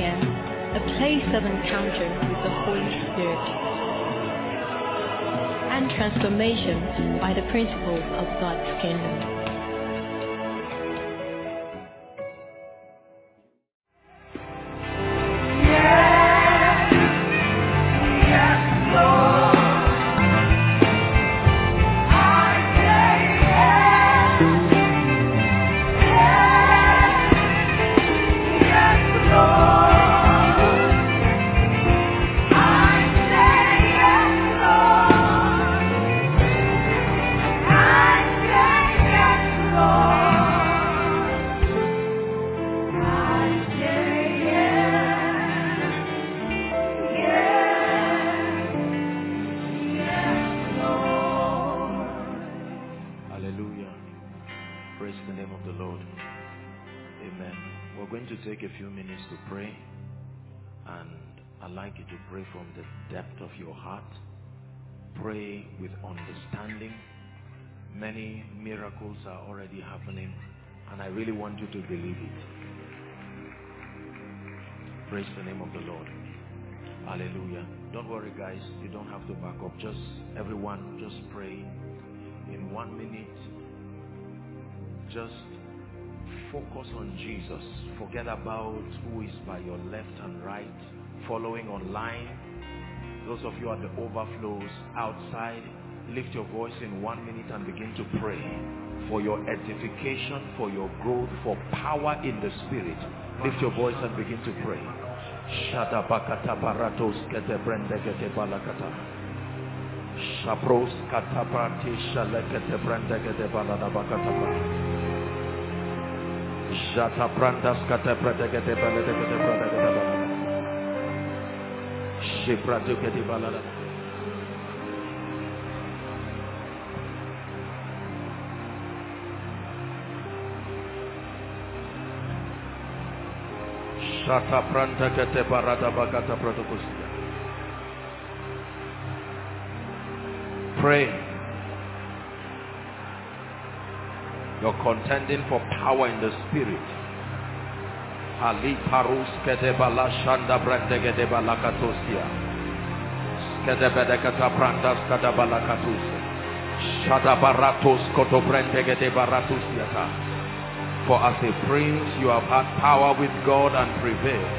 Koinonia, a place of encounter with the Holy Spirit and transformation by the principles of God's kingdom. Take a few minutes to pray, and I'd like you to pray from the depth of your heart. Pray with understanding. Many miracles are already happening, and I really want you to believe it. Praise the name of the Lord. Hallelujah. Don't worry, guys, you don't have to back up. Just everyone, just pray in 1 minute. Just focus on Jesus. Forget about who is by your left and right. Following online, those of you at the overflows outside, lift your voice in 1 minute and begin to pray for your edification, for your growth, for power in the spirit. Lift your voice and begin to pray. Shada bakata baratos kete brende kete balakata. Shabros kata parti shalekete brende kete balada bakata. Jata prandas kata prategete baledekete prategete balada. Shipradukete balada. Shata prantakete barada bakata pradokusia. Pray. You're contending for power in the spirit. Ali parus kete bala shanda brandege de balakatosia. Kete bedekata brandas kada balakatus. Shada baratos koto brandege de baratusiata. For as a prince you have had power with God and prevailed.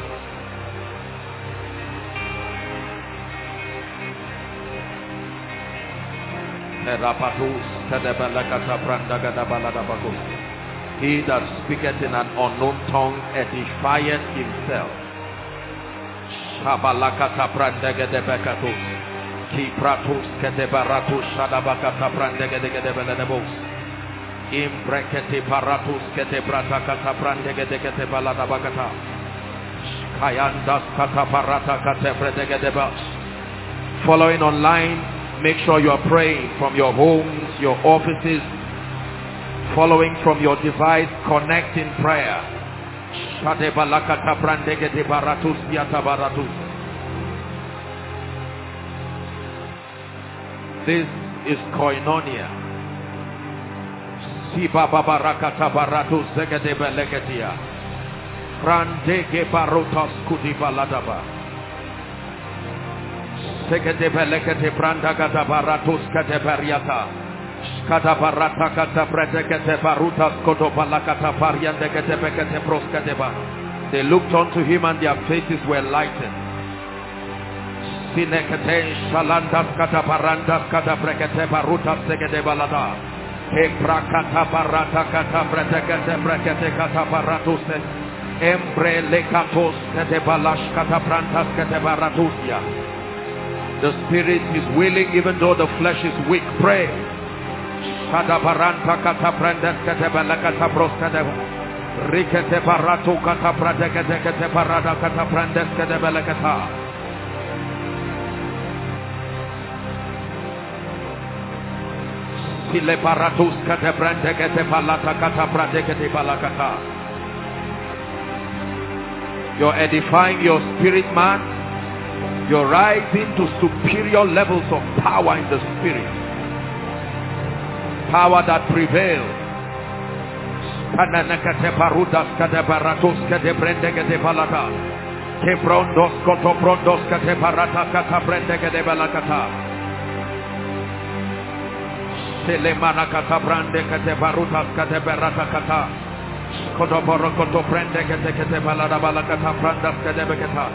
He that speaketh in an unknown tongue edifieth himself. Shabalakata brandegedebekatus. Kipratus kedebaratus shadabakata brandegedebelebos. Imbrekete paratus kedebratakata brandegedebelabakata. Kayandas kata parata katebredegedebas. Following online, make sure you are praying from your homes, your offices, following from your device. Connect in prayer. This is Koinonia. Siba babarakata baratus zegedebeleketia. Brandege barotas kudibaladaba. Sekete belekete branda kata baratus kate bariata. Kata barata kata pretekete barutas koto balakata pariande kete bekete proskate ba. They looked unto him and their faces were lightened. Sinekete shalandas kata barandas kata brekete barutas sekete balada. Ekrakata barata kata pretekete brekete kata baratus. Embre lekatos kate balash kata brantas kate baratusia. The spirit is willing even though the flesh is weak. Pray. Shada baranta kata brandas kate balakata proskate. Rikete baratu kata pratekete kate barada kata brandas kate balakata. Sile baratus kate brande kate balata kata pratekete balakata. You're edifying your spirit, man. You're rising to superior levels of power in the spirit. Power that prevails. Te brondos koto brondos kate barata kata brende kede balakata. Sele marakata brande kate barutas kate berata kata. Koto boro koto brende kate balada balakata brandas kede bekata.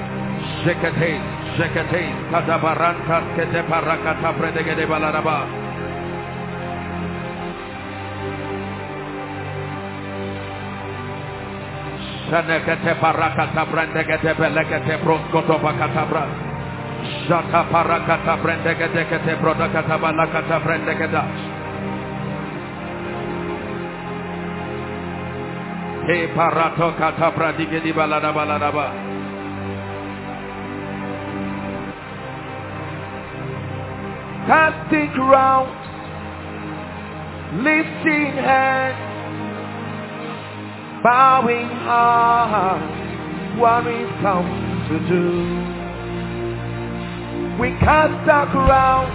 Shekete kata barantas kate barakata brende kede balada ba. Sanekete parakata brandegete belekete proskoto bakata bra. Shata parakata brandegete kete brodakata balakata brandegeta. He parato kata bradigedi balada balada ba. Casting crowns, lifting hands, bowing hearts, what we've come to do. We cast our crowns,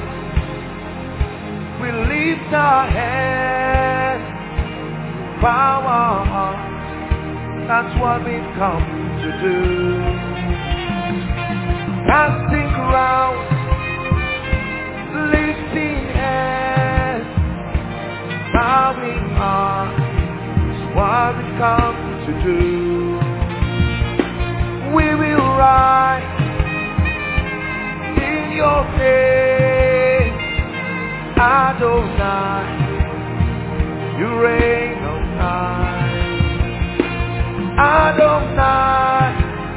we lift our hands, bow our hearts, that's what we've come to do. Casting crowns, lifting hands, bowing hearts, what we've come to do. We will rise in your name, Adonai, you reign on high. Adonai,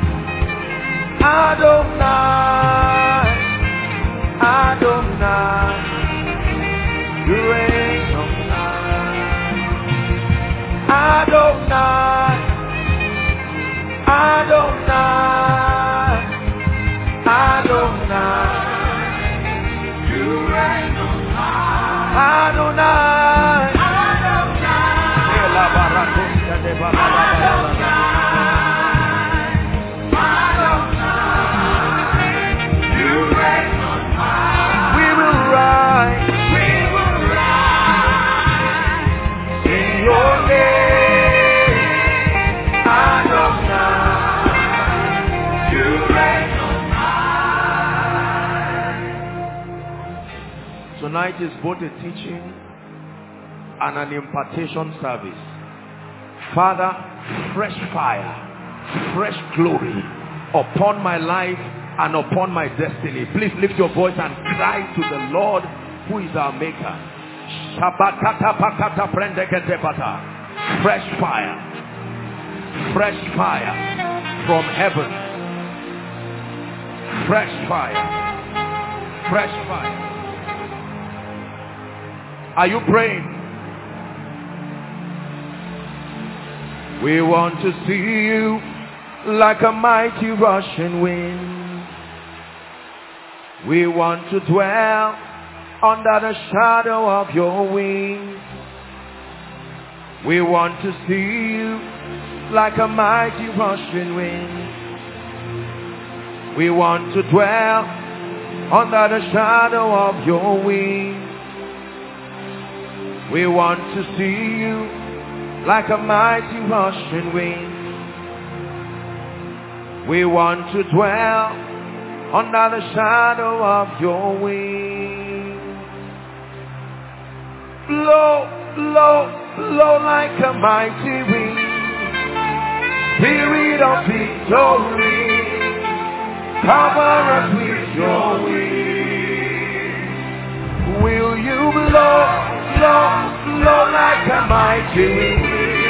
Adonai, Adonai, you reign on Adonai, Adonai, Adonai, you reign on high. Adonai, you reign on high. We will rise in your name. Tonight is both a teaching and an impartation service. Father, fresh fire, fresh glory upon my life and upon my destiny. Please lift your voice and cry to the Lord who is our maker. Fresh fire from heaven. Fresh fire. Are you praying? We want to see you like a mighty rushing wind. We want to dwell under the shadow of your wings. We want to see you like a mighty rushing wind. We want to dwell under the shadow of your wings. We want to see you like a mighty rushing wind. We want to dwell under the shadow of your wings. Blow, blow, blow like a mighty wind. Spirit of victory, cover us with your wings. Will you blow? Blow like a mighty wind,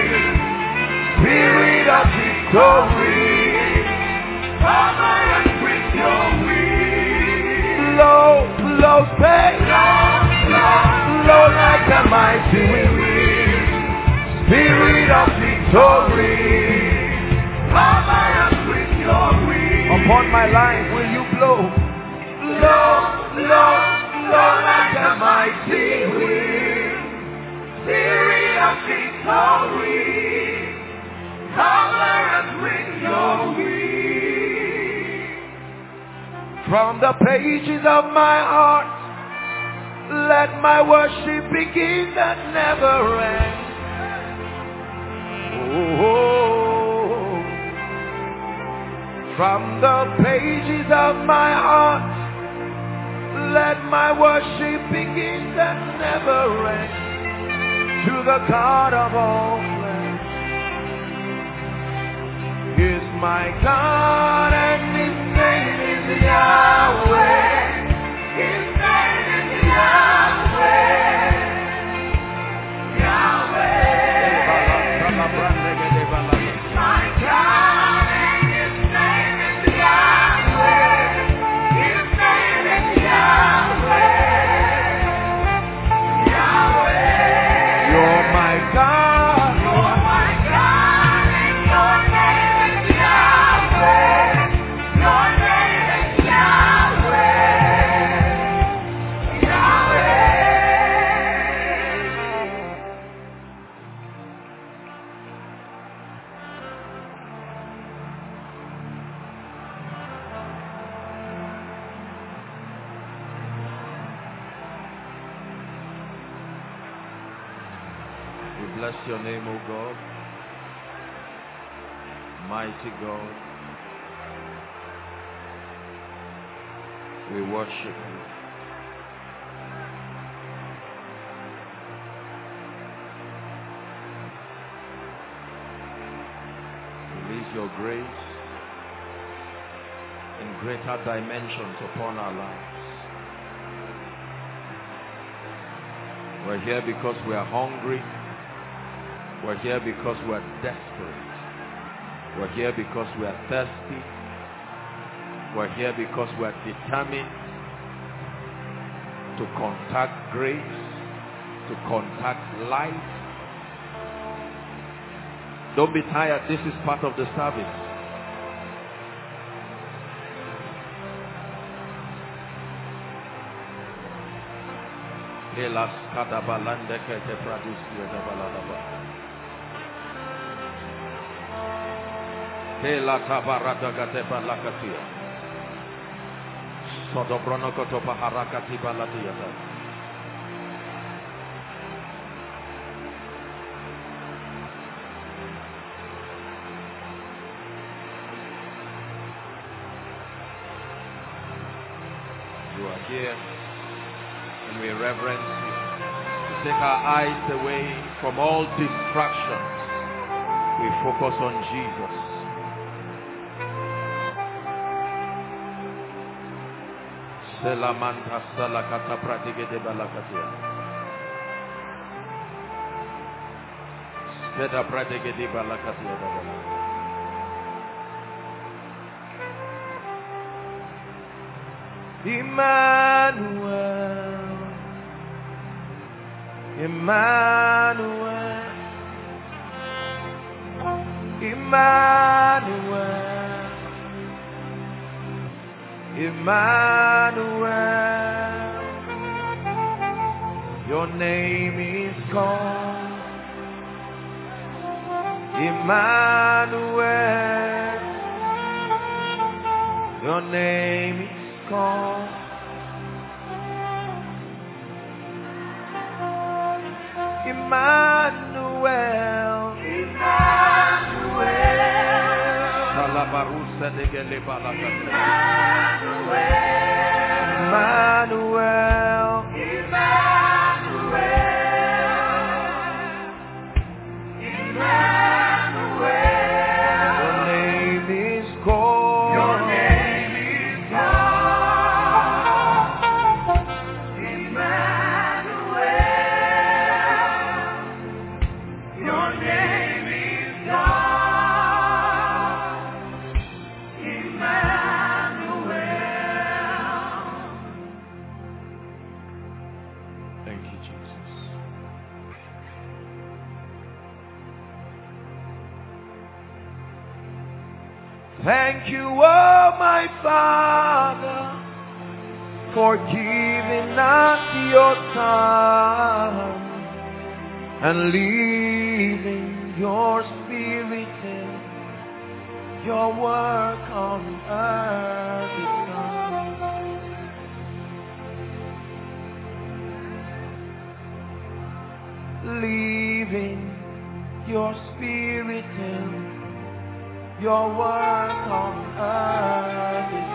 Spirit of victory, cover us with your wings. Blow, say, blow like a mighty wind, Spirit of victory, cover us with your wings. Upon my life, will you blow? Blow like a mighty wind, Spirit of victory, cover us with your wings. From the pages of my heart, let my worship begin that never ends. From the pages of my heart, let my worship begin and never end. To the God of all flesh is my God, and His name is Yahweh. His name is Yahweh. Yahweh. My God, and His name is Yahweh. His name is Yahweh. Yahweh. You're my God. You're my God, and your name is Yahweh. Your name is Yahweh. Yahweh. We bless your name, O God, mighty God. We worship you. Release your grace in greater dimensions upon our lives. We're here because we are hungry. We're here because we're desperate. We're here because we're thirsty. We're here because we're determined to contact grace, to contact life. Don't be tired. This is part of the service. You are here and we reverence you. We take our eyes away from all distractions. We focus on Jesus. Selamanta salakata pratigede balakatia. Skeda pratigede balakatia dabala. Emmanuel, Emmanuel, Emmanuel, Emmanuel. Your name is called Emmanuel. Your name is called Emmanuel. Salabarusa de Gelebalaka. Emmanuel. Your name is called. Your name is called Emmanuel. Your name is called Emmanuel. Thank you, Jesus. Thank you, oh my Father, for giving us your Son and leaving your Spirit in your work on earth is done. Leaving your Spirit in your work on earth is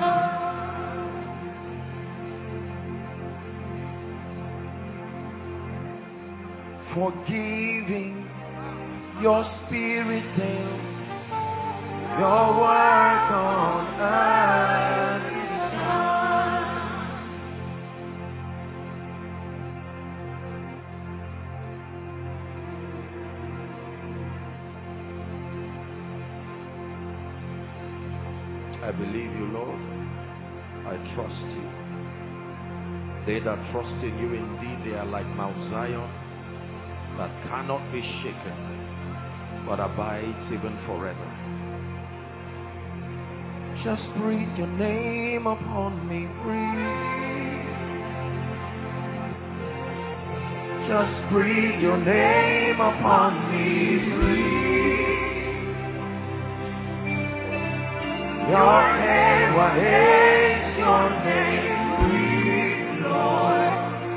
done. Forgiving your spirit will, your work on earth is done. I believe you, Lord. I trust you. They that trust in you, indeed, they are like Mount Zion, that cannot be shaken, but abides even forever. Just breathe your name upon me, breathe. Just breathe your name upon me, breathe. Your name, what is your name? Breathe, Lord.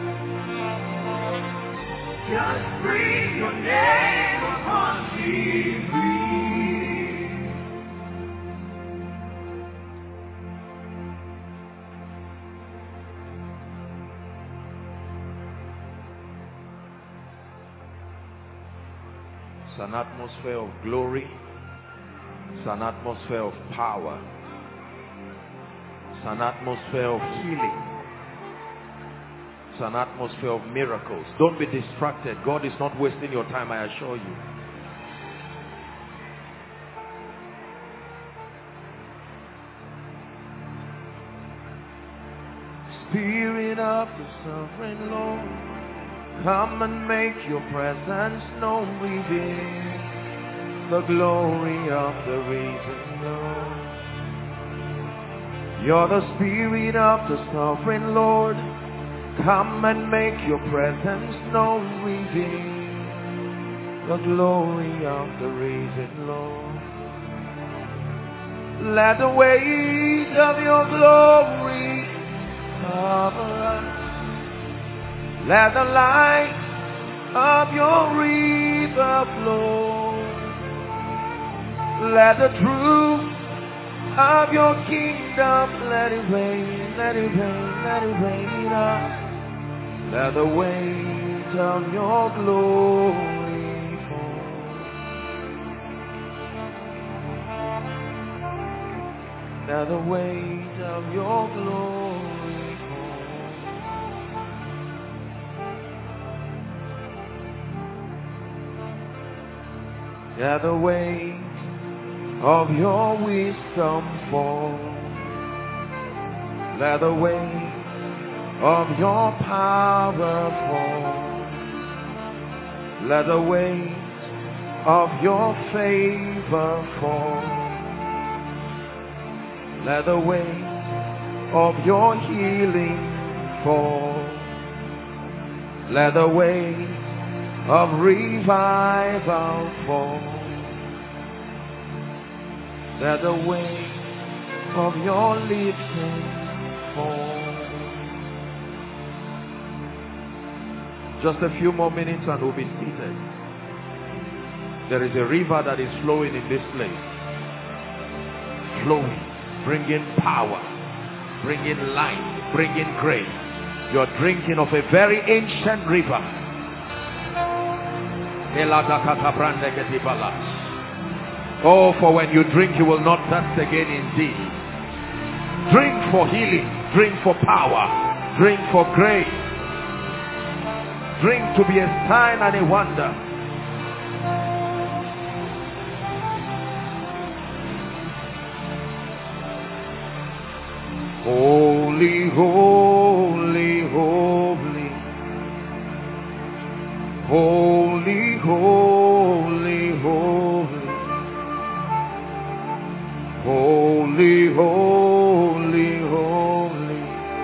Just breathe your name upon me, breathe. It's an atmosphere of glory. It's an atmosphere of power. It's an atmosphere of healing. It's an atmosphere of miracles. Don't be distracted. God is not wasting your time, I assure you. Spirit of the sovereign Lord, come and make your presence known within. The glory of the risen Lord. You're the Spirit of the sovereign Lord. Come and make your presence known within. The glory of the risen Lord. Let the weight of your glory cover us. Let the light of your river flow. Let the truth of your kingdom, let it rain, let it rain, let it rain us. Let the weight of your glory fall. Let the weight of your glory fall. Let the weight of your wisdom fall. Let the weight of your power fall. Let the weight of your favor fall. Let the weight of your healing fall. Let the weight of revival fall. Let the weight of your lifting fall. Just a few more minutes and we'll be seated. There is a river that is flowing in this place. Flowing, bringing power, bringing life, bringing grace. You're drinking of a very ancient river. Oh, for when you drink, you will not thirst again indeed. Drink for healing, drink for power, drink for grace. Drink to be a sign and a wonder. Holy, holy, holy. Holy, holy, holy. Holy, holy, holy.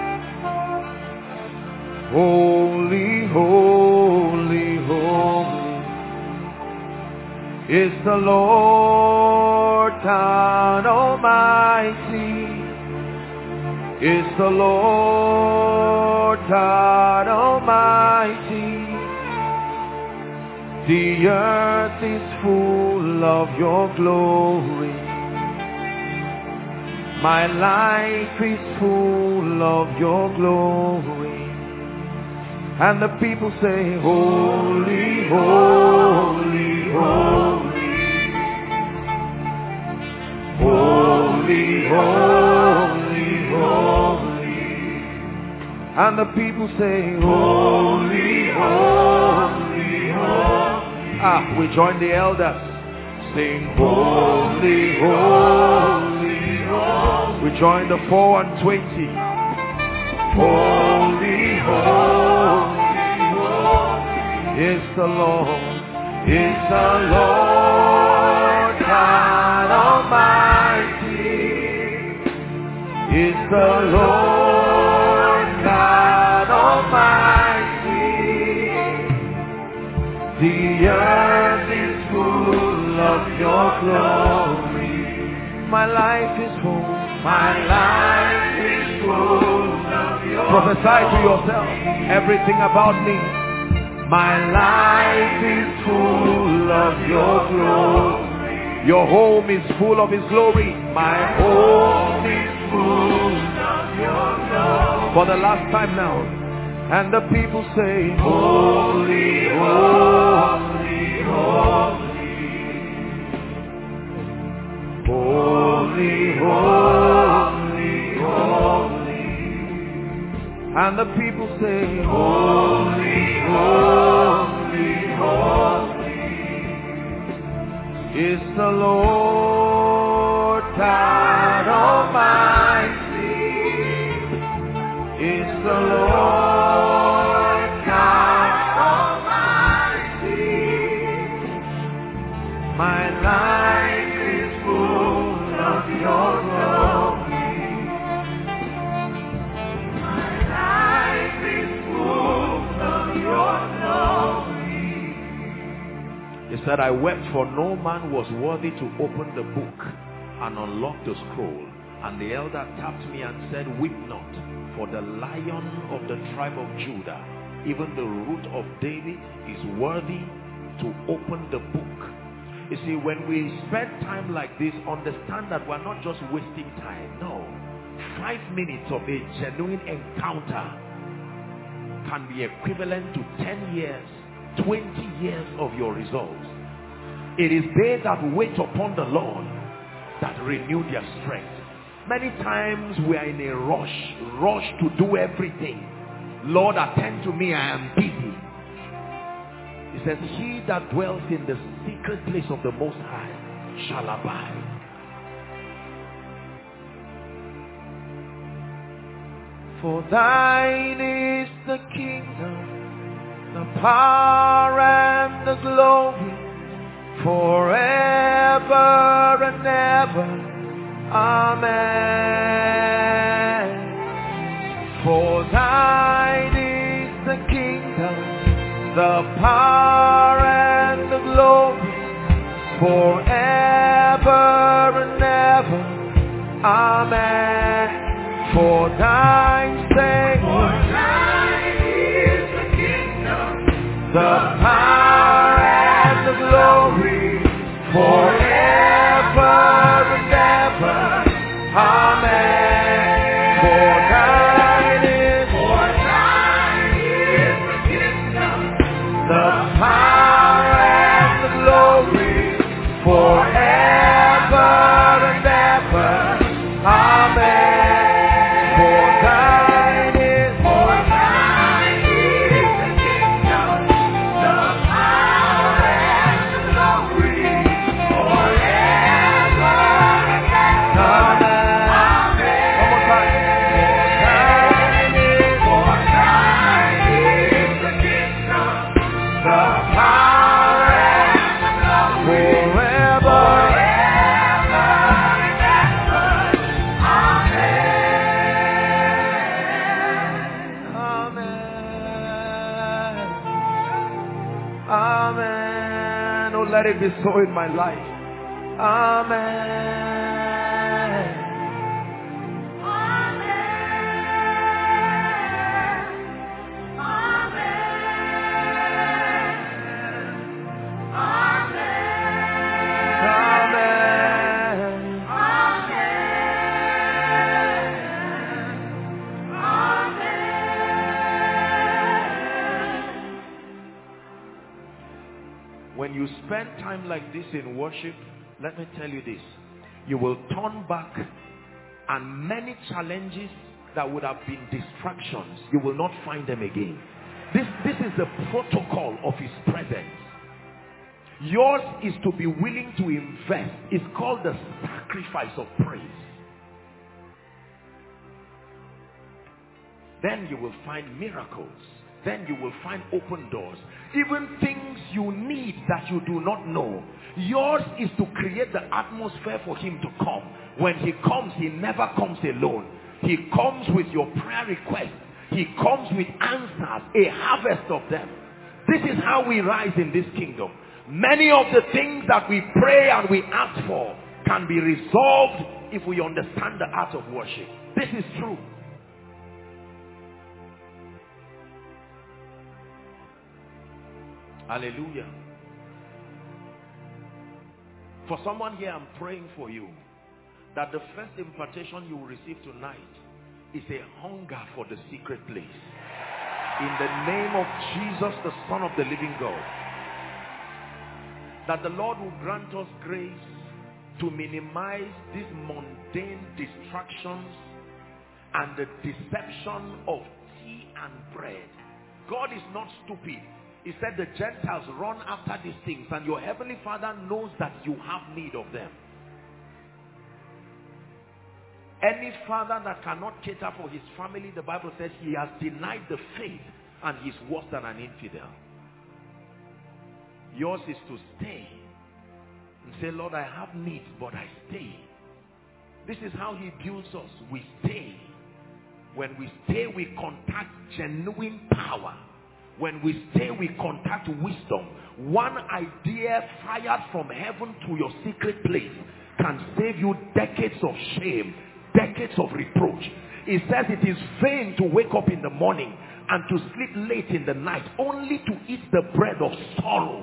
Holy, holy, holy is the Lord God Almighty. Is the Lord God Almighty. The earth is full of your glory. My life is full of your glory. And the people say, holy, holy, holy. Holy, holy, holy. And the people say, holy, holy, holy. We join the elders. Sing, holy, holy, holy. We join the 4 and 20. Holy, holy, holy. Is the Lord, is the Lord God Almighty. Is the Lord God Almighty. The earth is full of your glory. My life is full. My life is full of your glory. Prophesy to yourself. Everything about me. My life is full of your glory. Your home is full of his glory. My home is full of your glory. For the last time now. And the people say, holy, holy, holy. Holy, holy, holy. And the people say, holy, holy, holy. Is the Lord God Almighty. Is the Lord God Almighty. My life is full of your glory. My life is full of your glory. He said, I wept for no man was worthy to open the book and unlock the scroll. And the elder tapped me and said, weep not, for the Lion of the tribe of Judah, even the Root of David, is worthy to open the book. You see, when we spend time like this, understand that we're not just wasting time. No. 5 minutes of a genuine encounter can be equivalent to 10 years, 20 years of your results. It is they that wait upon the Lord that renew their strength. Many times we are in a rush to do everything. Lord, attend to me, I am busy. He says, he that dwells in the secret place of the Most High shall abide. For thine is the kingdom, the power and the glory, forever and ever. Amen. For thine is the kingdom, the power and the glory, forever and ever. Amen. For thine sake, for thine is the kingdom, the power and the glory, forever and ever. Amen. For thine is the kingdom, the power and the glory, forever and ever. Amen. For thine is the kingdom, the power and the glory, forever and ever. Amen. One more time. For thine is the kingdom, the power and the glory, forever and ever. Amen. Amen. Oh, let it be so in my life. Amen. Amen. when you spend time like this in worship, let me tell you this, you will turn back, and many challenges that would have been distractions, you will not find them again. This is the protocol of his presence. Yours is to be willing to invest. It's called the sacrifice of praise. Then you will find miracles. Then you will find open doors. Even things you need that you do not know. Yours is to create the atmosphere for him to come. When he comes, he never comes alone. He comes with your prayer requests. He comes with answers, a harvest of them. This is how we rise in this kingdom. Many of the things that we pray and we ask for can be resolved if we understand the art of worship. This is true. Hallelujah. For someone here, I'm praying for you that the first impartation you will receive tonight is a hunger for the secret place. In the name of Jesus, the Son of the living God. That the Lord will grant us grace to minimize these mundane distractions and the deception of tea and bread. God is not stupid. He said the Gentiles run after these things, and your heavenly Father knows that you have need of them. Any father that cannot cater for his family, the Bible says he has denied the faith and he's worse than an infidel. Yours is to stay and say, Lord, I have needs, but I stay. This is how he builds us. We stay. When we stay, we contact genuine power. When we stay, we contact wisdom. One idea fired from heaven to your secret place can save you decades of shame, decades of reproach. It says it is vain to wake up in the morning and to sleep late in the night, only to eat the bread of sorrow.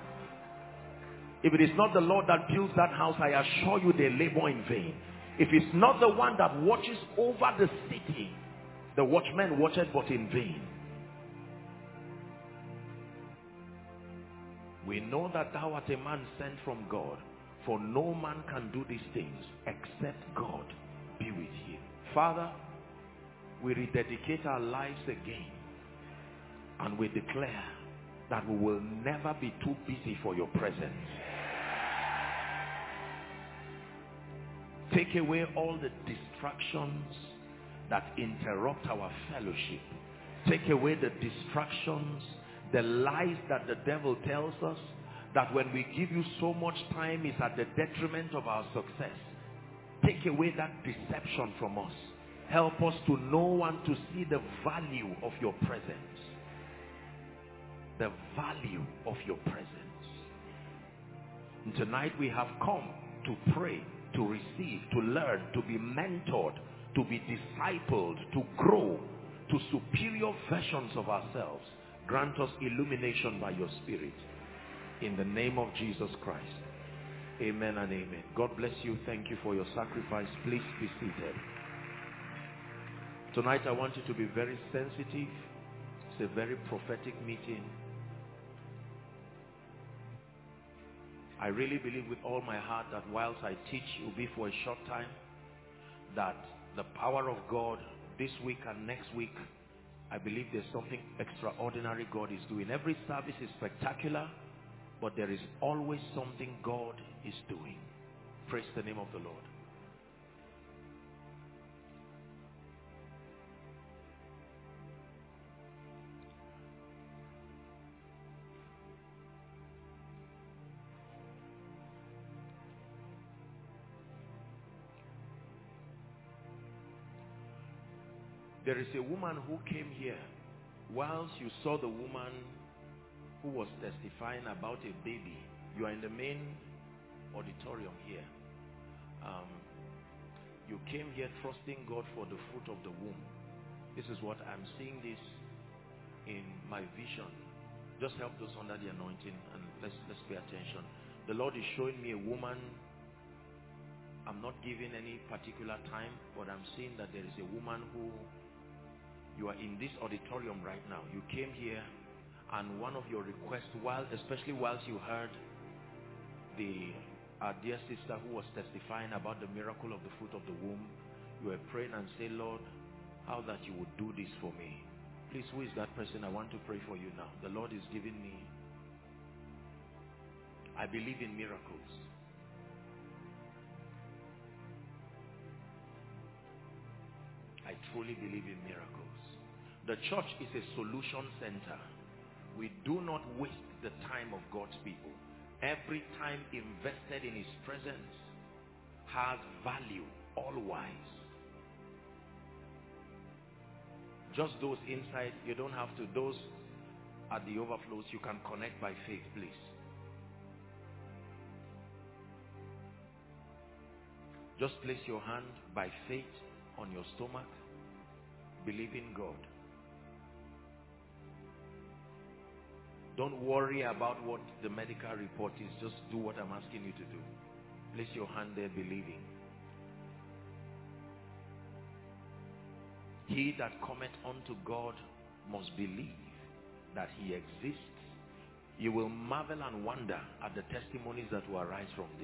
If it is not the Lord that builds that house, I assure you they labor in vain. If it's not the one that watches over the city, the watchman watcheth but in vain. We know that thou art a man sent from God, for no man can do these things except God be with him. Father, we rededicate our lives again, and we declare that we will never be too busy for your presence. Take away all the distractions that interrupt our fellowship. Take away the distractions, the lies that the devil tells us, that when we give you so much time is at the detriment of our success. Take away that deception from us. Help us to know and to see the value of your presence. The value of your presence. And tonight we have come to pray, to receive, to learn, to be mentored, to be discipled, to grow to superior versions of ourselves. Grant us illumination by your Spirit. In the name of Jesus Christ. Amen and amen. God bless you. Thank you for your sacrifice. Please be seated. Tonight I want you to be very sensitive. It's a very prophetic meeting. I really believe with all my heart that whilst I teach, it will be for a short time, that the power of God this week and next week, I believe there's something extraordinary God is doing. Every service is spectacular, but there is always something God is doing. Praise the name of the Lord. There is a woman who came here. Whilst you saw the woman who was testifying about a baby, you are in the main auditorium here. You came here trusting God for the fruit of the womb. This is what I'm seeing this in my vision. Just help those under the anointing and let's pay attention. The Lord is showing me a woman. I'm not giving any particular time, but I'm seeing that there is a woman who, you are in this auditorium right now. You came here and one of your requests, especially whilst you heard our dear sister who was testifying about the miracle of the fruit of the womb, you were praying and say, Lord, how that you would do this for me. Please, who is that person? I want to pray for you now. The Lord is giving me. I believe in miracles. I truly believe in miracles. The church is a solution center. We do not waste the time of God's people. Every time invested in His presence has value, all-wise. Just those inside, you don't have to. Those at the overflows, you can connect by faith, please. Just place your hand by faith on your stomach. Believe in God. Don't worry about what the medical report is. Just do what I'm asking you to do. Place your hand there, believing. He that cometh unto God must believe that He exists. You will marvel and wonder at the testimonies that will arise from this.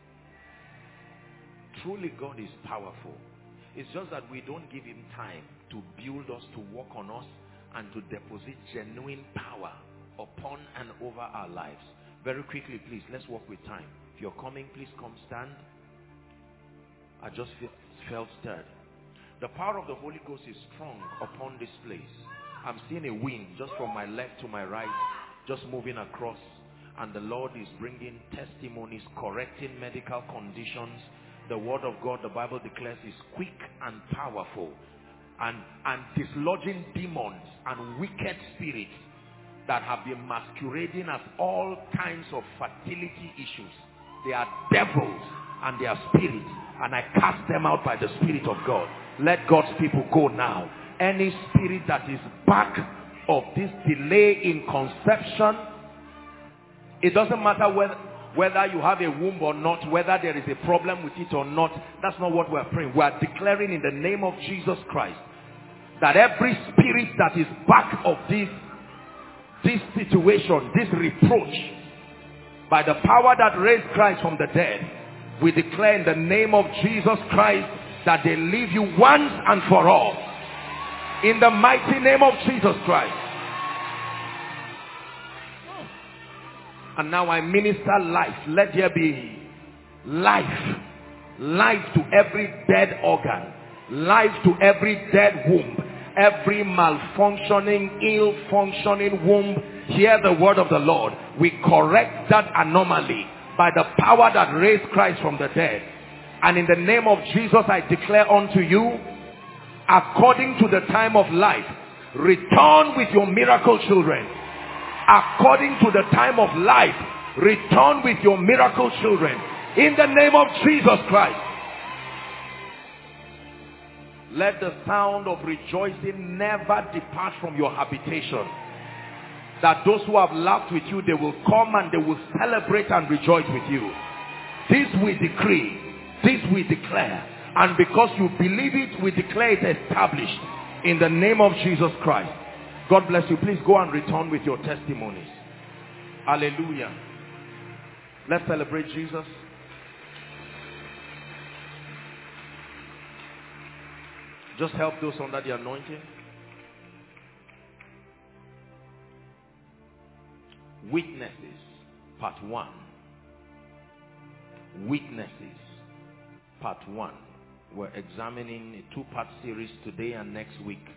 Truly, God is powerful. It's just that we don't give Him time to build us, to work on us, and to deposit genuine power upon and over our lives. Very quickly, please, let's work with time. If you're coming, please come stand. I just felt stirred. The power of the Holy Ghost is strong upon this place. I'm seeing a wind just from my left to my right, just moving across, and the Lord is bringing testimonies, correcting medical conditions. The word of God, the Bible declares, is quick and powerful, and dislodging demons and wicked spirits that have been masquerading as all kinds of fertility issues. They are devils and they are spirits, and I cast them out by the Spirit of God. Let God's people go now. Any spirit that is back of this delay in conception, it doesn't matter whether you have a womb or not, whether there is a problem with it or not. That's not what we're praying. We are declaring in the name of Jesus Christ that every spirit that is back of this situation, this reproach, by the power that raised Christ from the dead, we declare in the name of Jesus Christ that they leave you once and for all. In the mighty name of Jesus Christ. And now I minister life. Let there be life. Life to every dead organ. Life to every dead womb. Every malfunctioning, ill-functioning womb. Hear the word of the Lord. We correct that anomaly by the power that raised Christ from the dead. And in the name of Jesus, I declare unto you, according to the time of life, return with your miracle children. According to the time of life, return with your miracle children. In the name of Jesus Christ. Let the sound of rejoicing never depart from your habitation. That those who have laughed with you, they will come and they will celebrate and rejoice with you. This we decree. This we declare. And because you believe it, we declare it established. In the name of Jesus Christ. God bless you. Please go and return with your testimonies. Hallelujah. Let's celebrate Jesus. Just help those under the anointing. Witnesses, part 1. Witnesses, part 1. We're examining a 2-part series today and next week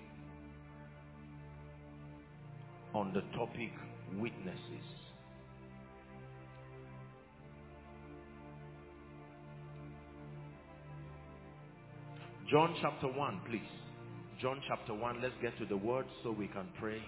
on the topic witnesses. John chapter 1, please. John chapter 1, let's get to the word so we can pray.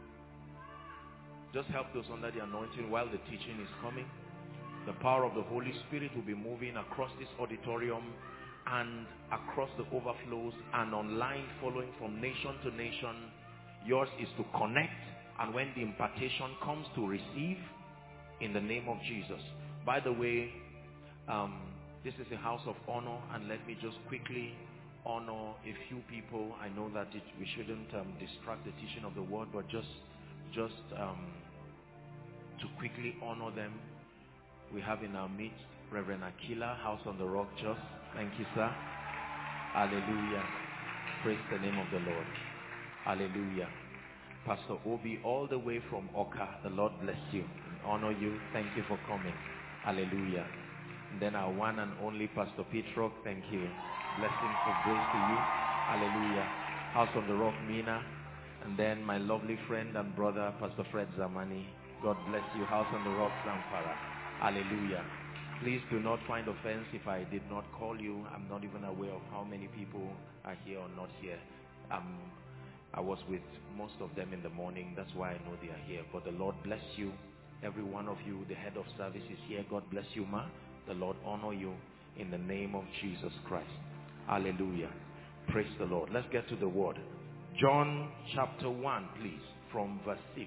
Just help those under the anointing while the teaching is coming. The power of the Holy Spirit will be moving across this auditorium and across the overflows and online, following from nation to nation. Yours is to connect, and when the impartation comes, to receive in the name of Jesus. By the way, this is a house of honor, and let me just quickly honor a few people. I know that we shouldn't distract the teaching of the word, but just just to quickly honor them, we have in our midst Reverend Aquila, House on the Rock, just. Thank you, sir. Hallelujah. Praise the name of the Lord. Hallelujah. Pastor Obi, all the way from Oka, the Lord bless you and honor you. Thank you for coming. Hallelujah. And then our one and only Pastor Petrock, thank you. Blessings of grace to you. Hallelujah. House on the Rock, Mina. And then my lovely friend and brother, Pastor Fred Zamani. God bless you. House on the Rock, Zamfara. Hallelujah. Please do not find offense if I did not call you. I'm not even aware of how many people are here or not here. I was with most of them in the morning. That's why I know they are here. But the Lord bless you. Every one of you, the head of service is here. God bless you, ma. The Lord honor you in the name of Jesus Christ. Hallelujah. Praise the Lord. Let's get to the word. John chapter 1, please, from verse 6.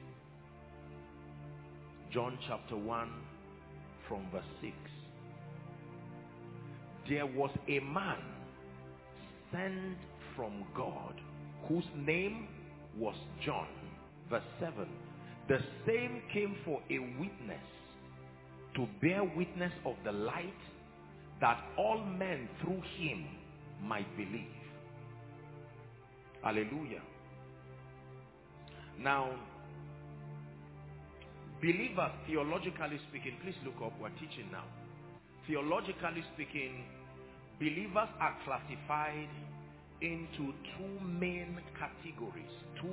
John chapter 1 from verse 6. There was a man sent from God whose name was John. Verse 7. The same came for a witness, to bear witness of the light, that all men through him might believe. Hallelujah. Now, believers, theologically speaking, please look up, we're teaching now. Theologically speaking, believers are classified into two main categories.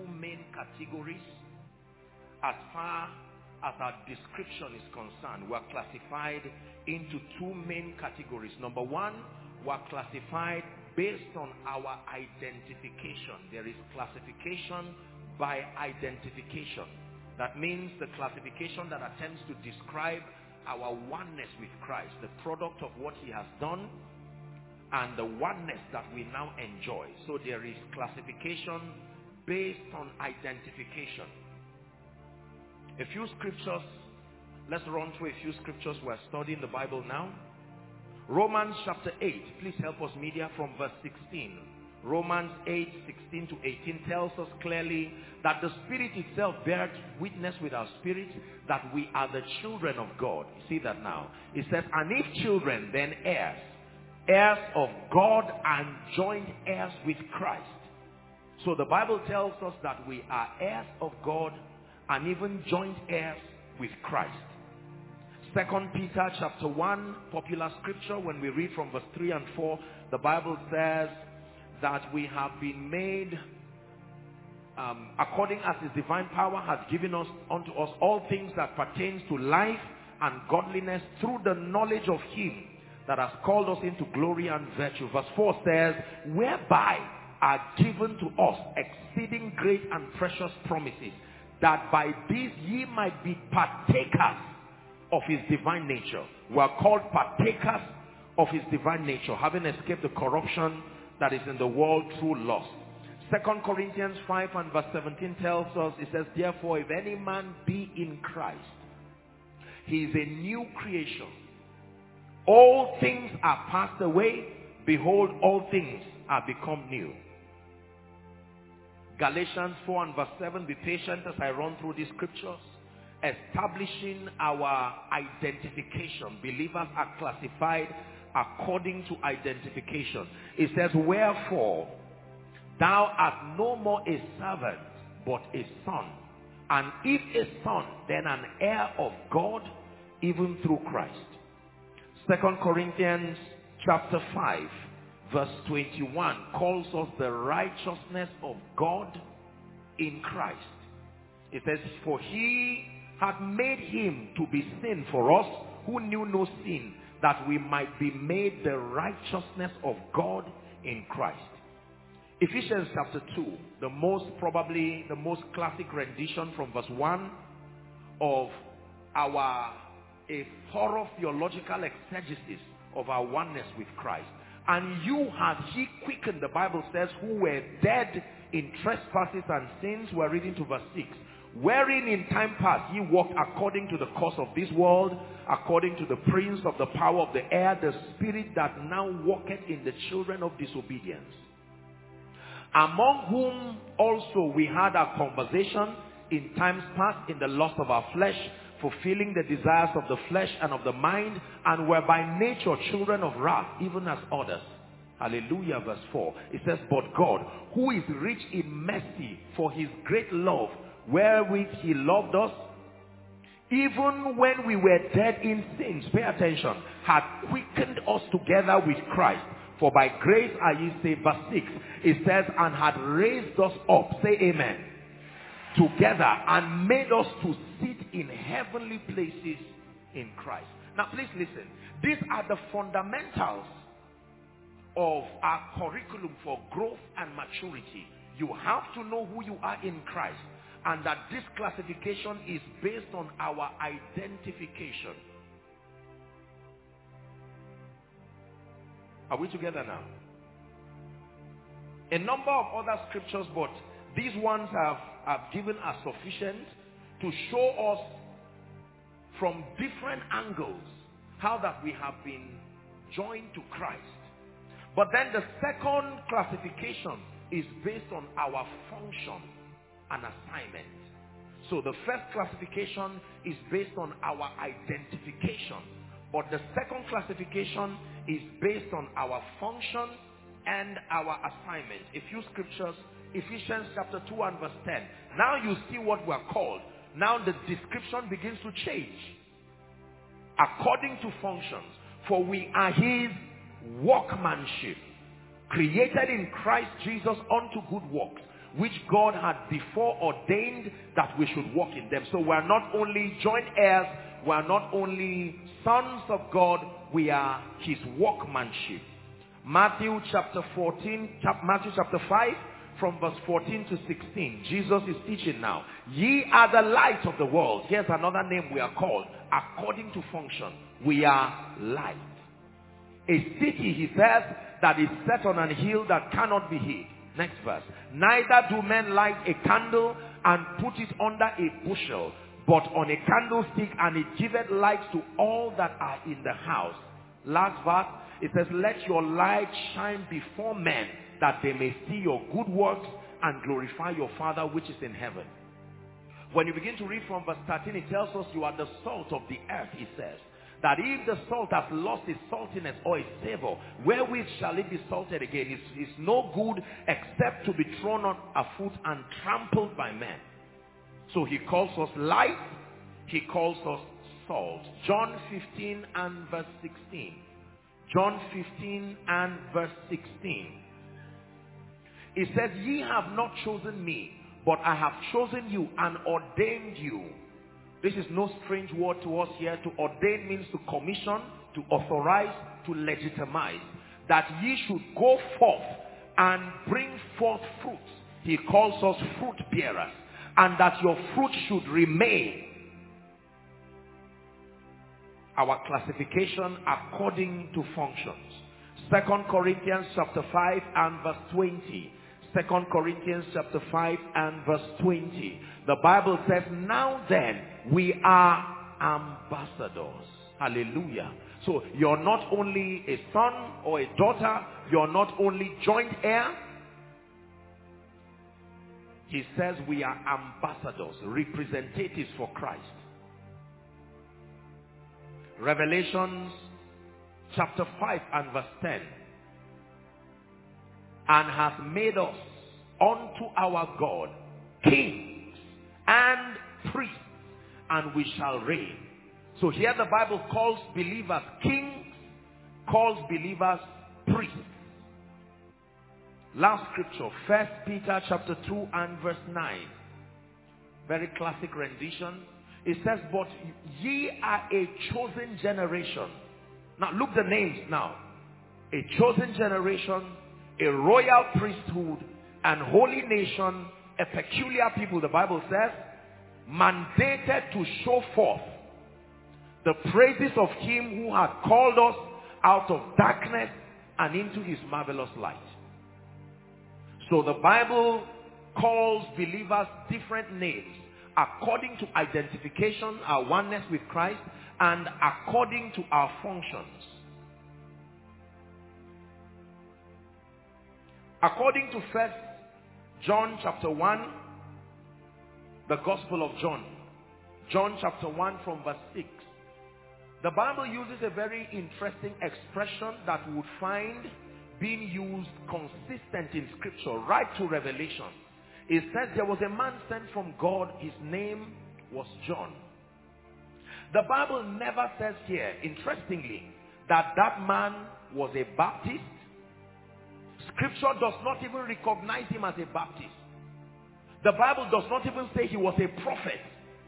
As far as our description is concerned, we're classified into two main categories. Number one, we're classified based on our identification. There is classification by identification. That means the classification that attempts to describe our oneness with Christ, the product of what he has done, and the oneness that we now enjoy. So there is classification based on identification. A few scriptures, let's run through a few scriptures. We're studying the Bible now. Romans chapter 8, please help us media, from verse 16. Romans 8, 16 to 18 tells us clearly that the Spirit itself bears witness with our spirit that we are the children of God. You see that now? It says, and if children, then heirs. Heirs of God and joint heirs with Christ. So the Bible tells us that we are heirs of God and even joint heirs with Christ. 2 Peter chapter 1, popular scripture, when we read from verse 3 and 4, the Bible says that we have been made, according as his divine power has given us unto us all things that pertains to life and godliness, through the knowledge of him that has called us into glory and virtue. Verse 4 says, whereby are given to us exceeding great and precious promises, that by these ye might be partakers of his divine nature. We are called partakers of his divine nature, having escaped the corruption that is in the world through lust. 2 Corinthians 5 and verse 17 tells us, it says, therefore if any man be in Christ, he is a new creation. All things are passed away, behold, all things are become new. Galatians 4 and verse 7, be patient as I run through these scriptures, establishing our identification. Believers are classified according to identification. It says, wherefore thou art no more a servant, but a son. And if a son, then an heir of God, even through Christ. 2 Corinthians chapter 5 verse 21 calls us the righteousness of God in Christ. It says, for he hath made him to be sin for us who knew no sin, that we might be made the righteousness of God in Christ. Ephesians chapter 2, probably the most classic rendition from verse 1 of a thorough theological exegesis of our oneness with Christ. And you hath he quickened, the Bible says, who were dead in trespasses and sins. We're reading to verse 6. Wherein in time past ye walked according to the course of this world, according to the prince of the power of the air, the spirit that now walketh in the children of disobedience, among whom also we had our conversation in times past in the lust of our flesh, fulfilling the desires of the flesh and of the mind, and were by nature children of wrath, even as others. Hallelujah. Verse 4. It says, but God, who is rich in mercy, for his great love, wherewith he loved us, even when we were dead in sins, pay attention, had quickened us together with Christ. For by grace are ye saved. Verse 6. It says, and had raised us up, say amen, together, and made us to sit in heavenly places in Christ. Now please listen. These are the fundamentals of our curriculum for growth and maturity. You have to know who you are in Christ, and that this classification is based on our identification. Are we together now? A number of other scriptures, but these ones have given us sufficient to show us from different angles how that we have been joined to Christ. But then the second classification is based on our function and assignment. So the first classification is based on our identification, but the second classification is based on our function and our assignment. A few scriptures, Ephesians chapter 2 and verse 10. Now you see what we are called. Now the description begins to change according to functions. For we are his workmanship, created in Christ Jesus unto good works, which God had before ordained that we should walk in them. So we are not only joint heirs, we are not only sons of God, we are his workmanship. Matthew chapter 5 from verse 14 to 16. Jesus is teaching now. Ye are the light of the world. Here's another name we are called according to function. We are light. A city, he says, that is set on an hill that cannot be hid. Next verse. Neither do men light a candle and put it under a bushel, but on a candlestick, and it giveth light to all that are in the house. Last verse. It says, let your light shine before men, that they may see your good works and glorify your Father which is in heaven. When you begin to read from verse 13, it tells us you are the salt of the earth, he says. That if the salt has lost its saltiness or its savor, wherewith shall it be salted again? It's no good except to be thrown on afoot and trampled by men. So he calls us light, he calls us salt. John 15 and verse 16. John 15 and verse 16. It says, ye have not chosen me, but I have chosen you and ordained you. This is no strange word to us here. To ordain means to commission, to authorize, to legitimize. That ye should go forth and bring forth fruits. He calls us fruit bearers. And that your fruit should remain. Our classification according to functions. 2 Corinthians chapter 5 and verse 20. 2 Corinthians chapter 5 and verse 20. The Bible says, now then, we are ambassadors. Hallelujah. So you're not only a son or a daughter, you're not only joint heir. He says we are ambassadors, representatives for Christ. Revelations chapter 5 and verse 10. And has made us unto our God kings and priests, and we shall reign. So here the Bible calls believers kings, calls believers priests. Last scripture, 1 Peter chapter 2 and verse 9. Very classic rendition. It says, but ye are a chosen generation. Now look the names now. A chosen generation, a royal priesthood, and holy nation, a peculiar people, the Bible says, mandated to show forth the praises of him who had called us out of darkness and into his marvelous light. So the Bible calls believers different names according to identification, our oneness with Christ, and according to our functions. According to 1 John chapter 1, The Gospel of John. John chapter 1 from verse 6. The Bible uses a very interesting expression that we would find being used consistent in scripture right to Revelation. It says there was a man sent from God, his name was John. The Bible never says here, interestingly, that that man was a Baptist. Scripture does not even recognize him as a Baptist. The Bible does not even say he was a prophet.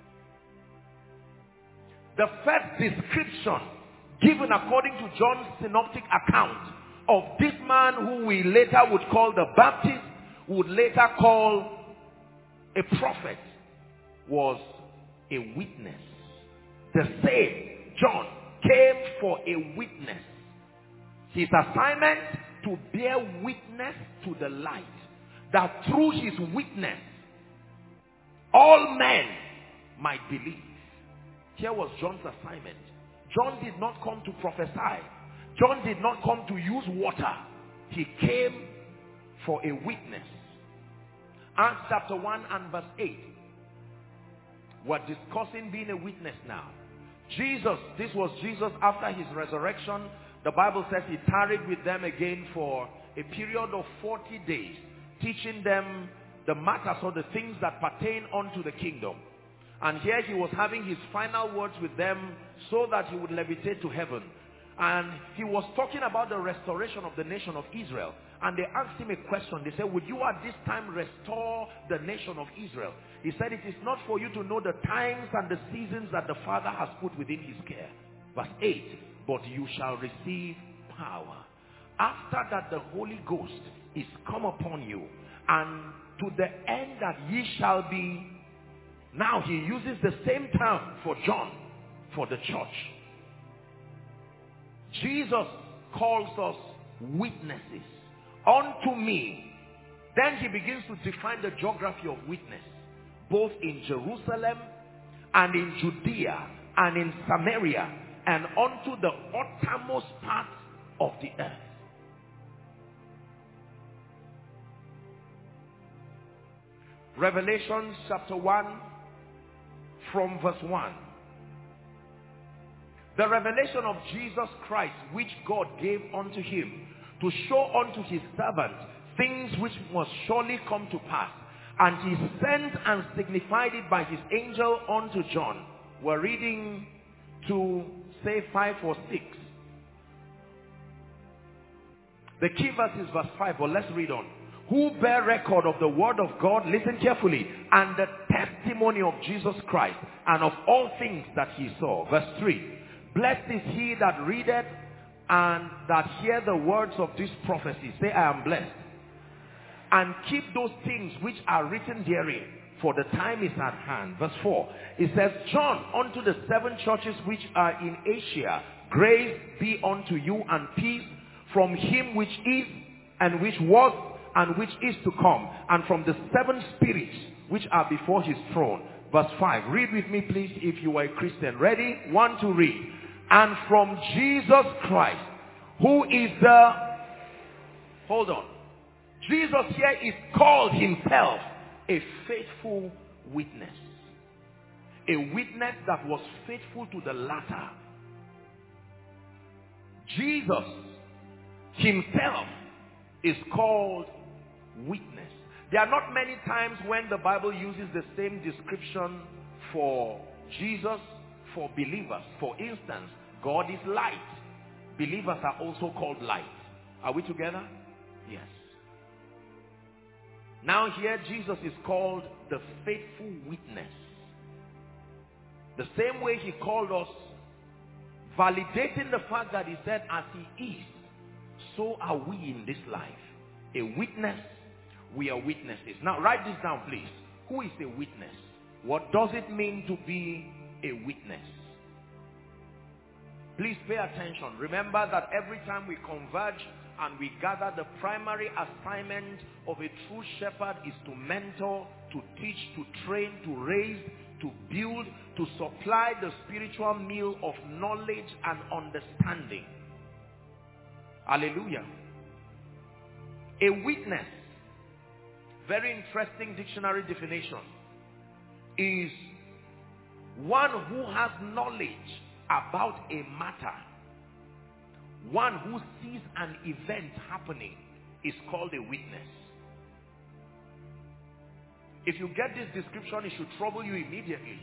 The first description given according to John's synoptic account of this man who we later would call the Baptist, would later call a prophet, was a witness. The same John came for a witness. His assignment to bear witness to the light, that through his witness all men might believe. Here was John's assignment. John did not come to prophesy. John did not come to use water. He came for a witness. Acts chapter 1 and verse 8. We're discussing being a witness now. Jesus, this was Jesus after his resurrection. The Bible says he tarried with them again for a period of 40 days, teaching them the matters or the things that pertain unto the kingdom. And here he was having his final words with them so that he would levitate to heaven. And he was talking about the restoration of the nation of Israel. And they asked him a question. They said, would you at this time restore the nation of Israel? He said, it is not for you to know the times and the seasons that the Father has put within his care. Verse 8, but you shall receive power after that the Holy Ghost is come upon you, and to the end that ye shall be. Now he uses the same term for John, for the church. Jesus calls us witnesses unto me. Then he begins to define the geography of witness, both in Jerusalem and in Judea and in Samaria and unto the uttermost parts of the earth. Revelation chapter 1 from verse 1. The revelation of Jesus Christ, which God gave unto him to show unto his servants things which must surely come to pass. And he sent and signified it by his angel unto John. We're reading to say 5 or 6. The key verse is verse 5, but let's read on. Who bear record of the word of God, listen carefully, and the testimony of Jesus Christ, and of all things that he saw. Verse 3. Blessed is he that readeth and that hear the words of this prophecy. Say, I am blessed. And keep those things which are written therein, for the time is at hand. Verse 4. It says, John, unto the 7 churches which are in Asia, grace be unto you and peace from him which is, and which was, and which is to come, and from the 7 spirits which are before his throne. Verse 5. Read with me, please, if you are a Christian. Ready? 1 to read. And from Jesus Christ, who is the... Hold on. Jesus here is called himself a faithful witness. A witness that was faithful to the latter. Jesus himself is called witness. There are not many times when the Bible uses the same description for Jesus, for believers. For instance, God is light. Believers are also called light. Are we together? Yes. Now here Jesus is called the faithful witness. The same way he called us, validating the fact that he said, as he is, so are we in this life. A witness, we are witnesses. Now write this down, please. Who is a witness? What does it mean to be a witness? Please pay attention. Remember that every time we converge and we gather, the primary assignment of a true shepherd is to mentor, to teach, to train, to raise, to build, to supply the spiritual meal of knowledge and understanding. Hallelujah. A witness, very interesting dictionary definition. is one who has knowledge about a matter. One who sees an event happening is called a witness. If you get this description, it should trouble you immediately.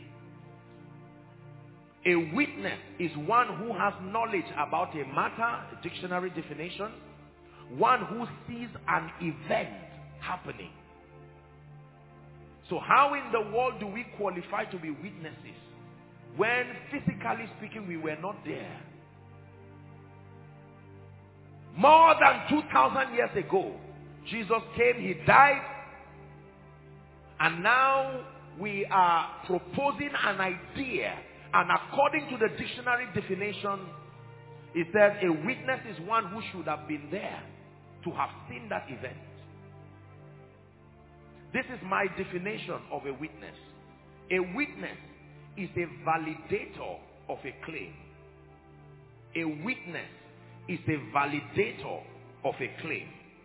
A witness is one who has knowledge about a matter, a dictionary definition. One who sees an event happening. So how in the world do we qualify to be witnesses when physically speaking we were not there? More than 2,000 years ago, Jesus came, he died, and now we are proposing an idea, and according to the dictionary definition, it says a witness is one who should have been there to have seen that event. This is my definition of a witness. A witness is a validator of a claim. A witness is a validator of a claim.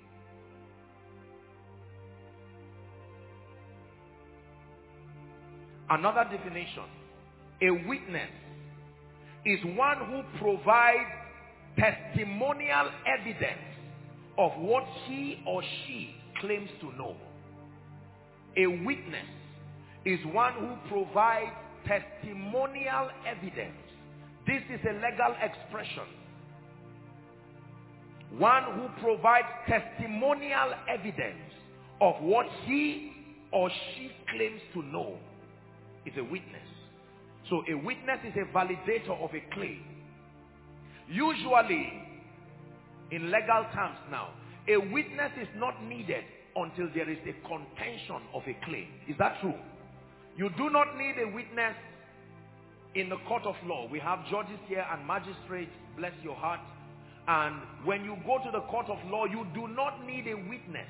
Another definition, a witness is one who provides testimonial evidence of what he or she claims to know. A witness is one who provides testimonial evidence. This is a legal expression. One who provides testimonial evidence of what he or she claims to know is a witness. So a witness is a validator of a claim. Usually, in legal terms now, a witness is not needed until there is a contention of a claim. Is that true? You do not need a witness in the court of law. We have judges here and magistrates, bless your heart. And when you go to the court of law, you do not need a witness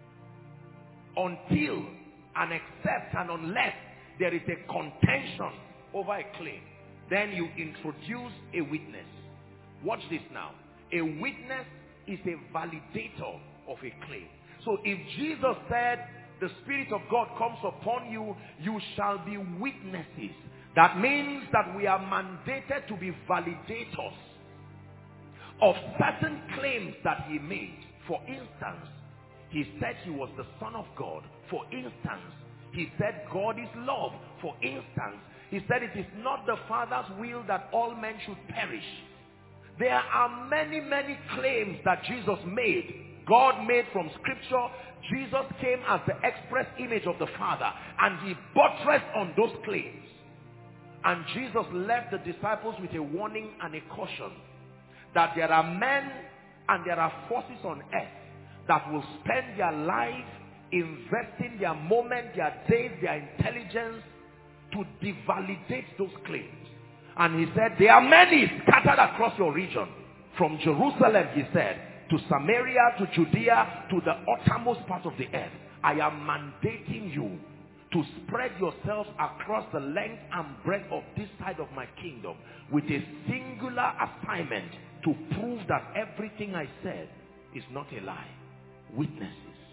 until and except and unless there is a contention over a claim. Then you introduce a witness. Watch this now. A witness is a validator of a claim. So if Jesus said, the Spirit of God comes upon you, you shall be witnesses. That means that we are mandated to be validators of certain claims that he made. For instance, he said he was the Son of God. For instance, he said God is love. For instance, he said it is not the Father's will that all men should perish. There are many, many claims that Jesus made. God made from scripture. Jesus came as the express image of the Father, and he buttressed on those claims. And Jesus left the disciples with a warning and a caution that there are men and there are forces on earth that will spend their life investing their moment, their days, their intelligence to devalidate those claims. And he said, there are many scattered across your region. From Jerusalem, he said, to Samaria, to Judea, to the uttermost part of the earth. I am mandating you to spread yourselves across the length and breadth of this side of my kingdom with a singular assignment to prove that everything I said is not a lie. Witnesses.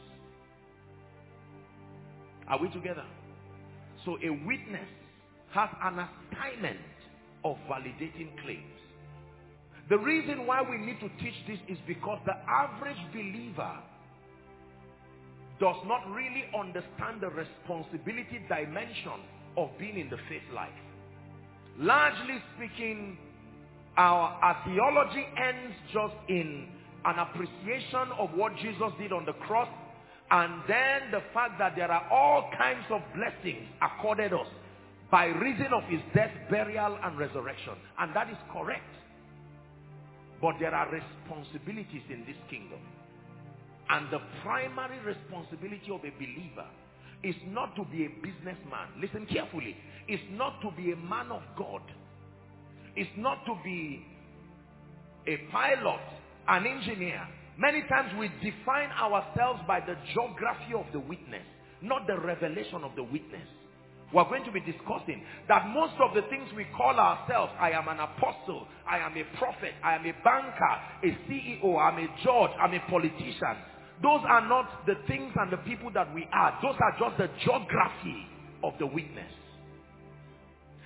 Are we together? So a witness has an assignment of validating claims. The reason why we need to teach this is because the average believer does not really understand the responsibility dimension of being in the faith life. Largely speaking, our theology ends just in an appreciation of what Jesus did on the cross, and then the fact that there are all kinds of blessings accorded us by reason of his death, burial, and resurrection. And that is correct. But there are responsibilities in this kingdom. And the primary responsibility of a believer is not to be a businessman. Listen carefully. It's not to be a man of God. It's not to be a pilot, an engineer. Many times we define ourselves by the geography of the witness, not the revelation of the witness. We're going to be discussing that most of the things we call ourselves, I am an apostle, I am a prophet, I am a banker, a CEO, I'm a judge, I'm a politician. Those are not the things and the people that we are. Those are just the geography of the witness.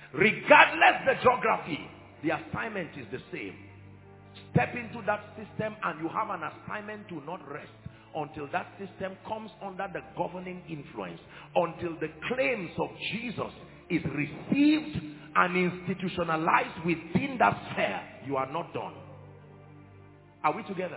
Regardless the geography, the assignment is the same. Step into that system and you have an assignment to not rest until that system comes under the governing influence, until the claims of Jesus is received and institutionalized within that sphere. You are not done. Are we together?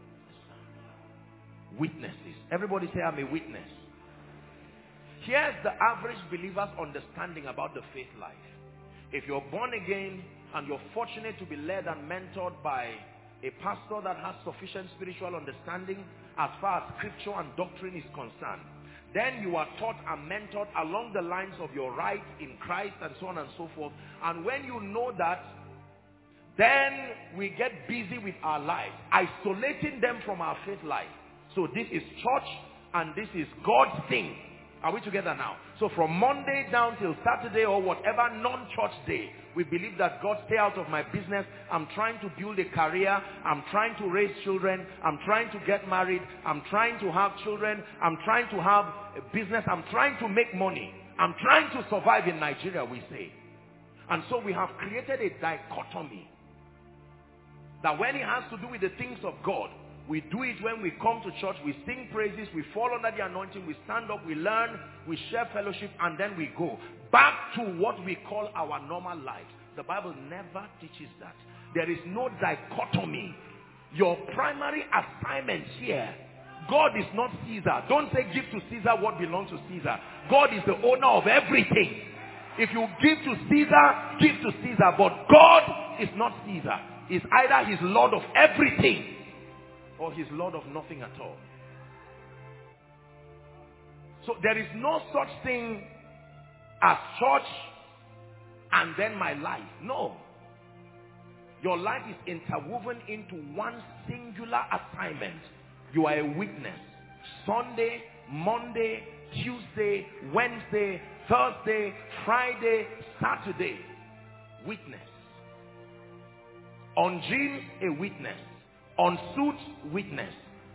Witnesses. Everybody say, I'm a witness. Here's the average believer's understanding about the faith life. If you're born again and you're fortunate to be led and mentored by a pastor that has sufficient spiritual understanding as far as scripture and doctrine is concerned, then you are taught and mentored along the lines of your rights in Christ and so on and so forth. And when you know that, then we get busy with our lives, isolating them from our faith life. So this is church and this is God's thing. Are we together now? So from Monday down till Saturday or whatever non-church day, we believe that God, stay out of my business. I'm trying to build a career. I'm trying to raise children. I'm trying to get married. I'm trying to have children. I'm trying to have a business. I'm trying to make money. I'm trying to survive in Nigeria, we say. And so we have created a dichotomy that when it has to do with the things of God, we do it when we come to church, we sing praises, we fall under the anointing, we stand up, we learn, we share fellowship, and then we go back to what we call our normal lives. The Bible never teaches that. There is no dichotomy. Your primary assignment here, God is not Caesar. Don't say give to Caesar what belongs to Caesar. God is the owner of everything. If you give to Caesar, give to Caesar. But God is not Caesar. He's either his Lord of everything or he's Lord of nothing at all. So there is no such thing as church and then my life. No. Your life is interwoven into one singular assignment. You are a witness. Sunday, Monday, Tuesday, Wednesday, Thursday, Friday, Saturday. Witness. On jeans, a witness. On suit, witness.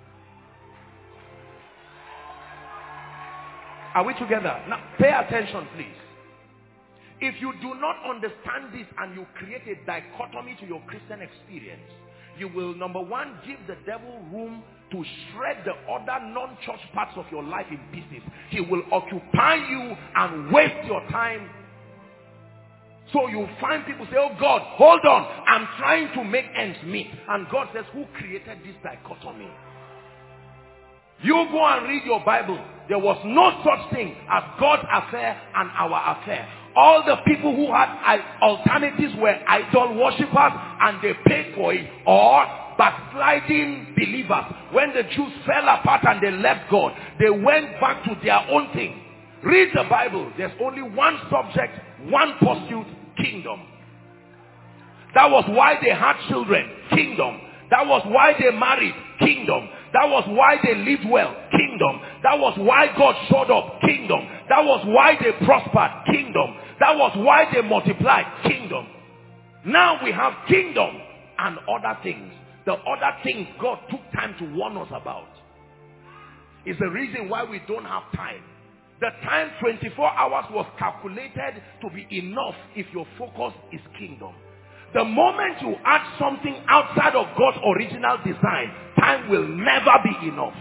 Are we together? Now, pay attention, please. If you do not understand this and you create a dichotomy to your Christian experience, you will, number one, give the devil room to shred the other non-church parts of your life in pieces. He will occupy you and waste your time. So you find people say, oh God, hold on, I'm trying to make ends meet. And God says, who created this dichotomy? You go and read your Bible. There was no such thing as God's affair and our affair. All the people who had alternatives were idol worshippers and they paid for it, or backsliding believers. When the Jews fell apart and they left God, they went back to their own thing. Read the Bible. There's only one subject, one pursuit, kingdom. That was why they had children, kingdom. That was why they married, kingdom. That was why they lived well, kingdom. That was why God showed up, kingdom. That was why they prospered, kingdom. That was why they multiplied, kingdom. Now we have kingdom and other things. The other things God took time to warn us about. It's the reason why we don't have time. The time 24 hours was calculated to be enough if your focus is kingdom. The moment you add something outside of God's original design, time will never be enough.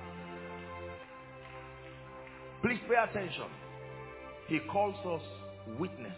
Please pay attention. He calls us witnesses.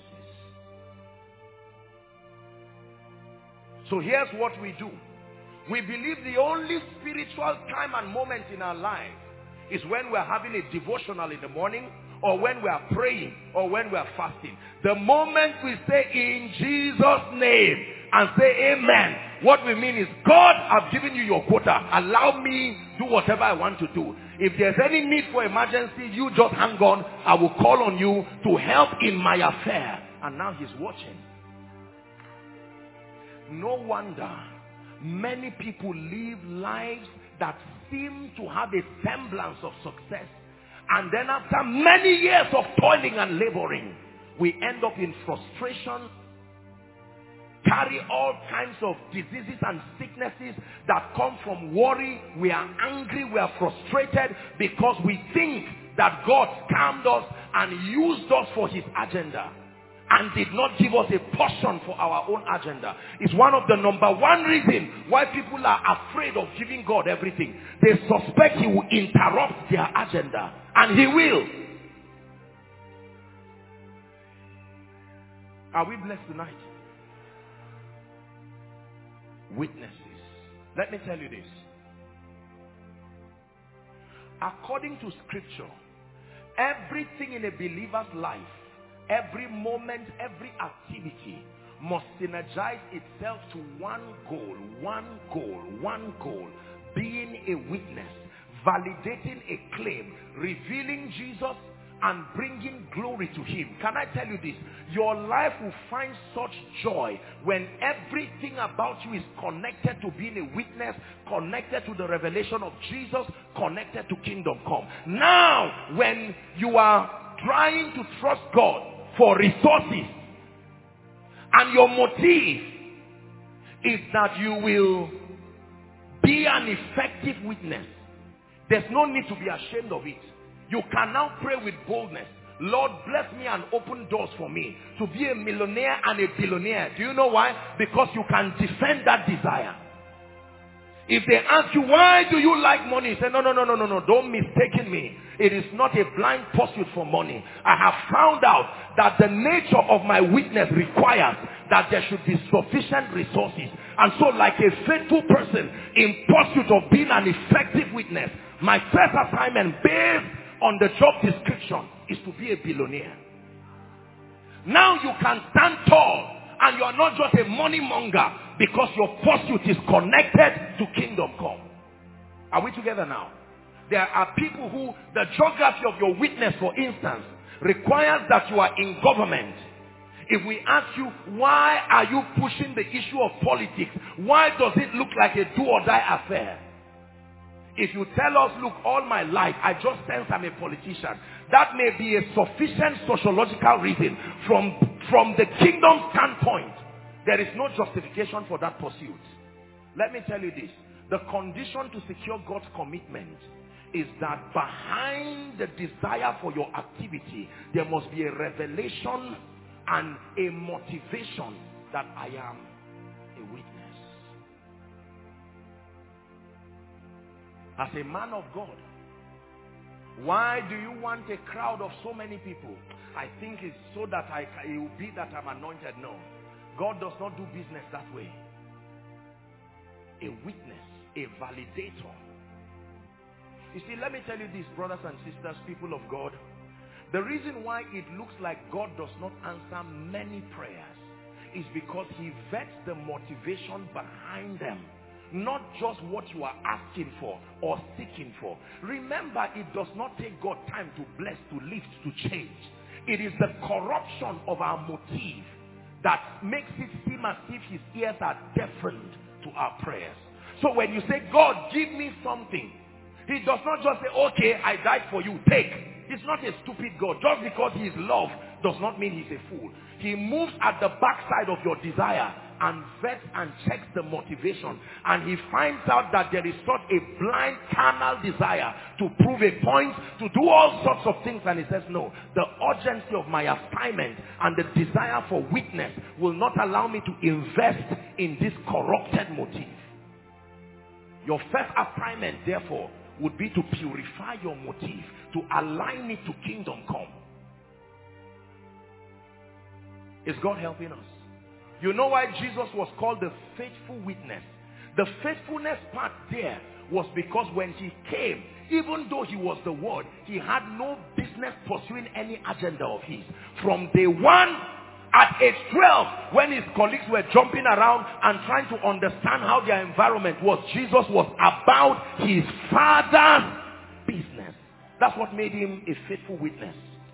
So here's what we do. We believe the only spiritual time and moment in our life is when we're having a devotional in the morning, or when we are praying, or when we are fasting. The moment we say in Jesus' name and say amen, what we mean is, God, I've given you your quota. Allow me do whatever I want to do. If there's any need for emergency, you just hang on. I will call on you to help in my affair. And now he's watching. No wonder many people live lives that seem to have a semblance of success. And then after many years of toiling and laboring, we end up in frustration, carry all kinds of diseases and sicknesses that come from worry. We are angry, we are frustrated because we think that God scammed us and used us for his agenda. and did not give us a portion for our own agenda. It's one of the number one reasons why people are afraid of giving God everything. They suspect he will interrupt their agenda, and he will. Are we blessed tonight? Witnesses. Let me tell you this. According to scripture, everything in a believer's life, every moment, every activity must synergize itself to one goal, being a witness, validating a claim, revealing Jesus and bringing glory to him. Can I tell you this? Your life will find such joy when everything about you is connected to being a witness, connected to the revelation of Jesus, connected to kingdom come. Now, when you are trying to trust God for resources and your motive is that you will be an effective witness, there's no need to be ashamed of it. You can now pray with boldness. Lord, bless me and open doors for me to be a millionaire and a billionaire. Do you know why? Because you can defend that desire. If they ask you, why do you like money? You say, no, don't mistake me. It is not a blind pursuit for money. I have found out that the nature of my witness requires that there should be sufficient resources. And so, like a faithful person in pursuit of being an effective witness, my first assignment based on the job description is to be a billionaire. Now you can stand tall and you are not just a money monger because your pursuit is connected to kingdom come. Are we together now? There are people who, the geography of your witness, for instance, requires that you are in government. If we ask you, why are you pushing the issue of politics? Why does it look like a do or die affair? If you tell us, look, all my life, I just sense I'm a politician, that may be a sufficient sociological reason. From the kingdom standpoint, there is no justification for that pursuit. Let me tell you this. The condition to secure God's commitment is that behind the desire for your activity, there must be a revelation and a motivation that I am a witness. As a man of God, why do you want a crowd of so many people? I think it's so that it will be that I'm anointed. No. God does not do business that way. A witness, a validator. You see, let me tell you this, brothers and sisters, people of God. The reason why it looks like God does not answer many prayers is because he vets the motivation behind them. Not just what you are asking for or seeking for. Remember, it does not take God time to bless, to lift, to change. It is the corruption of our motive that makes it seem as if his ears are deafened to our prayers. So when you say, God, give me something, he does not just say, okay, I died for you, take. He's not a stupid God. Just because he is love does not mean he's a fool. He moves at the backside of your desire and vets and checks the motivation, and he finds out that there is such a blind carnal desire to prove a point, to do all sorts of things, and he says, no, the urgency of my assignment and the desire for witness will not allow me to invest in this corrupted motive. Your first assignment, therefore, would be to purify your motive, to align it to kingdom come. Is God helping us? You know why Jesus was called the faithful witness? The faithfulness part there was because when he came, even though he was the word, he had no business pursuing any agenda of his. From day one, at age 12, when his colleagues were jumping around and trying to understand how their environment was, Jesus was about his Father's business. That's what made him a faithful witness.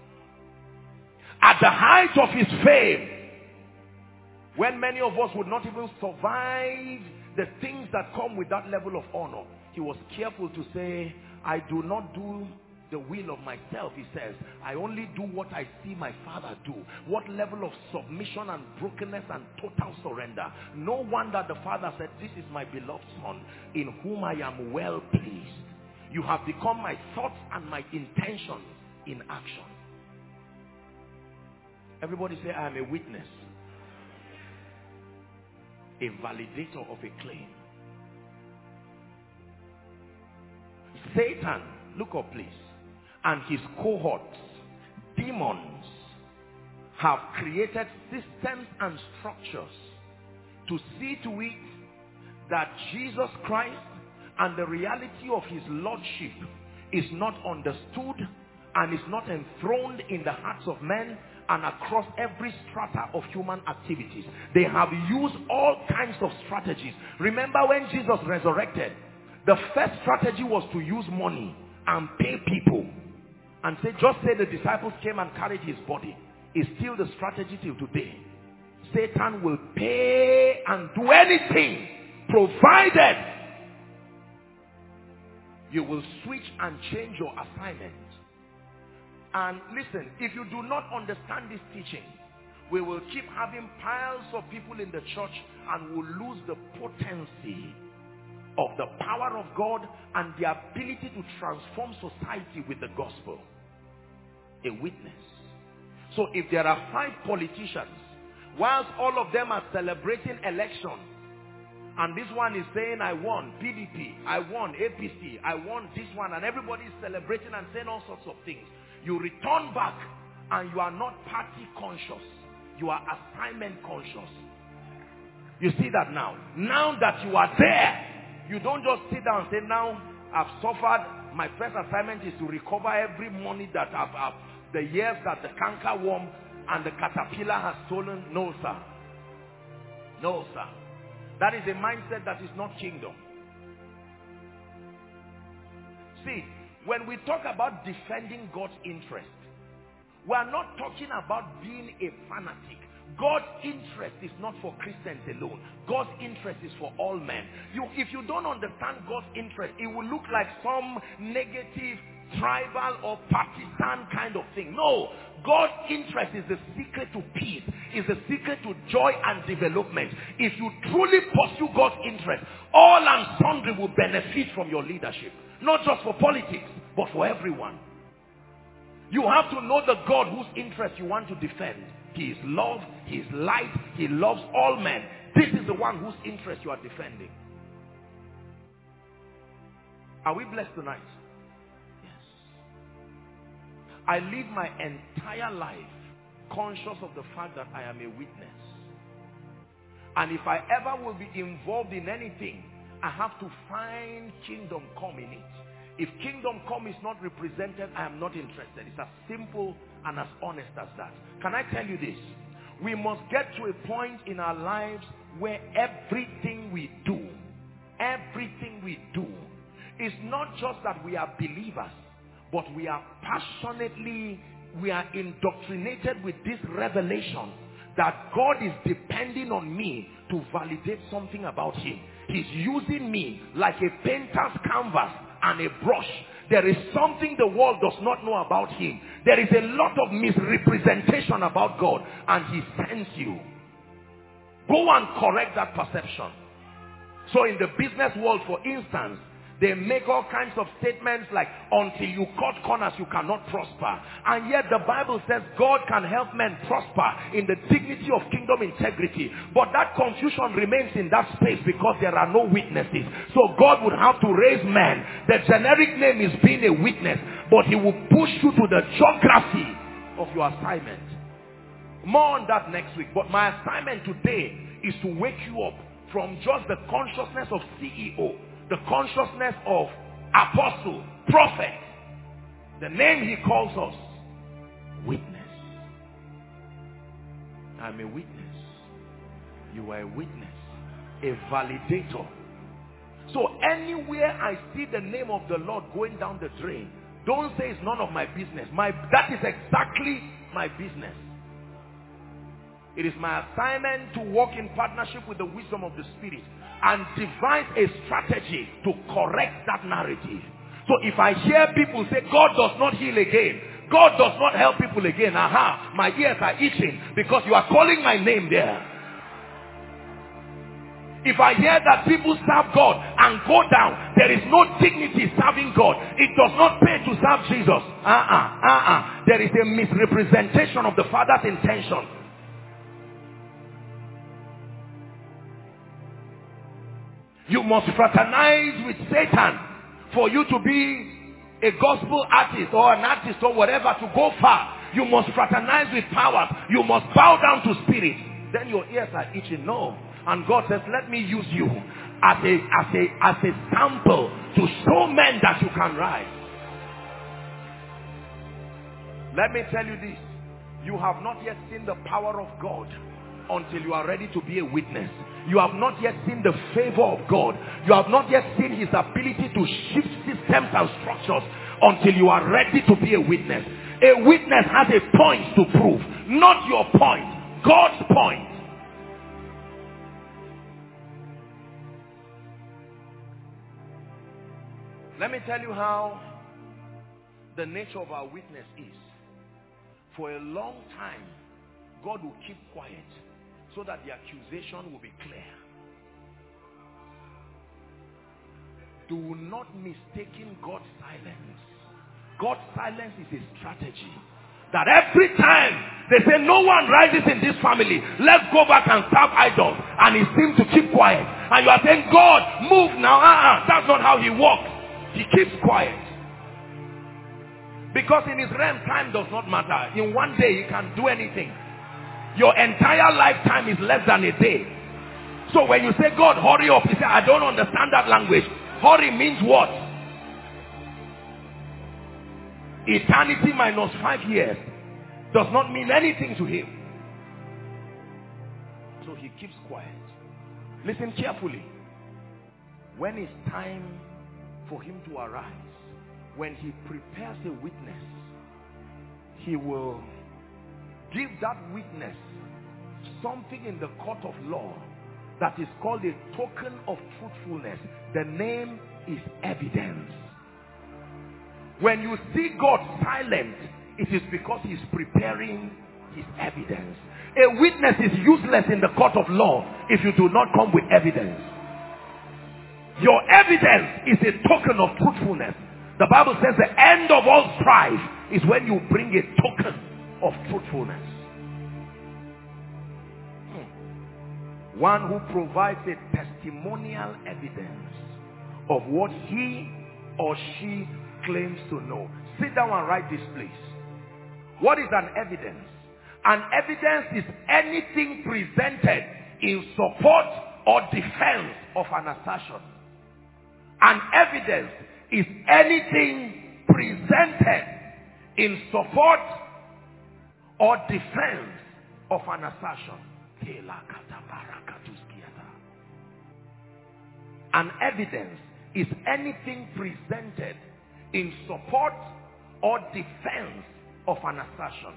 At the height of his fame, when many of us would not even survive the things that come with that level of honor, he was careful to say, I do not do the will of myself, he says. I only do what I see my Father do. What level of submission and brokenness and total surrender. No wonder the Father said, this is my beloved Son, in whom I am well pleased. You have become my thoughts and my intentions in action. Everybody say, I am a witness. A validator of a claim. Satan, look up please, and his cohorts, demons, have created systems and structures to see to it that Jesus Christ and the reality of his lordship is not understood and is not enthroned in the hearts of men and across every strata of human activities. They have used all kinds of strategies. Remember when Jesus resurrected, the first strategy was to use money and pay people and say, just say the disciples came and carried his body. It's still the strategy till today. Satan will pay and do anything provided you will switch and change your assignment. And listen, if you do not understand this teaching, we will keep having piles of people in the church and will lose the potency of the power of God and the ability to transform society with the gospel. A witness. So if there are 5 politicians, whilst all of them are celebrating elections, and this one is saying, I won PDP, I won APC, I won this one, and everybody is celebrating and saying all sorts of things, you return back and you are not party conscious, you are assignment conscious. You see that now? Now that you are there, you don't just sit down and say, now I've suffered, my first assignment is to recover every money that I've the years that the canker worm and the caterpillar has stolen. No, sir. No, sir. That is a mindset that is not kingdom. See, when we talk about defending God's interest, we are not talking about being a fanatic. God's interest is not for Christians alone. God's interest is for all men. If you don't understand God's interest, it will look like some negative, tribal or partisan kind of thing. No, God's interest is the secret to peace, is the secret to joy and development. If you truly pursue God's interest, all and sundry will benefit from your leadership. Not just for politics, but for everyone. You have to know the God whose interest you want to defend. He is love, he is light, he loves all men. This is the one whose interest you are defending. Are we blessed tonight? I live my entire life conscious of the fact that I am a witness. And if I ever will be involved in anything, I have to find kingdom come in it. If kingdom come is not represented, I am not interested. It's as simple and as honest as that. Can I tell you this? We must get to a point in our lives where everything we do is not just that we are believers, but we are passionately, we are indoctrinated with this revelation that God is depending on me to validate something about him. He's using me like a painter's canvas and a brush. There is something the world does not know about him. There is a lot of misrepresentation about God, and he sends you. Go and correct that perception. So in the business world, for instance, they make all kinds of statements like, until you cut corners, you cannot prosper. And yet the Bible says God can help men prosper in the dignity of kingdom integrity. But that confusion remains in that space because there are no witnesses. So God would have to raise men. The generic name is being a witness, but he will push you to the geography of your assignment. More on that next week. But my assignment today is to wake you up from just the consciousness of CEO, the consciousness of apostle, prophet, the name he calls us, witness. I'm a witness. You are a witness, a validator. So anywhere I see the name of the Lord going down the drain, don't say it's none of my business. That is exactly my business. It is my assignment to walk in partnership with the wisdom of the Spirit and devise a strategy to correct that narrative. So if I hear people say God does not heal again, God does not help people again, my ears are itching because you are calling my name there. If I hear that people serve God and go down, there is no dignity serving God. It does not pay to serve Jesus. There is a misrepresentation of the Father's intention. You must fraternize with Satan for you to be a gospel artist or an artist or whatever, to go far. You must fraternize with powers. You must bow down to spirit. Then your ears are itching. No. And God says, let me use you as a sample to show men that you can rise. Let me tell you this. You have not yet seen the power of God until you are ready to be a witness. You have not yet seen the favor of God. You have not yet seen his ability to shift systems and structures until you are ready to be a witness. A witness has a point to prove. Not your point. God's point. Let me tell you how the nature of our witness is. For a long time, God will keep quiet so that the accusation will be clear. Do not mistake God's silence. God's silence is a strategy. That every time they say no one rises in this family, let's go back and serve idols, and he seems to keep quiet. And you are saying, God, move now. That's not how he works. He keeps quiet. Because in his realm, time does not matter. In one day, he can do anything. Your entire lifetime is less than a day. So when you say, God, hurry up, you say, I don't understand that language. Hurry means what? Eternity minus 5 years does not mean anything to him. So he keeps quiet. Listen carefully. When it's time for him to arise, when he prepares a witness, he will give that witness something in the court of law that is called a token of truthfulness. The name is evidence. When you see God silent, it is because he's preparing his evidence. A witness is useless in the court of law if you do not come with evidence. Your evidence is a token of truthfulness. The Bible says the end of all strife is when you bring a token of truthfulness. One who provides a testimonial evidence of what he or she claims to know. Sit down and write this, please. What is an evidence? An evidence is anything presented in support or defense of an assertion. An evidence is anything presented in support or defense of an assertion. An evidence is anything presented in support or defense of an assertion.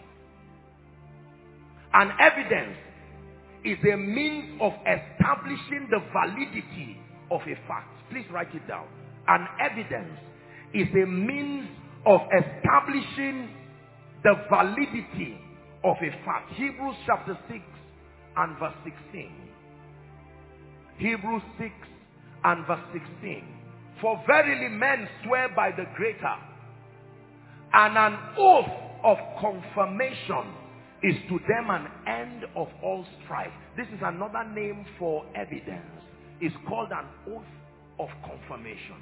An evidence is a means of establishing the validity of a fact. Please write it down. An evidence is a means of establishing the validity of a fact. Hebrews chapter 6 and verse 16. Hebrews 6 and verse 16. For verily men swear by the greater, and an oath of confirmation is to them an end of all strife. This is another name for evidence. It's called an oath of confirmation.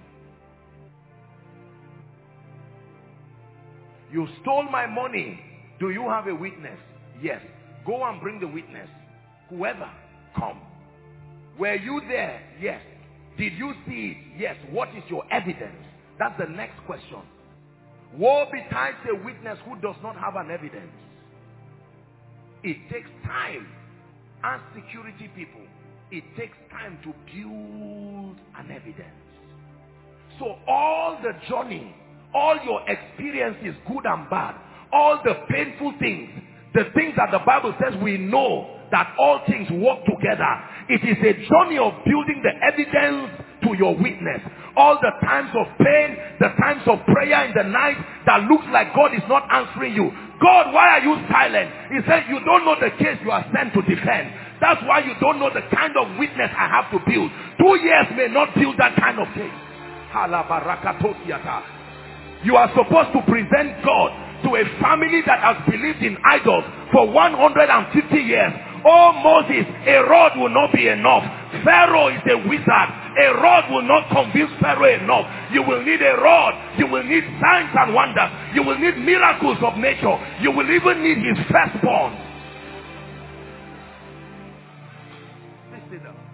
You stole my money. Do you have a witness? Yes. Go and bring the witness. Whoever, come. Were you there? Yes. Did you see it? Yes. What is your evidence? That's the next question. Woe betides a witness who does not have an evidence. It takes time. As security people, it takes time to build an evidence. So all the journey, all your experiences, good and bad, all the painful things, the things that the Bible says we know that all things work together. It is a journey of building the evidence to your witness. All the times of pain, the times of prayer in the night that looks like God is not answering you. God, why are you silent? He said, you don't know the case you are sent to defend. That's why you don't know the kind of witness I have to build. 2 years may not build that kind of thing. You are supposed to present God to a family that has believed in idols for 150 years. Oh Moses, a rod will not be enough. Pharaoh is a wizard. A rod will not convince Pharaoh enough. You will need a rod. You will need signs and wonders. You will need miracles of nature. You will even need his firstborn. Listen up.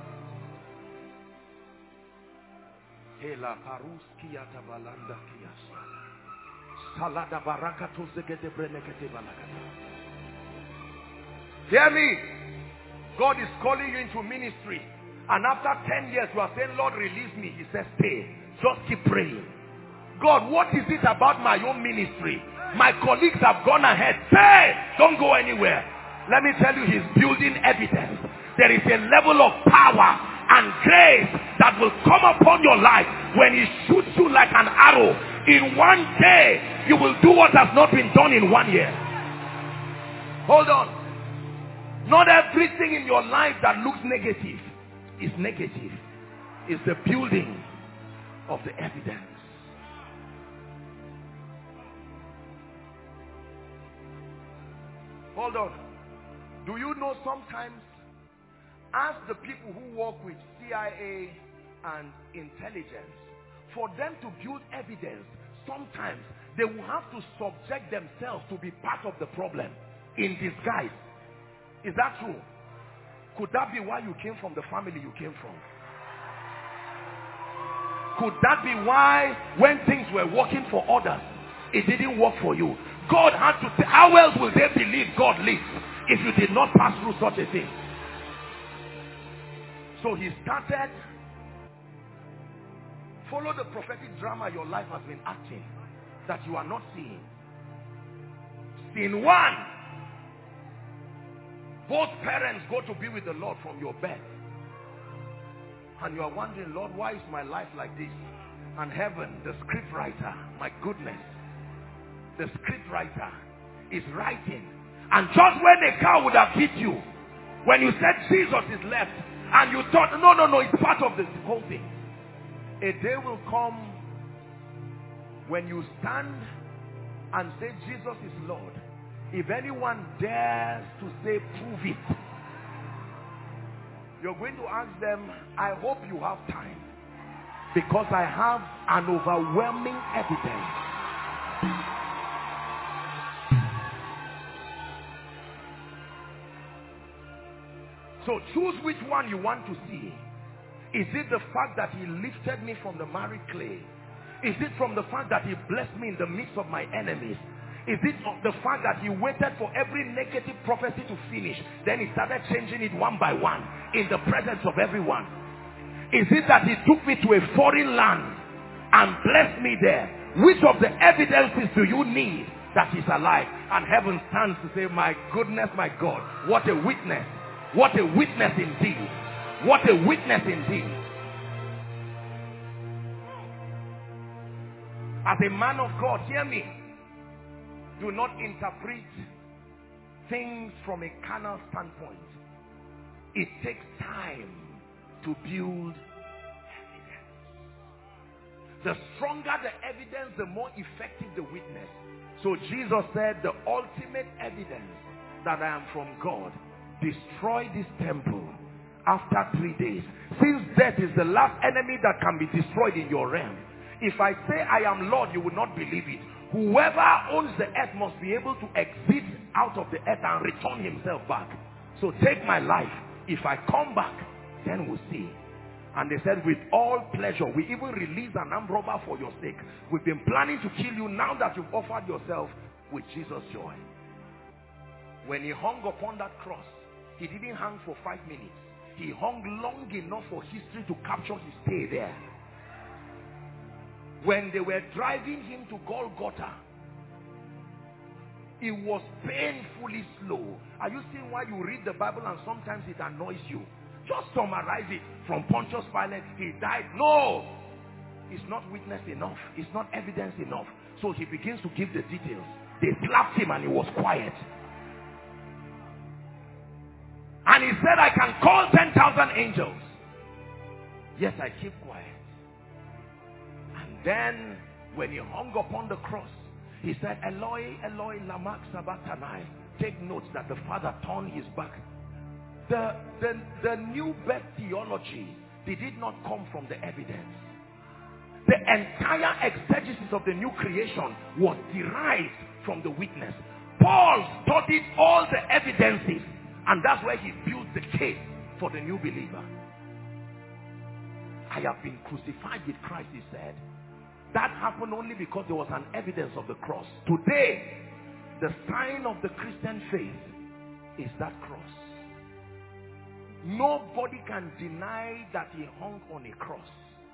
Hear me. God is calling you into ministry. And after 10 years, you are saying, Lord, release me. He says, stay. Just keep praying. God, what is it about my own ministry? My colleagues have gone ahead. Stay. Don't go anywhere. Let me tell you, he's building evidence. There is a level of power and grace that will come upon your life when he shoots you like an arrow. In one day, you will do what has not been done in 1 year. Hold on. Not everything in your life that looks negative is negative. It's the building of the evidence. Hold on. Do you know sometimes, ask the people who work with CIA and intelligence, for them to build evidence, sometimes they will have to subject themselves to be part of the problem in disguise. Is that true? Could that be why you came from the family you came from? Could that be why when things were working for others, it didn't work for you? God had to say, how else will they believe God lives if you did not pass through such a thing? So he started. Follow the prophetic drama your life has been acting that you are not seeing. Scene 1. Both parents go to be with the Lord from your birth. And you are wondering, Lord, why is my life like this? And heaven, the script writer, my goodness, the script writer is writing. And just when a car would have hit you, when you said Jesus is left, and you thought, no, it's part of the whole thing. A day will come when you stand and say Jesus is Lord. If anyone dares to say prove it, you're going to ask them, I hope you have time, because I have an overwhelming evidence. So choose which one you want to see. Is it the fact that he lifted me from the miry clay? Is it from the fact that he blessed me in the midst of my enemies? Is it the fact that he waited for every negative prophecy to finish, then he started changing it one by one in the presence of everyone? Is it that he took me to a foreign land and blessed me there? Which of the evidences do you need that he's alive? And heaven stands to say, my goodness, my God, what a witness. What a witness indeed. What a witness indeed. As a man of God, hear me. Do not interpret things from a carnal standpoint. It takes time to build evidence. The stronger the evidence, the more effective the witness. So Jesus said, the ultimate evidence that I am from God, destroy this temple after 3 days. Since death is the last enemy that can be destroyed in your realm, if I say I am Lord, you will not believe it. Whoever owns the earth must be able to exit out of the earth and return himself back. So take my life. If I come back, then we'll see. And they said, with all pleasure. We even release an armed robber for your sake. We've been planning to kill you now that you've offered yourself with Jesus' joy. When he hung upon that cross, he didn't hang for 5 minutes. He hung long enough for history to capture his stay there. When they were driving him to Golgotha, it was painfully slow. Are you seeing why you read the Bible and sometimes it annoys you? Just summarize it. From Pontius Pilate, he died. No! It's not witness enough. It's not evidence enough. So he begins to give the details. They slapped him and he was quiet. And he said, said, I can call 10,000 angels. Yes, I keep quiet. And then when he hung upon the cross, he said, Eloi, Eloi, lama sabachthani. Take note that the Father turned his back. The new birth theology did it not come from the evidence. The entire exegesis of the new creation was derived from the witness. Paul studied all the evidences, and that's where he built the case for the new believer. I have been crucified with Christ, he said. That happened only because there was an evidence of the cross. Today, the sign of the Christian faith is that cross. Nobody can deny that he hung on a cross.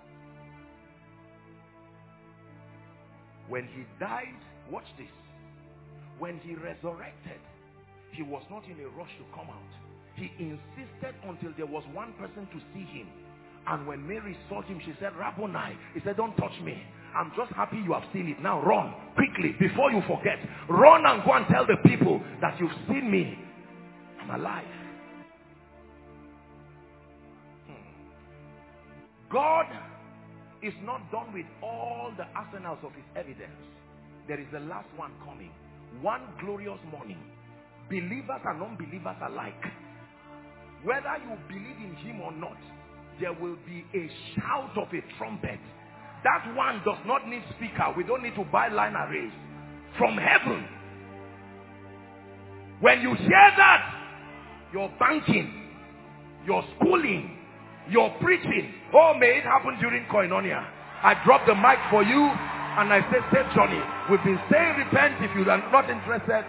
When he died, watch this. When he resurrected, he was not in a rush to come out. He insisted until there was one person to see him. And when Mary saw him, she said, Rabboni. He said, don't touch me. I'm just happy you have seen it. Now run quickly before you forget. Run and go and tell the people that you've seen me. I'm alive. God is not done with all the arsenals of his evidence. There is the last one coming. One glorious morning. Believers and unbelievers alike. Whether you believe in him or not, there will be a shout of a trumpet. That one does not need speaker. We don't need to buy line arrays. From heaven. When you hear that, your banking, your schooling, your preaching, oh, may it happen during Koinonia. I drop the mic for you and I say, say Johnny, we've been saying repent if you are not interested.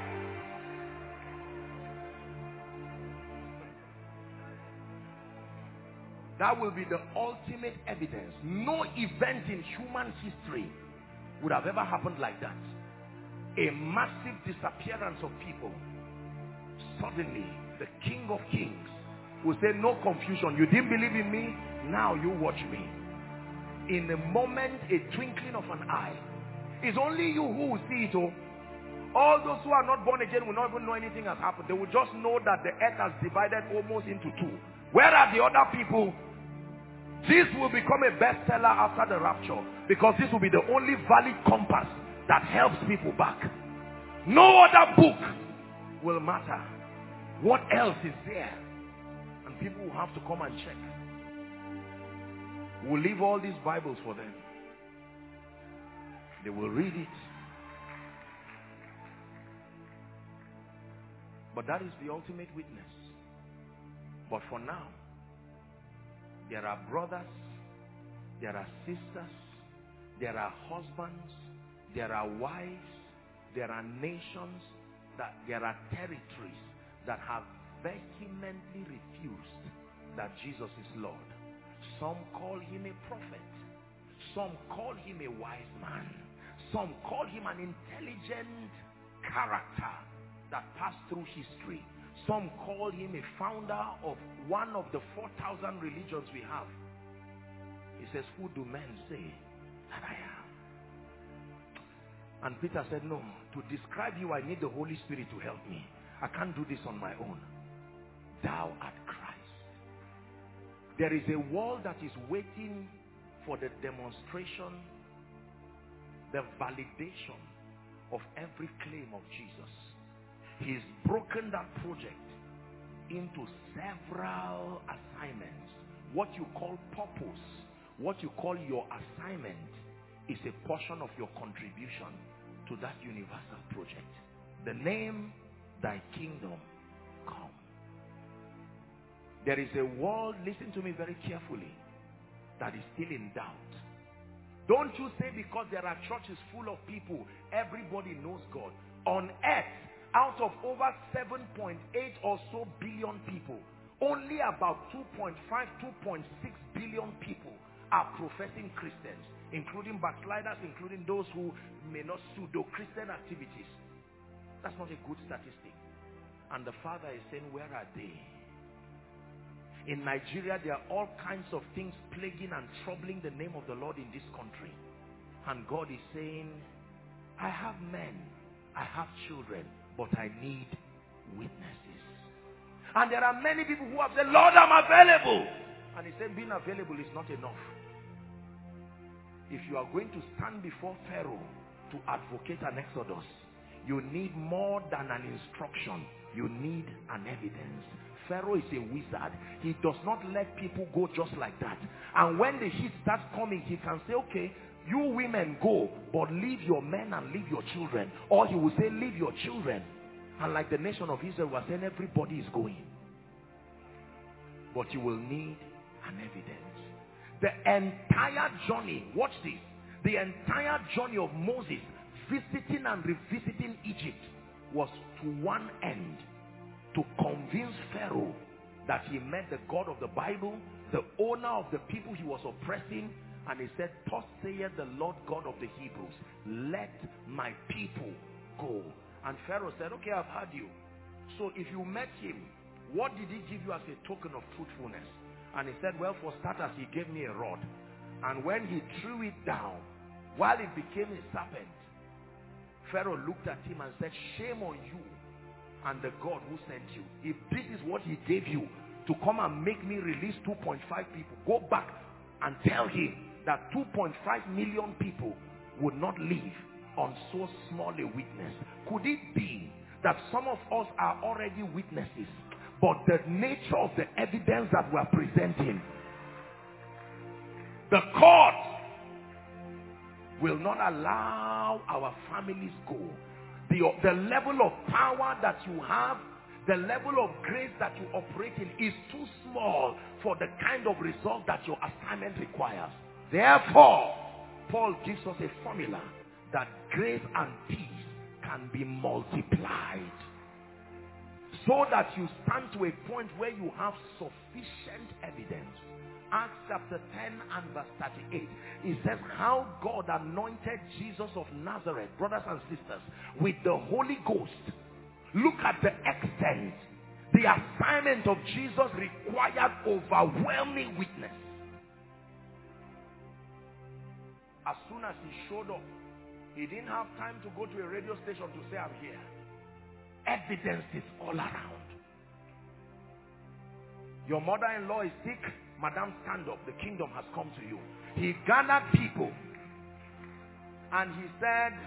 That will be the ultimate evidence. No event in human history would have ever happened like that. A massive disappearance of people. Suddenly, the King of Kings will say, no confusion. You didn't believe in me? Now you watch me. In a moment, a twinkling of an eye. It's only you who will see it. All those who are not born again will not even know anything has happened. They will just know that the earth has divided almost into two. Where are the other people? This will become a bestseller after the rapture, because this will be the only valid compass that helps people back. No other book will matter. What else is there? And people will have to come and check. We'll leave all these Bibles for them. They will read it. But that is the ultimate witness. But for now, there are brothers, there are sisters, there are husbands, there are wives, there are nations, there are territories that have vehemently refused that Jesus is Lord. Some call him a prophet. Some call him a wise man. Some call him an intelligent character that passed through history. Some call him a founder of one of the 4,000 religions we have. He says, who do men say that I am? And Peter said, no, to describe you, I need the Holy Spirit to help me. I can't do this on my own. Thou art Christ. There is a world that is waiting for the demonstration, the validation of every claim of Jesus. He's broken that project into several assignments. What you call purpose, what you call your assignment, is a portion of your contribution to that universal project. The name, thy kingdom come. There is a world, listen to me very carefully, that is still in doubt. Don't you say because there are churches full of people, everybody knows God. On earth, out of over 7.8 or so billion people, only about 2.5, 2.6 billion people are professing Christians, including backsliders, including those who may not pseudo-Christian activities. That's not a good statistic. And the Father is saying, where are they? In Nigeria, there are all kinds of things plaguing and troubling the name of the Lord in this country. And God is saying, I have men, I have children, but I need witnesses. And there are many people who have said, Lord, I'm available. And he said, being available is not enough. If you are going to stand before Pharaoh to advocate an exodus, you need more than an instruction. You need an evidence. Pharaoh is a wizard. He does not let people go just like that. And when the heat starts coming, he can say, okay, you women go, but leave your men and leave your children. Or he will say, leave your children. And like the nation of Israel was saying, everybody is going. But you will need an evidence. The entire journey, watch this, the entire journey of Moses visiting and revisiting Egypt was to one end, to convince Pharaoh that he met the God of the Bible, the owner of the people he was oppressing, and he said, thus saith the Lord God of the Hebrews, let my people go. And Pharaoh said, okay, I've heard you. So if you met him, what did he give you as a token of truthfulness? And he said, well, for starters, he gave me a rod. And when he threw it down, while it became a serpent, Pharaoh looked at him and said, shame on you and the God who sent you. If this is what he gave you to come and make me release 2.5 people, go back and tell him that 2.5 million people would not live on so small a witness. Could it be that some of us are already witnesses, but the nature of the evidence that we are presenting, the court will not allow our families go. The level of power that you have, the level of grace that you operate in is too small for the kind of result that your assignment requires. Therefore, Paul gives us a formula that grace and peace can be multiplied, so that you stand to a point where you have sufficient evidence. Acts chapter 10 and verse 38, it says how God anointed Jesus of Nazareth, brothers and sisters, with the Holy Ghost. Look at the extent. The assignment of Jesus required overwhelming witness. As soon as he showed up, he didn't have time to go to a radio station to say, I'm here. Evidence is all around. Your mother-in-law is sick. Madam, stand up. The kingdom has come to you. He gathered people and he said,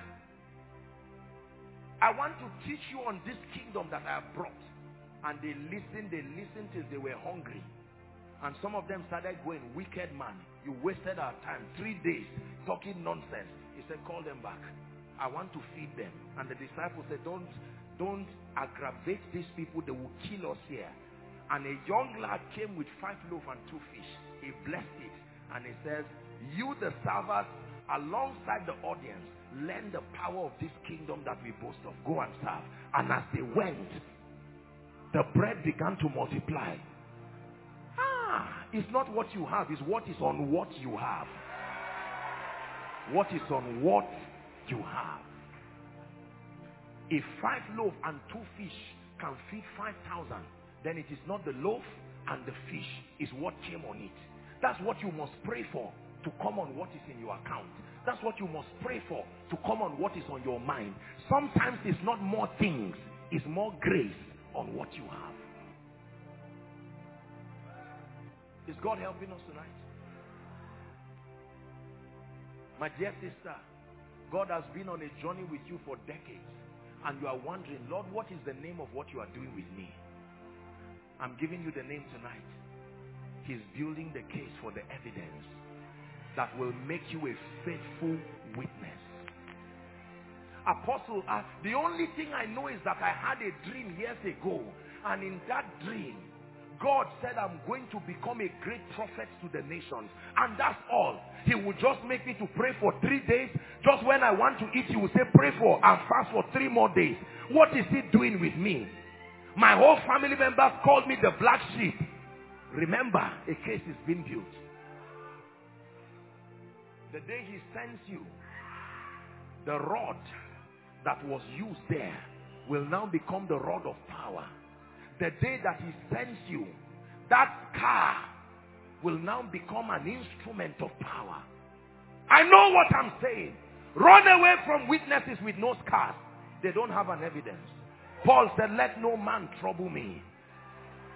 I want to teach you on this kingdom that I have brought. And they listened till they were hungry. And some of them started going, wicked man, you wasted our time 3 days talking nonsense. He said, call them back. I want to feed them. And the disciples said, don't aggravate these people. They will kill us here. And a young lad came with 5 loaves and 2 fish. He blessed it. And he says, you the servers, alongside the audience, learn the power of this kingdom that we boast of. Go and serve. And as they went, the bread began to multiply. It's not what you have, it's what is on what you have. What is on what you have. If 5 loaves and 2 fish can feed 5,000, then it is not the loaf and the fish, is what came on it. That's what you must pray for, to come on what is in your account. That's what you must pray for, to come on what is on your mind. Sometimes it's not more things, it's more grace on what you have. Is God helping us tonight? My dear sister, God has been on a journey with you for decades, and you are wondering, Lord, what is the name of what you are doing with me? I'm giving you the name tonight. He's building the case for the evidence that will make you a faithful witness. Apostle, the only thing I know is that I had a dream years ago, and in that dream, God said, I'm going to become a great prophet to the nations. And that's all. He will just make me to pray for 3 days. Just when I want to eat, he will say, pray for and fast for 3 more days. What is he doing with me? My whole family members called me the black sheep. Remember, a case is being built. The day he sends you, the rod that was used there will now become the rod of power. The day that he sends you, that car will now become an instrument of power. I know what I'm saying. Run away from witnesses with no scars. They don't have an evidence. Paul said, let no man trouble me.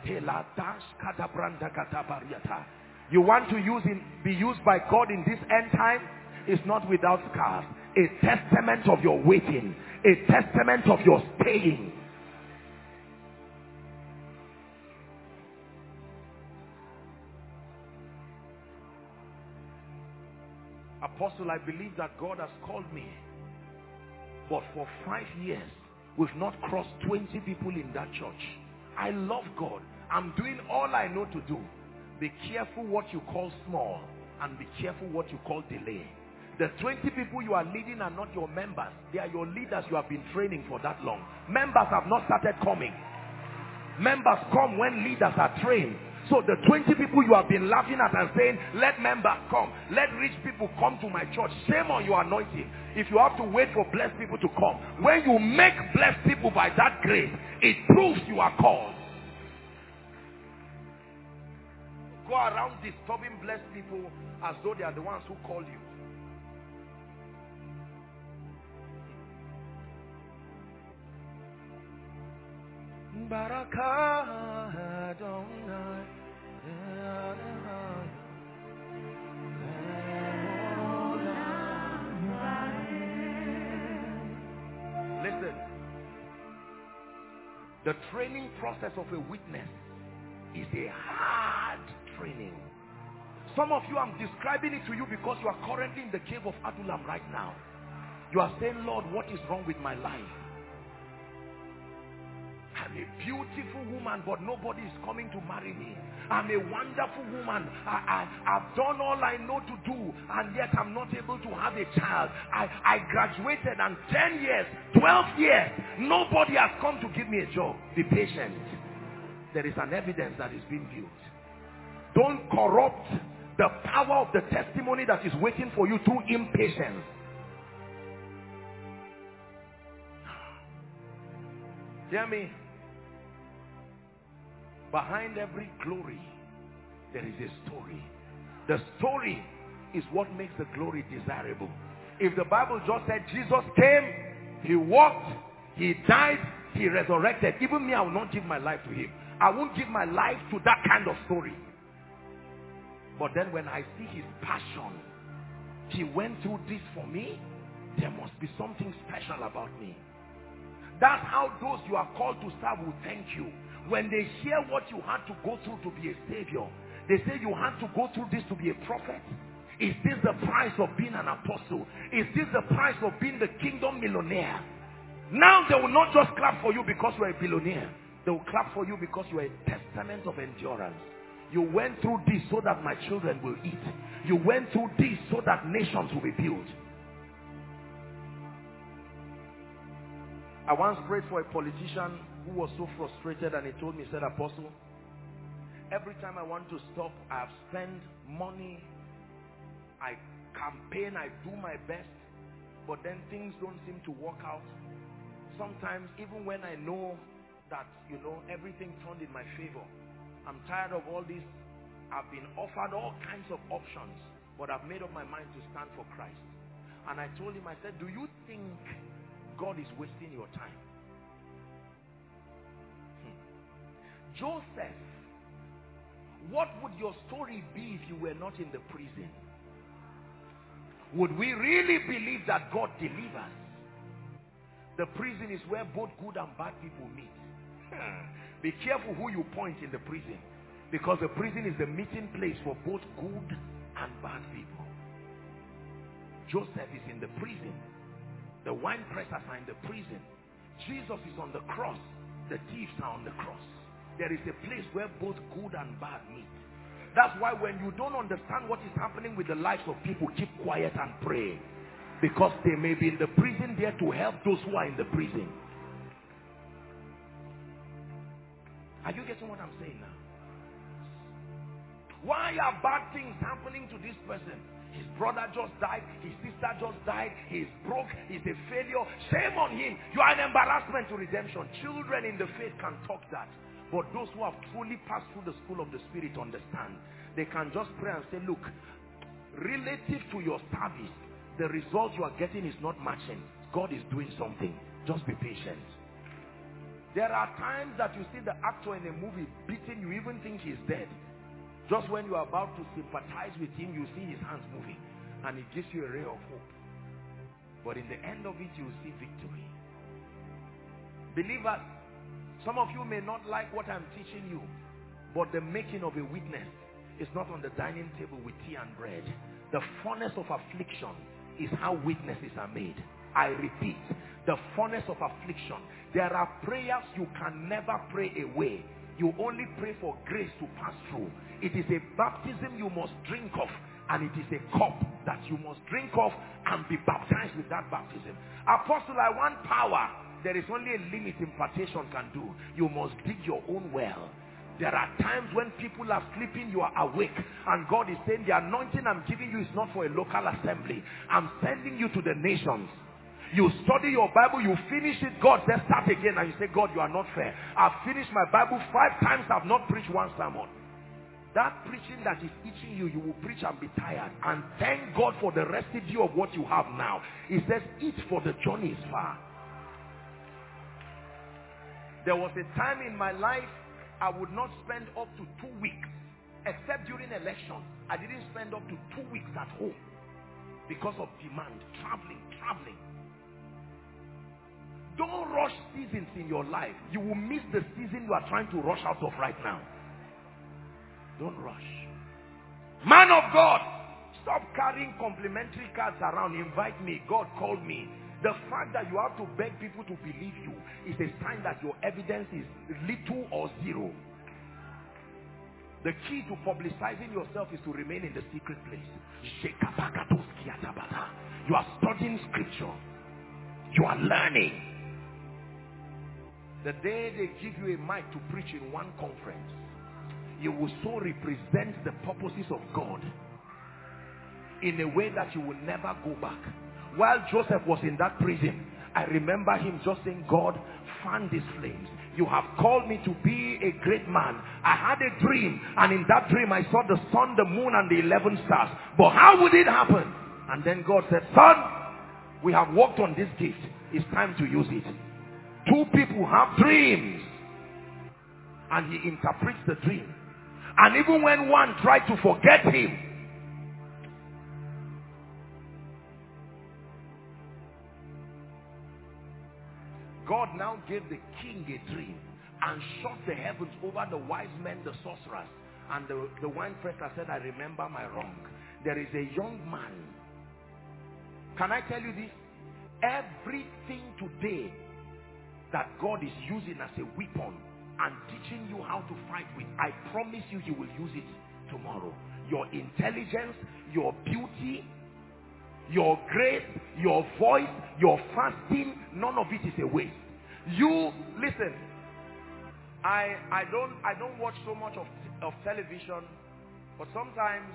You want to be used by God in this end time? It's not without scars. A testament of your waiting. A testament of your staying. Apostle, I believe that God has called me. But for 5 years, we've not crossed 20 people in that church. I love God. I'm doing all I know to do. Be careful what you call small and be careful what you call delay. The 20 people you are leading are not your members. They are your leaders you have been training for that long. Members have not started coming. Members come when leaders are trained. So the 20 people you have been laughing at and saying, let members come, let rich people come to my church. Shame on your anointing if you have to wait for blessed people to come. When you make blessed people by that grace, it proves you are called. Go around disturbing blessed people as though they are the ones who call you. Listen, the training process of a witness is a hard training. Some of you, I'm describing it to you because you are currently in the cave of Adullam right now. You are saying, Lord, what is wrong with my life? I'm a beautiful woman, but nobody is coming to marry me. I'm a wonderful woman. I've done all I know to do, and yet I'm not able to have a child. I graduated, and 10 years, 12 years, nobody has come to give me a job. Be patient. There is an evidence that is being built. Don't corrupt the power of the testimony that is waiting for you through impatience. Hear me? Behind every glory, there is a story. The story is what makes the glory desirable. If the Bible just said Jesus came, he walked, he died, he resurrected, even me, I will not give my life to him. I won't give my life to that kind of story. But then when I see his passion, he went through this for me, there must be something special about me. That's how those you are called to serve will thank you. When they hear what you had to go through to be a savior, they say you had to go through this to be a prophet. Is this the price of being an apostle? Is this the price of being the kingdom millionaire? Now they will not just clap for you because you are a billionaire. They will clap for you because you are a testament of endurance. You went through this so that my children will eat. You went through this so that nations will be built. I once prayed for a politician who was so frustrated, and he told me, he said, Apostle, every time I want to stop, I have spent money, I campaign, I do my best, but then things don't seem to work out. Sometimes, even when I know that, everything turned in my favor, I'm tired of all this. I've been offered all kinds of options, but I've made up my mind to stand for Christ. And I told him, I said, do you think God is wasting your time? Joseph, what would your story be if you were not in the prison? Would we really believe that God delivers? The prison is where both good and bad people meet. Be careful who you point in the prison, because the prison is the meeting place for both good and bad people. Joseph is in the prison. The wine pressers are in the prison. Jesus is on the cross. The thieves are on the cross. There is a place where both good and bad meet. That's why when you don't understand what is happening with the lives of people, keep quiet and pray. Because they may be in the prison there to help those who are in the prison. Are you getting what I'm saying now? Why are bad things happening to this person? His brother just died, his sister just died, he's broke, he's a failure. Shame on him. You are an embarrassment to redemption. Children in the faith can talk that. But those who have fully passed through the school of the Spirit understand. They can just pray and say, look, relative to your service, the result you are getting is not matching. God is doing something. Just be patient. There are times that you see the actor in a movie beating, you even think he's dead. Just when you are about to sympathize with him, you see his hands moving, and it gives you a ray of hope. But in the end of it, you see victory. Believers, some of you may not like what I'm teaching you, but the making of a witness is not on the dining table with tea and bread. The furnace of affliction is how witnesses are made. I repeat, the furnace of affliction. There are prayers you can never pray away. You only pray for grace to pass through. It is a baptism you must drink of, and it is a cup that you must drink of and be baptized with that baptism. Apostle, I want power. There is only a limit impartation can do. You must dig your own well. There are times when people are sleeping, you are awake, and God is saying, the anointing I'm giving you is not for a local assembly. I'm sending you to the nations. You study your Bible, you finish it, God says start again, and you say, God, you are not fair. I've finished my Bible 5 times, I've not preached one sermon. That preaching that is teaching you, you will preach and be tired. And thank God for the residue of what you have now. He says, eat, for the journey is far. There was a time in my life I would not spend up to 2 weeks, except during election. I didn't spend up to 2 weeks at home because of demand, traveling. Don't rush seasons in your life. You will miss the season you are trying to rush out of right now. Don't rush. Man of God, stop carrying complimentary cards around. Invite me. God called me. The fact that you have to beg people to believe you is a sign that your evidence is little or zero. The key to publicizing yourself is to remain in the secret place. You are studying scripture. You are learning. The day they give you a mic to preach in one conference, you will so represent the purposes of God in a way that you will never go back. While Joseph was in that prison, I remember him just saying, God, fan these flames. You have called me to be a great man. I had a dream, and in that dream I saw the sun, the moon, and the 11 stars. But how would it happen? And then God said, son, we have worked on this gift. It's time to use it. 2 people have dreams, and he interprets the dream. And even when one tried to forget him, God now gave the king a dream and shut the heavens over the wise men, the sorcerers. And the wine presser said, I remember my wrong. There is a young man. Can I tell you this? Everything today that God is using as a weapon and teaching you how to fight with, I promise you, he will use it tomorrow. Your intelligence, your beauty, your grace, your voice, your fasting, none of it is a waste. You listen, I don't watch so much of television, but sometimes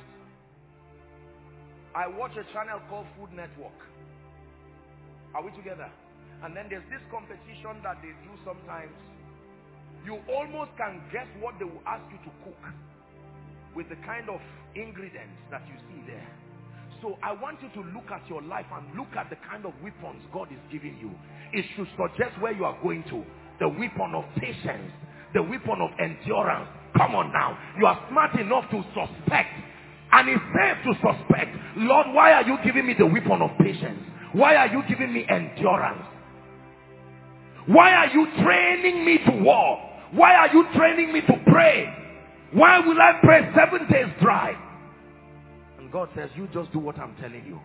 I watch a channel called Food Network. Are we together? And then there's this competition that they do sometimes. You almost can guess what they will ask you to cook with the kind of ingredients that you see there. So I want you to look at your life and look at the kind of weapons God is giving you. It should suggest where you are going to. The weapon of patience, the weapon of endurance. Come on now. You are smart enough to suspect. And it's safe to suspect. Lord, why are you giving me the weapon of patience? Why are you giving me endurance? Why are you training me to war? Why are you training me to pray? Why will I pray 7 days dry? And God says, you just do what I'm telling you.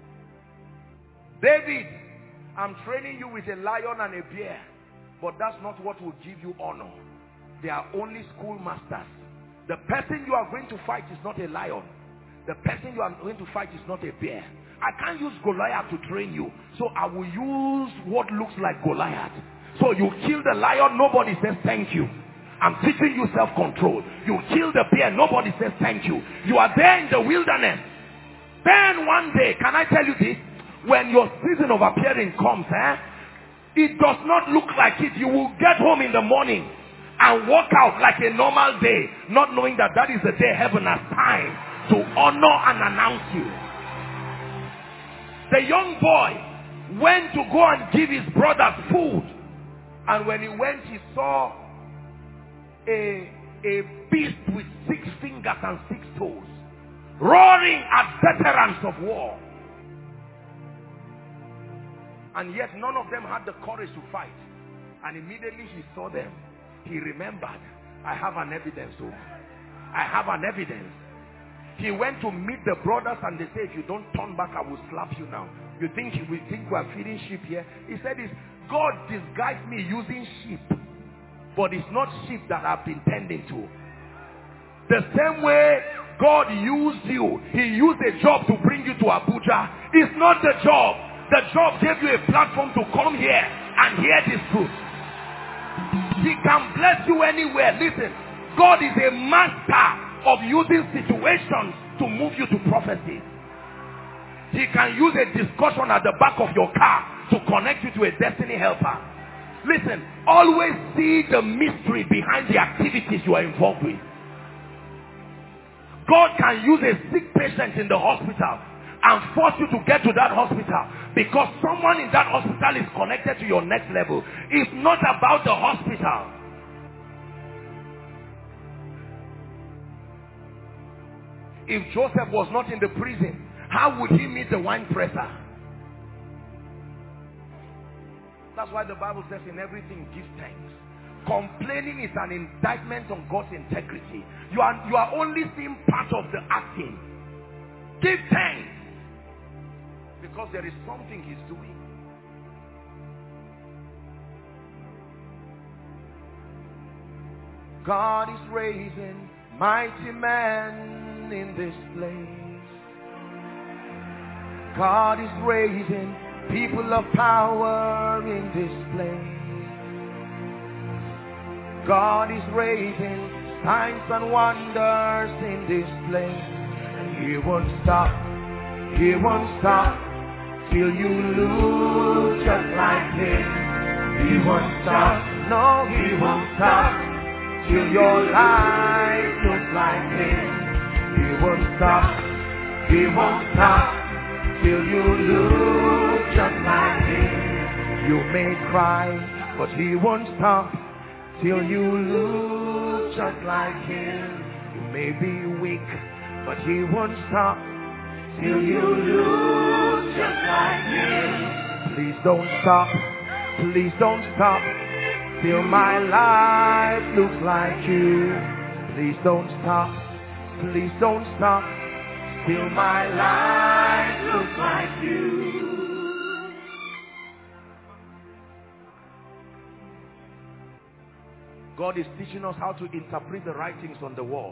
David, I'm training you with a lion and a bear, but that's not what will give you honor. They are only schoolmasters. The person you are going to fight is not a lion. The person you are going to fight is not a bear. I can't use Goliath to train you, so I will use what looks like Goliath. So you kill the lion, nobody says thank you. I'm teaching you self-control. You kill the bear, nobody says thank you. You are there in the wilderness. Then one day, can I tell you this? When your season of appearing comes, it does not look like it. You will get home in the morning and walk out like a normal day, not knowing that that is the day heaven has time to honor and announce you. The young boy went to go and give his brothers food, And when he went, he saw a beast with 6 fingers and 6 toes, roaring at veterans of war. And yet none of them had the courage to fight. And immediately he saw them, he remembered, I have an evidence. Oh, I have an evidence. He went to meet the brothers and they said, if you don't turn back, I will slap you now. You think we are feeding sheep here? He said this, God disguised me using sheep, but it's not sheep that I've been tending to. The same way God used you, he used a job to bring you to Abuja. It's not the job. The job gave you a platform to come here and hear this truth. He can bless you anywhere. Listen, God is a master of using situations to move you to prophecy. He can use a discussion at the back of your car to connect you to a destiny helper. Listen, always see the mystery behind the activities you are involved with. God can use a sick patient in the hospital and force you to get to that hospital because someone in that hospital is connected to your next level. It's not about the hospital. If Joseph was not in the prison, how would he meet the wine presser? That's why the Bible says in everything give thanks. Complaining is an indictment on God's integrity. You are only seeing part of the acting. Give thanks, because there is something he's doing. God is raising mighty men in this place. God is raising people of power in this place. God is raising signs and wonders in this place. And he won't stop. He won't stop till you look just like him. He won't stop. No, he won't stop till your life looks like him. He won't stop. He won't stop till you look just like him. You may cry, but he won't stop till you look just like him. You may be weak, but he won't stop till you look just like him. Please don't stop. Please don't stop till my life looks like you. Please don't stop. Please don't stop till my life looks like you. God is teaching us how to interpret the writings on the wall.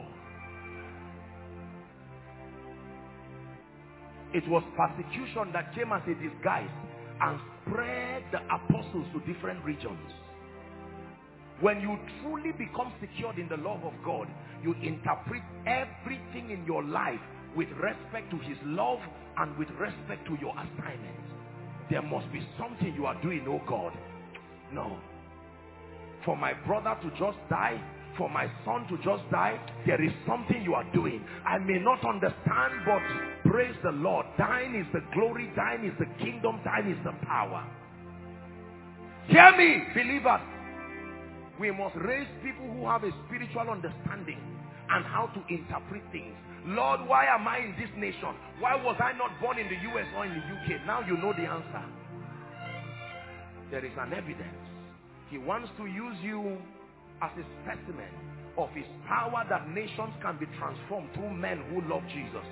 It was persecution that came as a disguise and spread the apostles to different regions. When you truly become secured in the love of God, you interpret everything in your life with respect to his love and with respect to your assignment. There must be something you are doing, oh God. No. For my brother to just die, for my son to just die, there is something you are doing. I may not understand, but praise the Lord. Thine is the glory, thine is the kingdom, thine is the power. Hear me, believers. We must raise people who have a spiritual understanding and how to interpret things. Lord, why am I in this nation? Why was I not born in the US or in the UK? Now you know the answer. There is an evidence. He wants to use you as a specimen of his power, that nations can be transformed through men who love Jesus.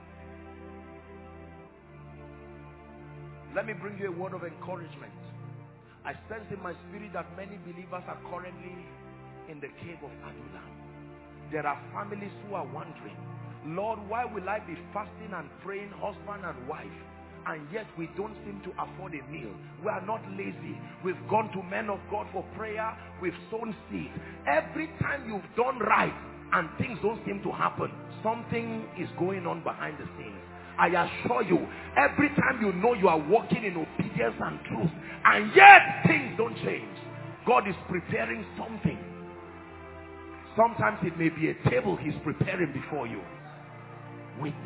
Let me bring you a word of encouragement. I sense in my spirit that many believers are currently in the cave of Adullam. There are families who are wondering, Lord, why will I be fasting and praying, husband and wife, and yet we don't seem to afford a meal? We are not lazy. We've gone to men of God for prayer. We've sown seeds. Every time you've done right and things don't seem to happen, something is going on behind the scenes. I assure you, every time you know you are walking in obedience and truth, and yet things don't change, God is preparing something. Sometimes it may be a table he's preparing before you. Witness.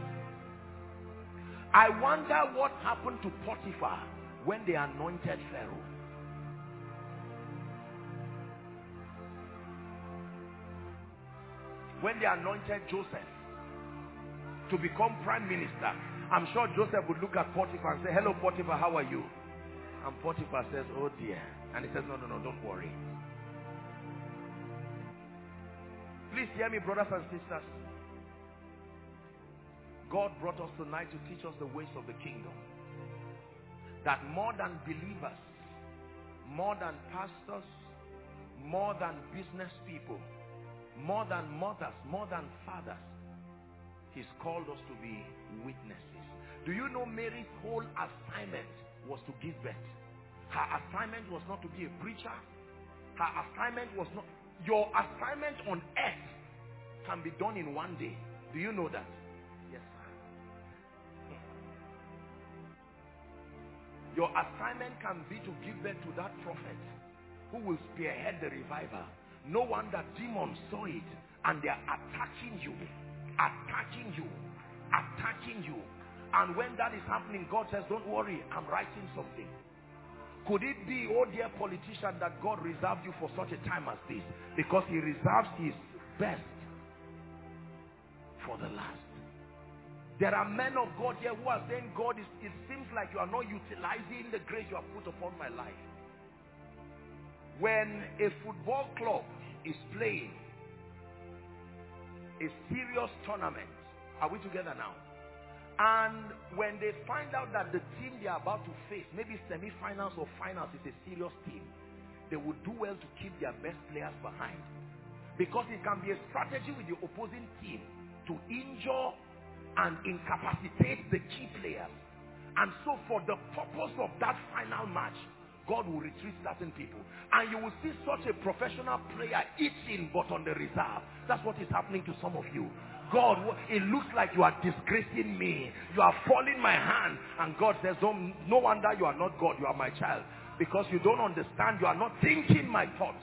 I wonder what happened to Potiphar when they anointed Pharaoh. When they anointed Joseph to become prime minister, I'm sure Joseph would look at Potiphar and say, hello Potiphar, how are you? And Potiphar says, oh dear. And he says, no, don't worry. Please hear me, brothers and sisters. God brought us tonight to teach us the ways of the kingdom. That more than believers, more than pastors, more than business people, more than mothers, more than fathers, He's called us to be witnesses. Do you know Mary's whole assignment was to give birth? Her assignment was not to be a preacher. Her assignment was not... Your assignment on earth can be done in one day. Do you know that? Yes, sir. Your assignment can be to give birth to that prophet who will spearhead the revival. No wonder demons saw it and they are attacking you. Attacking you. Attacking you. And when that is happening, God says, don't worry, I'm writing something. Could it be, oh dear politician, that God reserved you for such a time as this? Because He reserves His best for the last. There are men of God here who are saying, God, it seems like you are not utilizing the grace you have put upon my life. When a football club is playing a serious tournament, are we together now? And when they find out that the team they are about to face, maybe semi-finals or finals, is a serious team, they would do well to keep their best players behind. Because it can be a strategy with the opposing team to injure and incapacitate the key players. And so for the purpose of that final match, God will retreat certain people. And you will see such a professional player eating but on the reserve. That's what is happening to some of you. God, it looks like you are disgracing me. You are falling my hand. And God says, no wonder you are not God, you are my child. Because you don't understand, you are not thinking my thoughts.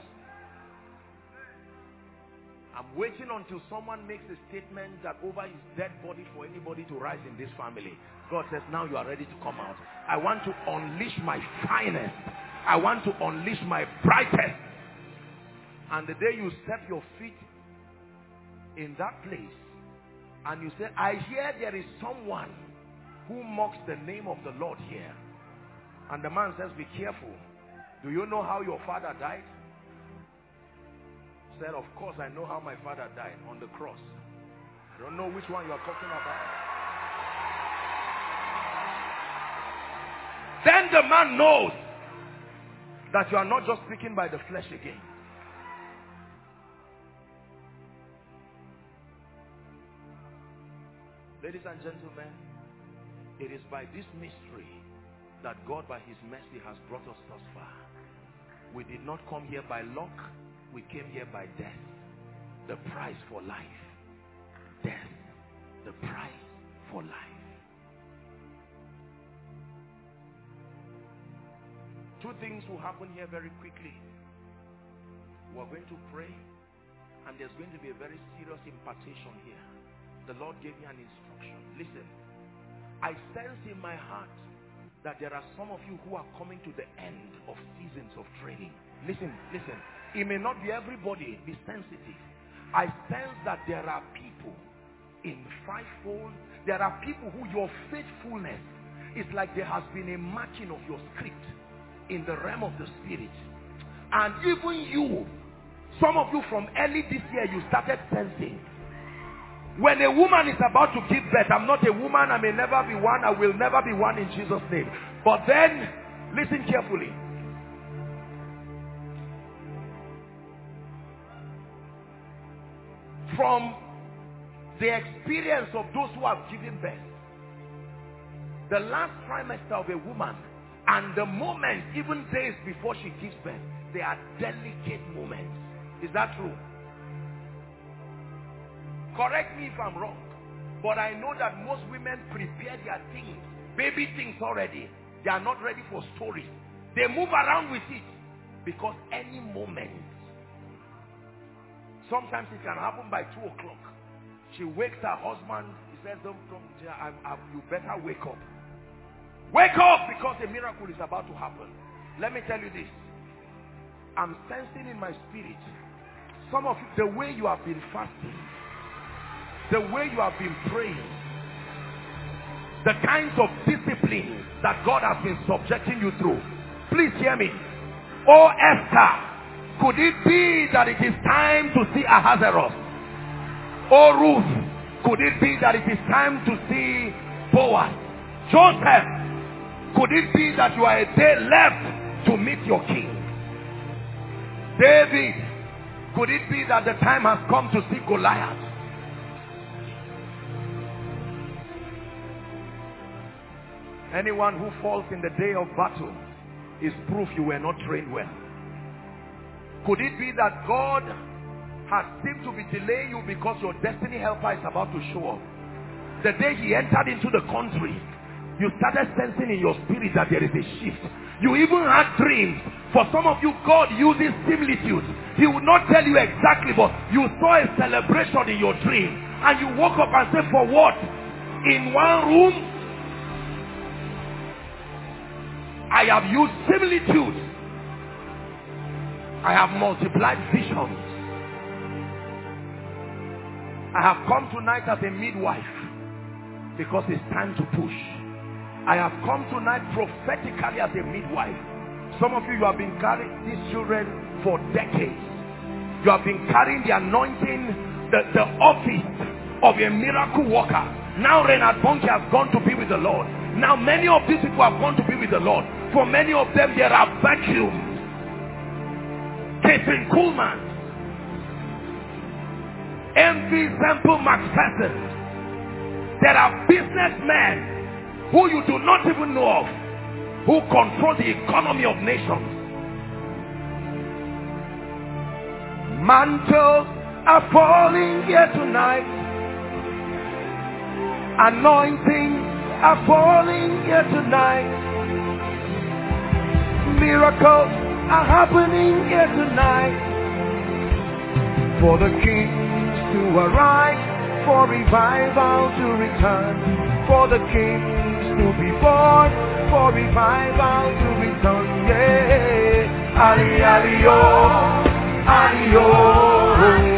I'm waiting until someone makes a statement that over his dead body for anybody to rise in this family. God says, now you are ready to come out. I want to unleash my finest. I want to unleash my brightest. And the day you step your feet in that place and you say, I hear there is someone who mocks the name of the Lord here. And the man says, be careful. Do you know how your father died? Said, of course I know how my father died, on the cross. I don't know which one you are talking about. Then the man knows that you are not just speaking by the flesh again. Ladies and gentlemen, it is by this mystery that God by His mercy has brought us thus far. We did not come here by luck. We came here by death. The price for life. Death. The price for life. Two things will happen here very quickly. We're going to pray, and there's going to be a very serious impartation here. The Lord gave me an instruction. Listen, I sense in my heart that there are some of you who are coming to the end of seasons of training. Listen. It may not be everybody. Be sensitive. I sense that there are people in fivefold. There are people who your faithfulness is like there has been a marking of your script in the realm of the spirit. And even you, some of you from early this year, you started sensing. When a woman is about to give birth, I'm not a woman, I may never be one, I will never be one in Jesus' name. But then, listen carefully. From the experience of those who have given birth, the last trimester of a woman and the moment, even days before she gives birth, they are delicate moments. Is that true? Correct me if I'm wrong, but I know that most women prepare their things, baby things already. They are not ready for stories. They move around with it because any moment. Sometimes it can happen by 2 o'clock. She wakes her husband. He says, don't come here. You better wake up. Wake up, because a miracle is about to happen. Let me tell you this. I'm sensing in my spirit, some of you, the way you have been fasting, the way you have been praying, the kinds of discipline that God has been subjecting you through. Please hear me. Oh Esther, could it be that it is time to see Ahasuerus? Oh Ruth, could it be that it is time to see Boaz? Joseph, could it be that you are a day left to meet your king? David, could it be that the time has come to see Goliath? Anyone who falls in the day of battle is proof you were not trained well. Could it be that God has seemed to be delaying you because your destiny helper is about to show up? The day he entered into the country, you started sensing in your spirit that there is a shift. You even had dreams. For some of you, God uses similitudes. He would not tell you exactly, but you saw a celebration in your dream. And you woke up and said, for what? In one room, I have used similitudes. I have multiplied visions. I have come tonight as a midwife because it's time to push. I have come tonight prophetically as a midwife. Some of you have been carrying these children for decades. You have been carrying the anointing, the office of a miracle worker. Now Reinhard Bonnke has gone to be with the Lord. Now many of these people have gone to be with the Lord. For many of them there are vacuums. Catherine Kuhlman, M.V. Semple McPherson. There are businessmen who you do not even know of, who control the economy of nations. Mantles are falling here tonight. Anointings are falling here tonight. Miracles are happening here tonight. For the kings to arise, for revival to return, for the kings to be born, for revival to return. Yeah. Ali, Ali, oh, Ali, oh,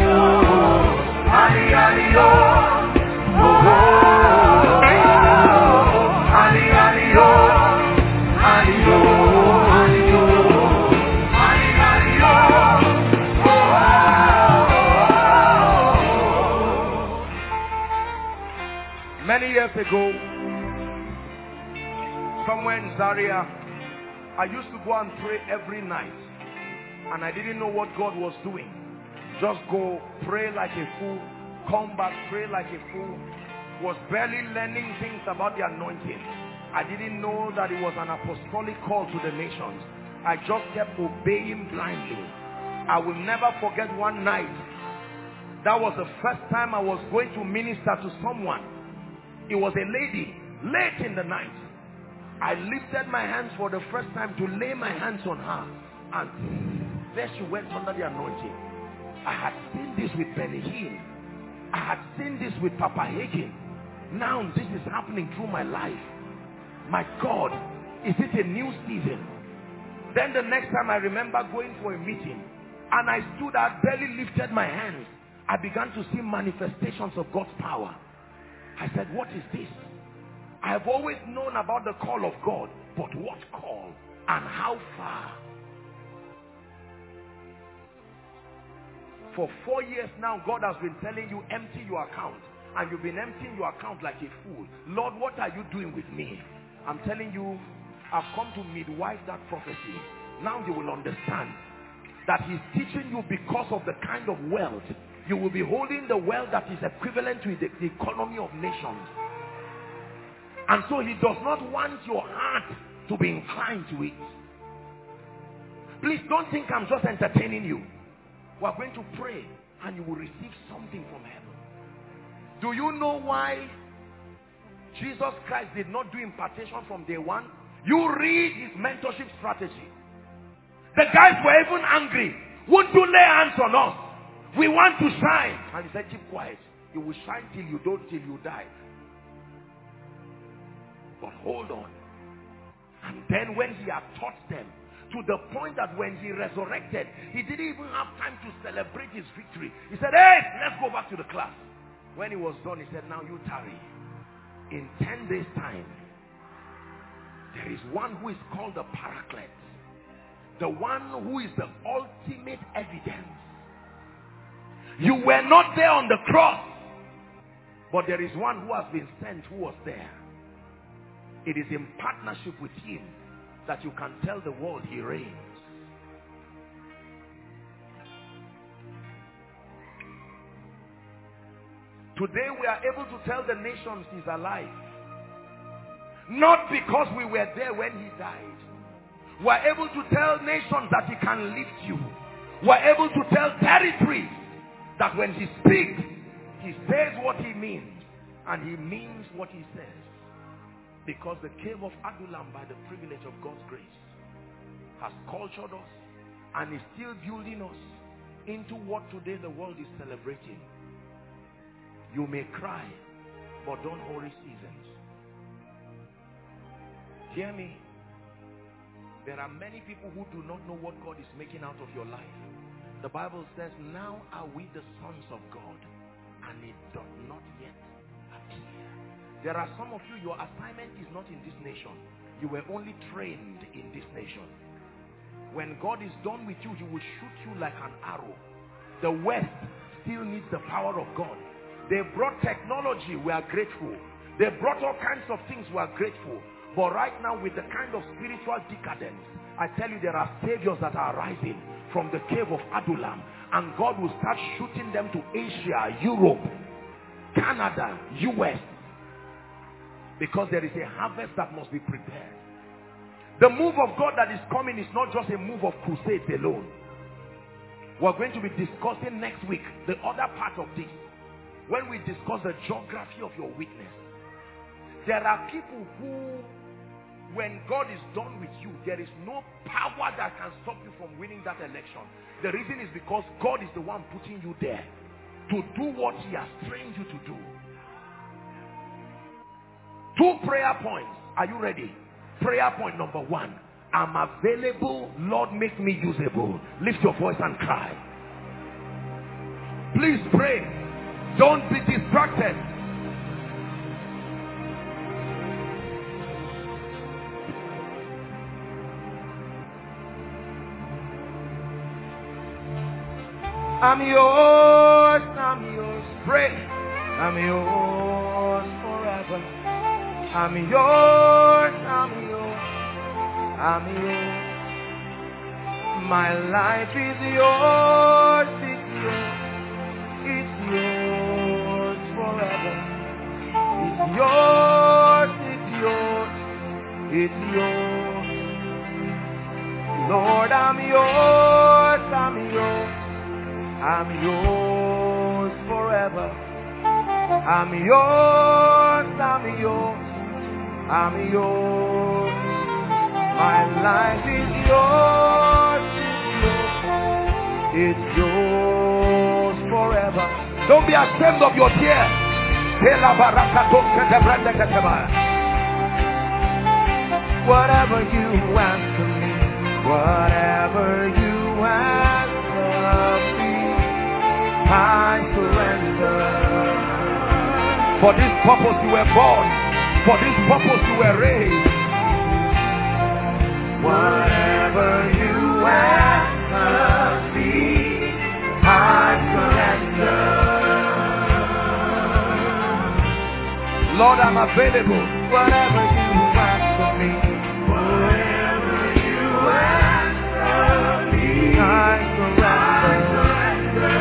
Ali, Ali, oh, oh, Ali, Ali, oh, Ali, oh, Ali, oh, Ali, Ali, oh. Many years ago, somewhere in Zaria, I used to go and pray every night, and I didn't know what God was doing. Just go pray like a fool, come back, pray like a fool. Was barely learning things about the anointing. I didn't know that it was an apostolic call to the nations. I just kept obeying blindly. I will never forget one night. That was the first time I was going to minister to someone. It was a lady, late in the night. I lifted my hands for the first time to lay my hands on her, and there she went under the anointing. I had seen this with Benny Hinn. I had seen this with Papa Hagin. Now this is happening through my life. My God, is it a new season? Then the next time I remember going for a meeting, and I stood out, barely lifted my hands. I began to see manifestations of God's power. I said, what is this? I have always known about the call of God, but what call and how far? For 4 years now, God has been telling you, empty your account. And you've been emptying your account like a fool. Lord, what are you doing with me? I'm telling you, I've come to midwife that prophecy. Now you will understand that he's teaching you because of the kind of wealth. You will be holding the wealth that is equivalent to the economy of nations. And so he does not want your heart to be inclined to it. Please don't think I'm just entertaining you. We're going to pray and you will receive something from heaven. Do you know why Jesus Christ did not do impartation from day one? You read his mentorship strategy. The guys were even angry. Won't you lay hands on us? We want to shine. And he said, keep quiet. You will shine till you don't, till you die. But hold on. And then when he had taught them, to the point that when he resurrected, he didn't even have time to celebrate his victory. He said, hey, let's go back to the class. When he was done, he said, now you tarry. In 10 days' time, there is one who is called the Paraclete. The one who is the ultimate evidence. You were not there on the cross, but there is one who has been sent who was there. It is in partnership with him that you can tell the world he reigns. Today we are able to tell the nations he's alive. Not because we were there when he died. We are able to tell nations that he can lift you. We are able to tell territories that when he speaks, he says what he means. And he means what he says. Because the cave of Adullam, by the privilege of God's grace, has cultured us and is still building us into what today the world is celebrating. You may cry, but don't hurry seasons. Hear me. There are many people who do not know what God is making out of your life. The Bible says, now are we the sons of God, and it does not yet appear. There are some of you, your assignment is not in this nation. You were only trained in this nation. When God is done with you, he will shoot you like an arrow. The West still needs the power of God. They brought technology, we are grateful. They brought all kinds of things, we are grateful. But right now, with the kind of spiritual decadence, I tell you, there are saviors that are rising from the cave of Adullam, and God will start shooting them to Asia, Europe, Canada, US, because there is a harvest that must be prepared. The move of God that is coming is not just a move of crusades alone. We're going to be discussing next week the other part of this, when we discuss the geography of your witness. There are people who, when God is done with you, there is no power that can stop you from winning that election. The reason is because God is the one putting you there to do what he has trained you to do. 2 prayer points. Are you ready? Prayer point number 1. I'm available. Lord, make me usable. Lift your voice and cry. Please pray. Don't be distracted. I'm yours, I'm yours. Pray. I'm yours forever. I'm yours, I'm yours, I'm yours. My life is yours, it's yours forever. It's yours, it's yours. Lord, I'm yours, I'm yours. I'm yours forever. I'm yours, I'm yours, I'm yours. My life is yours, it's yours forever. Don't be ashamed of your tears. Whatever you ask of me, whatever you ask of me, I surrender. For this purpose you were born. For this purpose you were raised. Whatever you ask of me, I surrender. Lord, I'm available. Whatever you ask of me, whatever you ask of me, I surrender.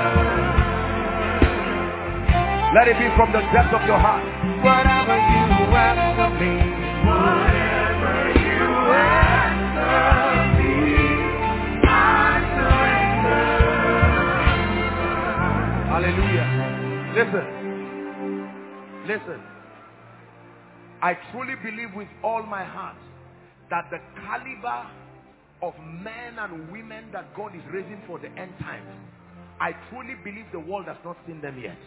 Let it be from the depth of your heart. Whatever you ask of me, whatever you ask of me, I surrender. Hallelujah. Listen. I truly believe with all my heart that the caliber of men and women that God is raising for the end times, I truly believe the world has not seen them yet.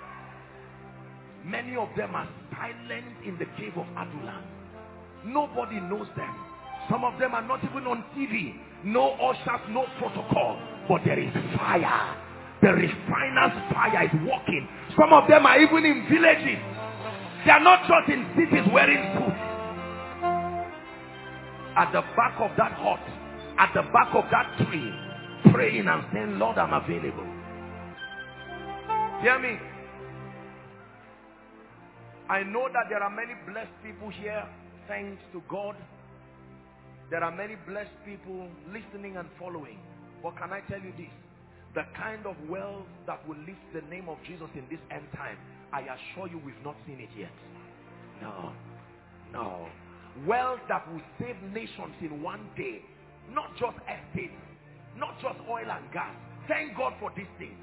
Many of them are silent in the cave of Adullam. Nobody knows them. Some of them are not even on TV. No ushers, no protocol. But there is fire. The refiner's fire is working. Some of them are even in villages. They are not just in cities wearing suits. At the back of that hut, at the back of that tree, praying and saying, Lord, I'm available. Hear me. I know that there are many blessed people here, thanks to God. There are many blessed people listening and following. But can I tell you this? The kind of wealth that will lift the name of Jesus in this end time, I assure you we've not seen it yet. No. No. Wealth that will save nations in one day. Not just estates. Not just oil and gas. Thank God for these things.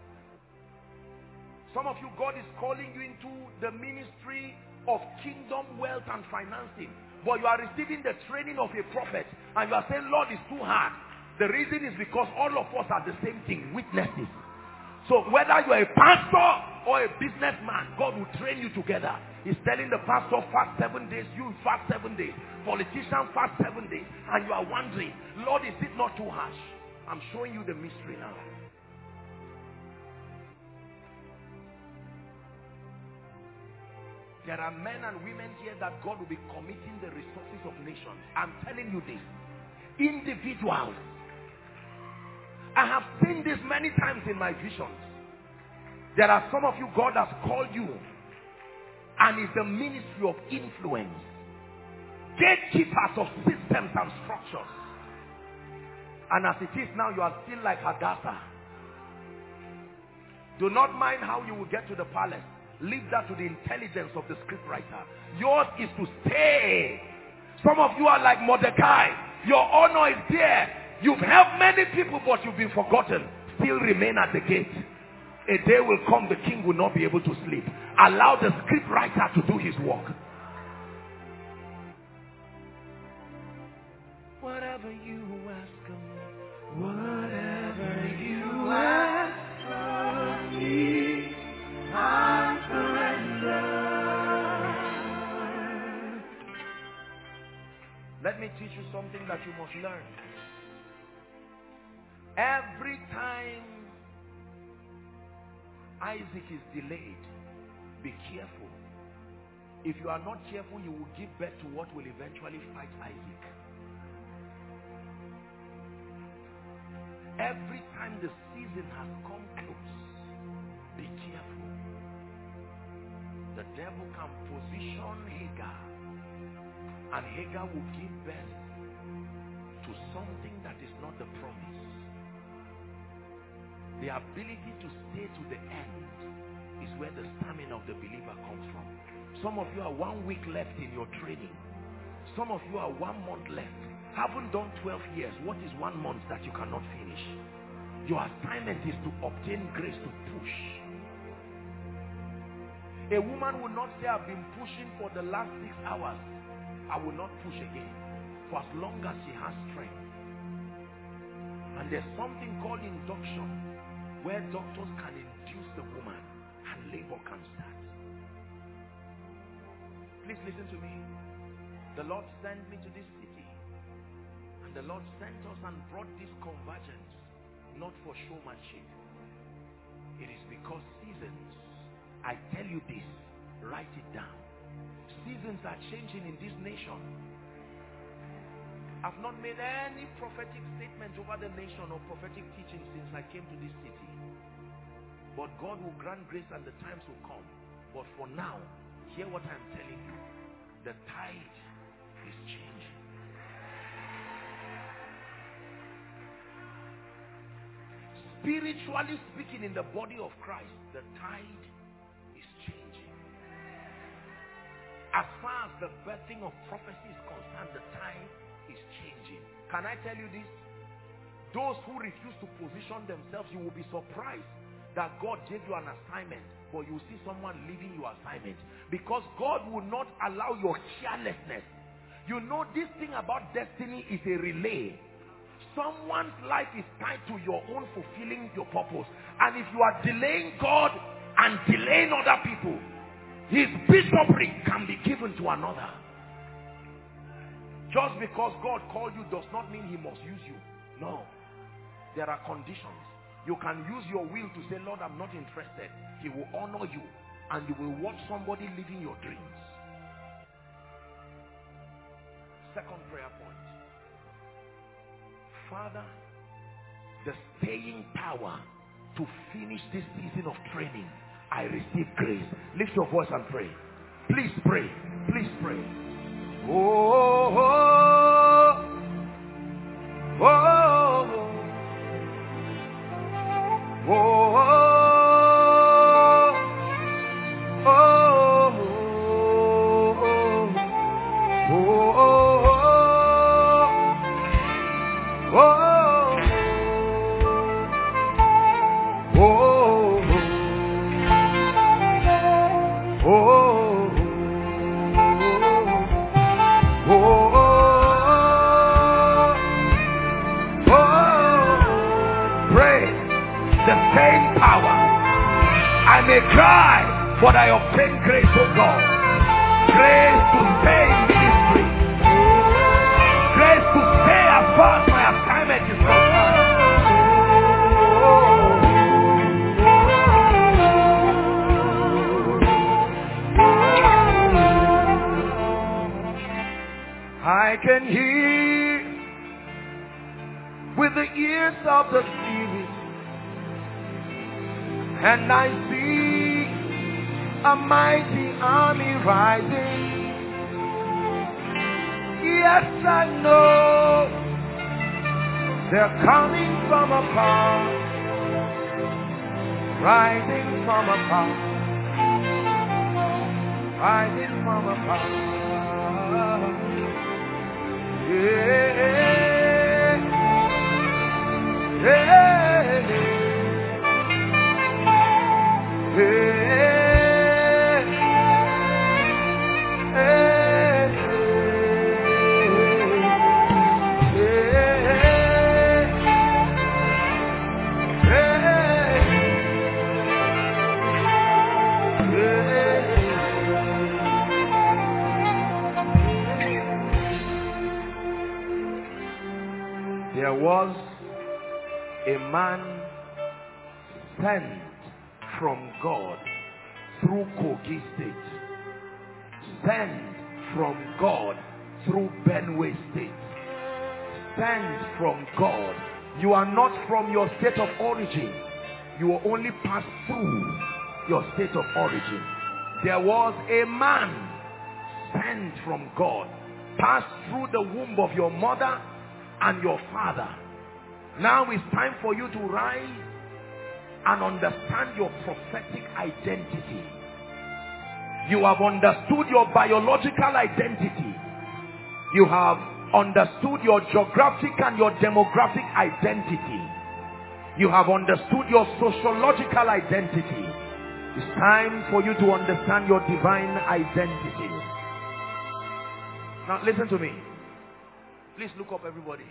Some of you, God is calling you into the ministry of kingdom wealth and financing. But you are receiving the training of a prophet. And you are saying, Lord, it's too hard. The reason is because all of us are the same thing, witnesses. So whether you are a pastor or a businessman, God will train you together. He's telling the pastor, fast 7 days, you fast 7 days. Politician, fast 7 days. And you are wondering, Lord, is it not too harsh? I'm showing you the mystery now. There are men and women here that God will be committing the resources of nations. I'm telling you this. Individuals. I have seen this many times in my visions. There are some of you, God has called you, and it's the ministry of influence. Gatekeepers of systems and structures. And as it is now, you are still like Hadassah. Do not mind how you will get to the palace. Leave that to the intelligence of the scriptwriter. Yours is to stay. Some of you are like Mordecai. Your honor is there. You've helped many people, but you've been forgotten. Still remain at the gate. A day will come, the king will not be able to sleep. Allow the scriptwriter to do his work. Whatever you ask of me, whatever you ask of me, I surrender. Let me teach you something that you must learn. Every time Isaac is delayed, be careful. If you are not careful, you will give birth to what will eventually fight Isaac. Every time the season has come close, be careful. The devil can position Hagar, and Hagar will give birth to something that is not the promise. The ability to stay to the end is where the stamina of the believer comes from. Some of you are 1 week left in your training. Some of you are 1 month left. Haven't done 12 years. What is 1 month that you cannot finish? Your assignment is to obtain grace to push. A woman will not say, I've been pushing for the last 6 hours. I will not push again. For as long as she has strength. And there's something called induction, where doctors can induce the woman and labor can start. Please listen to me. The Lord sent me to this city, and the Lord sent us and brought this convergence, not for showmanship. It is because seasons, I tell you this, write it down. Seasons are changing in this nation. I've not made any prophetic statement over the nation or prophetic teaching since I came to this city. But God will grant grace and the times will come. But for now, hear what I'm telling you. The tide is changing. Spiritually speaking, in the body of Christ, the tide is changing. As far as the birthing of prophecy is concerned, the tide is changing. Can I tell you this? Those who refuse to position themselves, you will be surprised that God gave you an assignment, but you see someone leaving your assignment, because God will not allow your carelessness. You know, this thing about destiny is a relay. Someone's life is tied to your own fulfilling your purpose, and if you are delaying God and delaying other people, his bishopric can be given to another. Just because God called you does not mean he must use you. No. There are conditions. You can use your will to say, Lord, I'm not interested. He will honor you, and you will watch somebody living your dreams. Second prayer point. Father, the staying power to finish this season of training, I receive grace. Lift your voice and pray. Please pray. Please pray. Oh, oh, oh, oh, oh, I may cry, but I obtain grace, oh God. Grace to stay in ministry. Grace to stay as far as my assignment is concerned. I can hear with the ears of the Spirit, and I see a mighty army rising. Yes, I know they're coming from afar, rising from afar, rising from afar. Yeah, yeah, yeah. There was a man sent from God through Kogi State, sent from God through Benue State, sent from God. You are not from your state of origin. You will only pass through your state of origin. There was a man sent from God, passed through the womb of your mother and your father. Now it's time for you to rise and understand your prophetic identity. You have understood your biological identity. You have understood your geographic and your demographic identity. You have understood your sociological identity. It's time for you to understand your divine identity. Now listen to me. Please look up, everybody.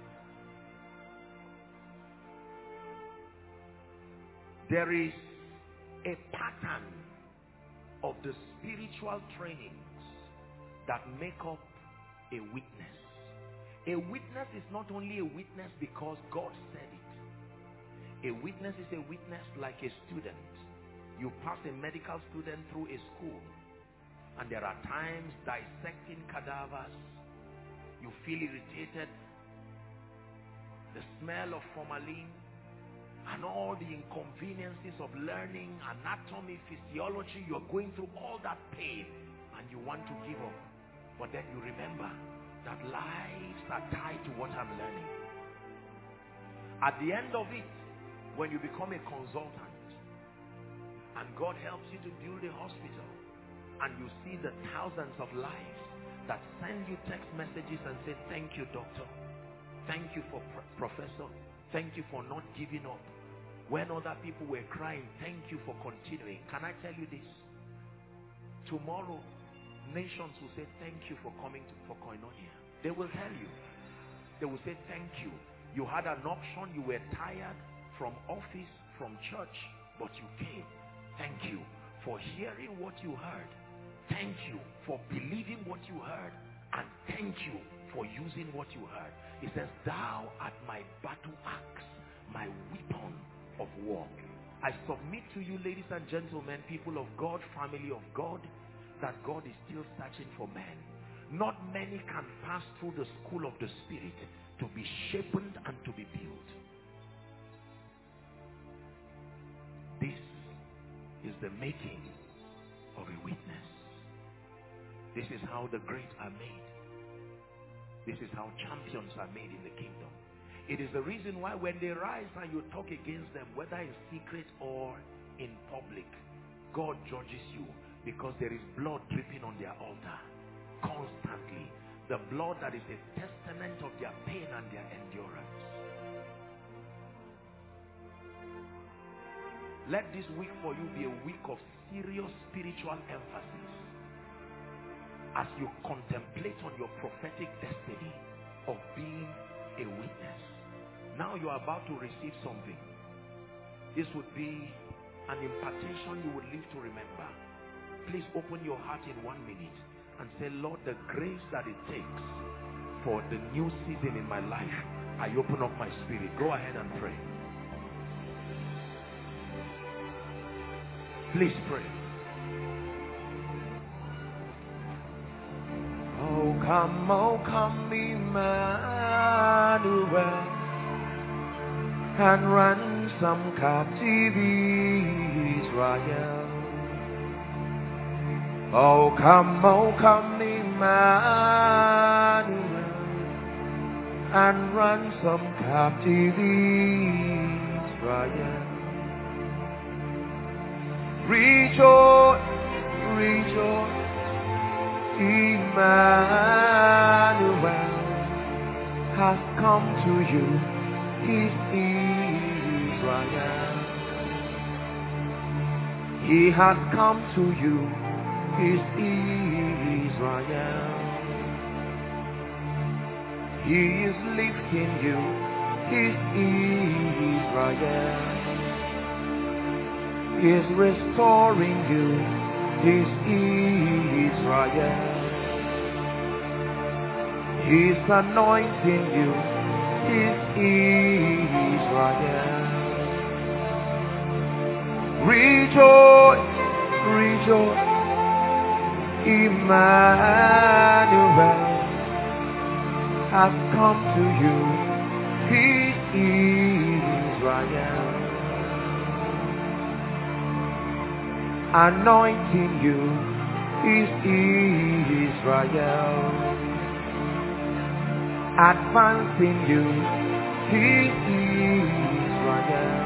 There is a pattern of the spiritual trainings that make up a witness. A witness is not only a witness because God said it. A witness is a witness like a student. You pass a medical student through a school, and there are times dissecting cadavers, you feel irritated, the smell of formalin, and all the inconveniences of learning anatomy, physiology. You're going through all that pain and you want to give up. But then you remember that lives are tied to what I'm learning. At the end of it, when you become a consultant and God helps you to build a hospital, and you see the thousands of lives that send you text messages and say, thank you, doctor. Thank you for professor. Thank you for not giving up. When other people were crying, thank you for continuing. Can I tell you this? Tomorrow, nations will say, thank you for coming for Koinonia. They will tell you. They will say, thank you. You had an option. You were tired from office, from church, but you came. Thank you for hearing what you heard. Thank you for believing what you heard. And thank you for using what you heard. It says, thou art my battle axe, my weapon war. I submit to you, ladies and gentlemen, people of God, family of God, that God is still searching for men. Not many can pass through the school of the Spirit to be sharpened and to be built. This is the making of a witness. This is how the great are made. This is how champions are made in the kingdom. It is the reason why when they rise and you talk against them, whether in secret or in public, God judges you, because there is blood dripping on their altar constantly. The blood that is a testament of their pain and their endurance. Let this week for you be a week of serious spiritual emphasis as you contemplate on your prophetic destiny of being a witness. Now you are about to receive something. This would be an impartation you would live to remember. Please open your heart in 1 minute and say, Lord, the grace that it takes for the new season in my life, I open up my spirit. Go ahead and pray. Please pray. Oh come, Emmanuel, and ransom captive Israel. Oh come, Emmanuel, and ransom captive Israel. Rejoice, rejoice, Emmanuel has come to you, his Israel. He has come to you, his Israel. He is lifting you, his Israel. He is restoring you, his Israel. He is anointing you, his Israel. Rejoice, rejoice, Emmanuel has come to you, his Israel. Anointing you, his Israel. Advancing you, his Israel.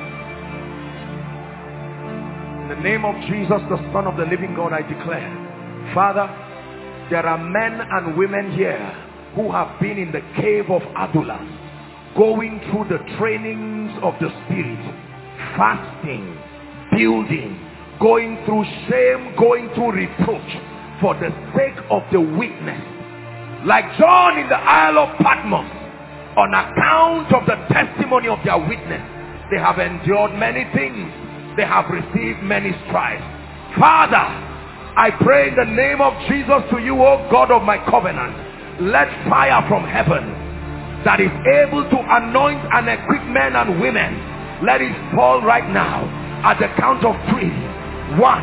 In the name of Jesus, the Son of the living God, I declare, Father, there are men and women here who have been in the cave of Adullam, going through the trainings of the Spirit, fasting, building, going through shame, going through reproach for the sake of the witness. Like John in the Isle of Patmos, on account of the testimony of their witness, they have endured many things. They have received many stripes. Father, I pray in the name of Jesus to you, O God of my covenant, let fire from heaven that is able to anoint and equip men and women, let it fall right now at the count of 3. 1, 2, 3.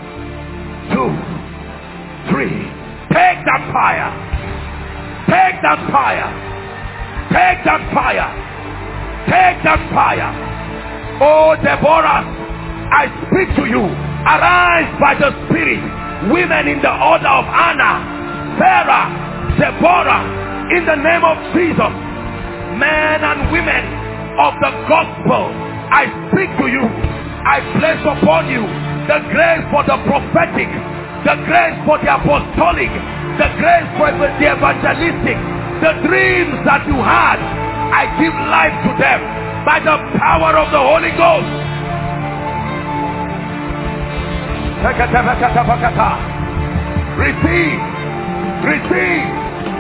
Take that fire. Take that fire. Take that fire. Take that fire. Oh Deborah, I speak to you. Arise by the Spirit. Women in the order of Anna, Sarah, Deborah, in the name of Jesus. Men and women of the gospel, I speak to you. I place upon you the grace for the prophetic, the grace for the apostolic, the grace for the evangelistic, the dreams that you had. I give life to them by the power of the Holy Ghost. Receive, receive.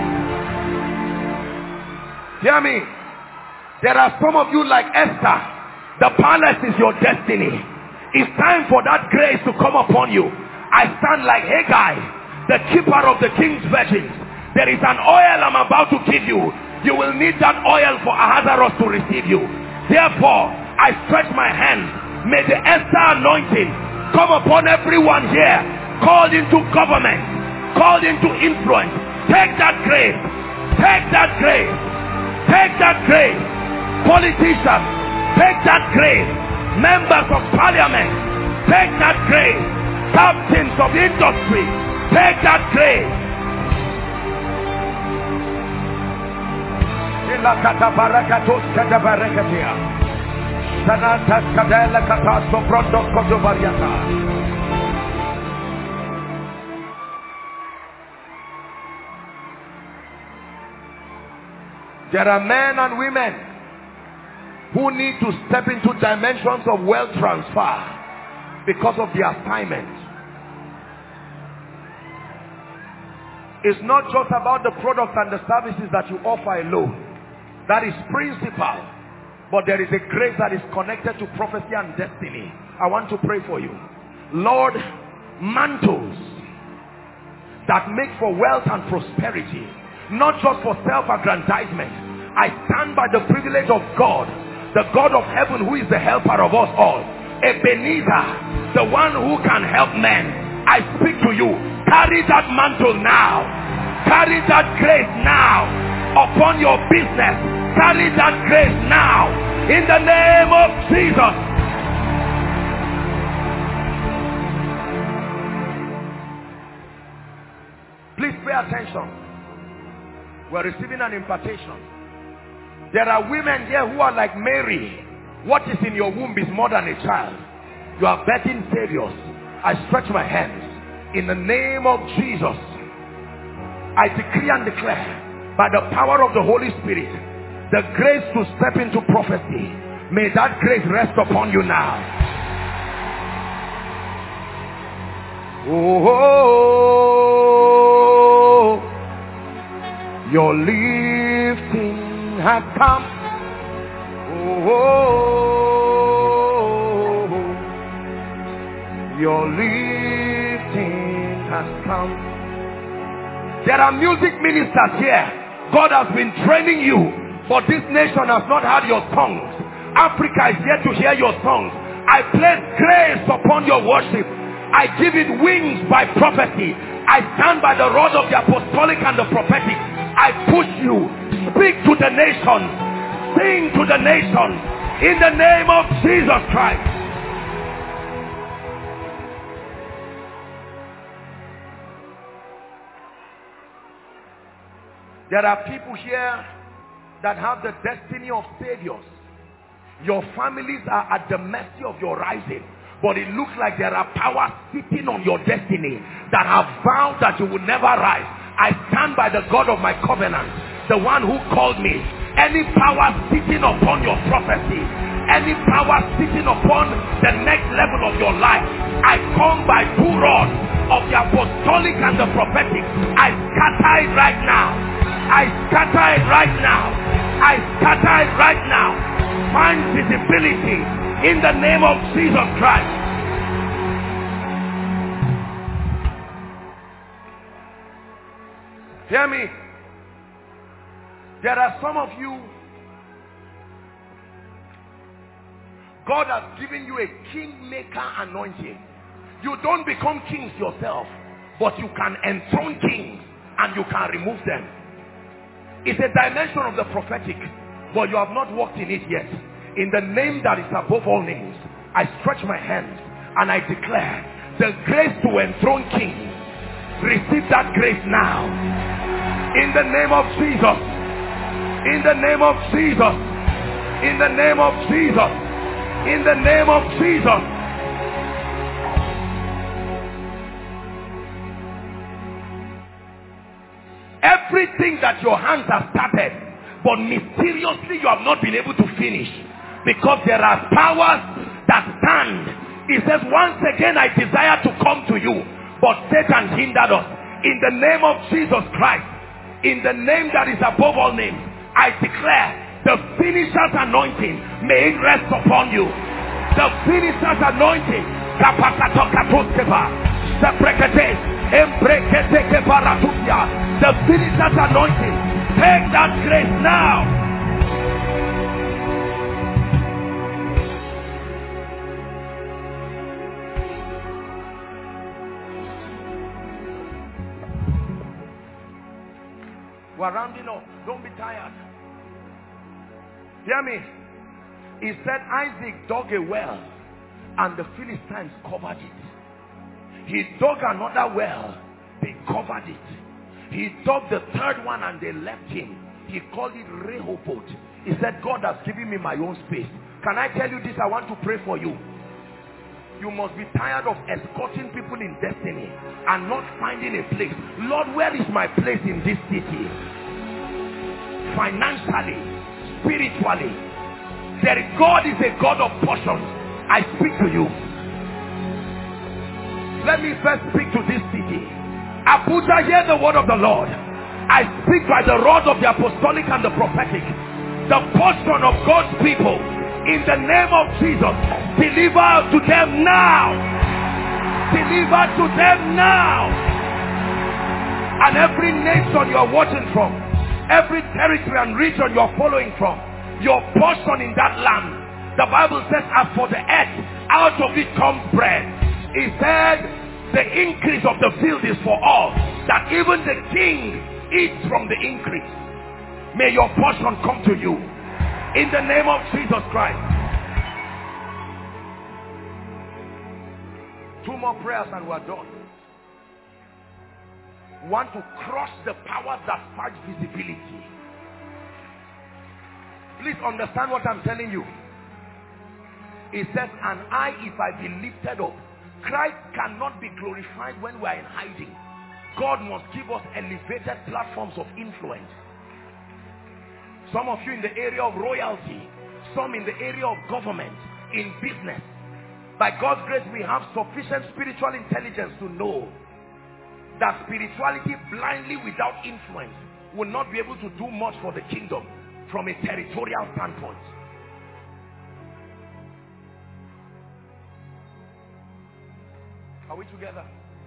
Hear me. There are some of you like Esther. The palace is your destiny. It's time for that grace to come upon you. I stand like Haggai, the keeper of the king's virgins. There is an oil I'm about to give you. You will need that oil for Ahasuerus to receive you. Therefore, I stretch my hand. May the Esther anointing come upon everyone here, called into government, called into influence. Take that grace. Take that grace. Take that grace. Politicians, take that grace. Members of parliament, take that grace. Captains of industry, take that grace. There are men and women who need to step into dimensions of wealth transfer because of the assignment. It's not just about the products and the services that you offer alone. That is principal. But there is a grace that is connected to prophecy and destiny. I want to pray for you. Lord, mantles that make for wealth and prosperity, not just for self-aggrandizement. I stand by the privilege of God, the God of heaven, who is the helper of us all. Ebenezer, the one who can help men. I speak to you. Carry that mantle now. Carry that grace now upon your business. Carry that grace now in the name of Jesus. Please pay attention. We're receiving an impartation. There are women here who are like Mary. What is in your womb is more than a child. You are birthing saviors. I stretch my hands in the name of Jesus. I decree and declare by the power of the Holy Spirit, the grace to step into prophecy. May that grace rest upon you now. Oh, your lifting has come. Oh, your lifting has come. There are music ministers here. God has been training you, but this nation has not had your tongues. Africa is yet to hear your songs. I place grace upon your worship. I give it wings by prophecy. I stand by the rod of the apostolic and the prophetic. I push you. Speak to the nations. Sing to the nations. In the name of Jesus Christ. There are people here that have the destiny of saviors. Your families are at the mercy of your rising, but it looks like there are powers sitting on your destiny that have vowed that you will never rise. I stand by the God of my covenant, the one who called me. Any power sitting upon your prophecy, any power sitting upon the next level of your life, I come by two rods of the apostolic and the prophetic. I scatter it right now. I scatter it right now. I scatter it right now. Find visibility in the name of Jesus Christ. Hear me. There are some of you, God has given you a kingmaker anointing. You don't become kings yourself, but you can enthrone kings and you can remove them. It's a dimension of the prophetic, but you have not walked in it yet. In the name that is above all names, I stretch my hands and I declare the grace to enthrone kings. Receive that grace now. In the name of Jesus. In the name of Jesus. In the name of Jesus. In the name of Jesus. Everything that your hands have started, but mysteriously you have not been able to finish, because there are powers that stand. He says, once again I desire to come to you, but Satan hindered us. In the name of Jesus Christ, in the name that is above all names, I declare the finisher's anointing may it rest upon you. The finisher's anointing. The finisher's anointing. Take that grace now. We're rounding up. Don't be tired. Hear me. He said Isaac dug a well and the Philistines covered it. He dug another well. They covered it. He dug the third one and they left him. He called it Rehoboth. He said, God has given me my own space. Can I tell you this? I want to pray for you. You must be tired of escorting people in destiny and not finding a place. Lord, where is my place in this city? Financially, spiritually. God is a God of portions. I speak to you. Let me first speak to this city. Abuja, hear the word of the Lord. I speak by the rod of the apostolic and the prophetic. The portion of God's people, in the name of Jesus, deliver to them now. Deliver to them now. And every nation you are watching from, every territory and region you are following from, your portion in that land, the Bible says, as for the earth, out of it comes bread. He said, the increase of the field is for all, that even the king eats from the increase. May your portion come to you in the name of Jesus Christ. 2 more prayers and we're done. Want to crush the powers that fight visibility. Please understand what I'm telling you. It says, and I, if I be lifted up. Christ cannot be glorified when we are in hiding. God must give us elevated platforms of influence. Some of you in the area of royalty, some in the area of government, in business. By God's grace, we have sufficient spiritual intelligence to know that spirituality blindly without influence will not be able to do much for the kingdom from a territorial standpoint. Are we together?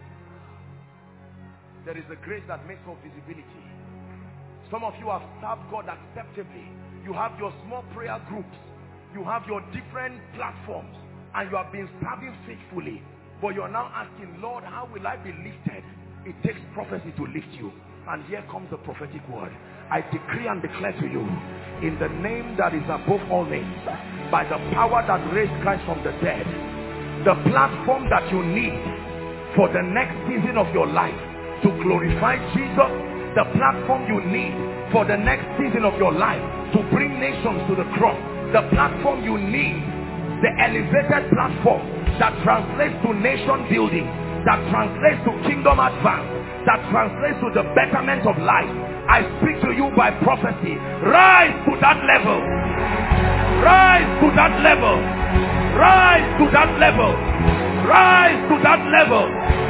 There is a grace that makes for visibility. Some of you have served God acceptably. You have your small prayer groups. You have your different platforms. And you have been serving faithfully. But you are now asking, Lord, how will I be lifted? It takes prophecy to lift you. And here comes the prophetic word. I decree and declare to you, in the name that is above all names, by the power that raised Christ from the dead, the platform that you need for the next season of your life to glorify Jesus, the platform you need for the next season of your life to bring nations to the cross, the platform you need, the elevated platform that translates to nation building, that translates to kingdom advance, that translates to the betterment of life. I speak to you by prophecy. Rise to that level. Rise to that level. Rise to that level. Rise to that level.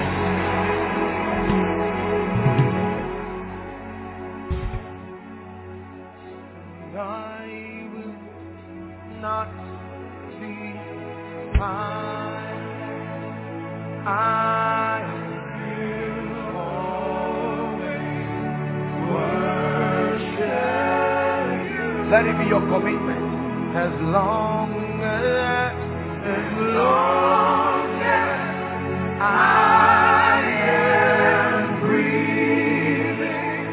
I will not see I will always worship you. Let it be your commitment. As long as I am breathing,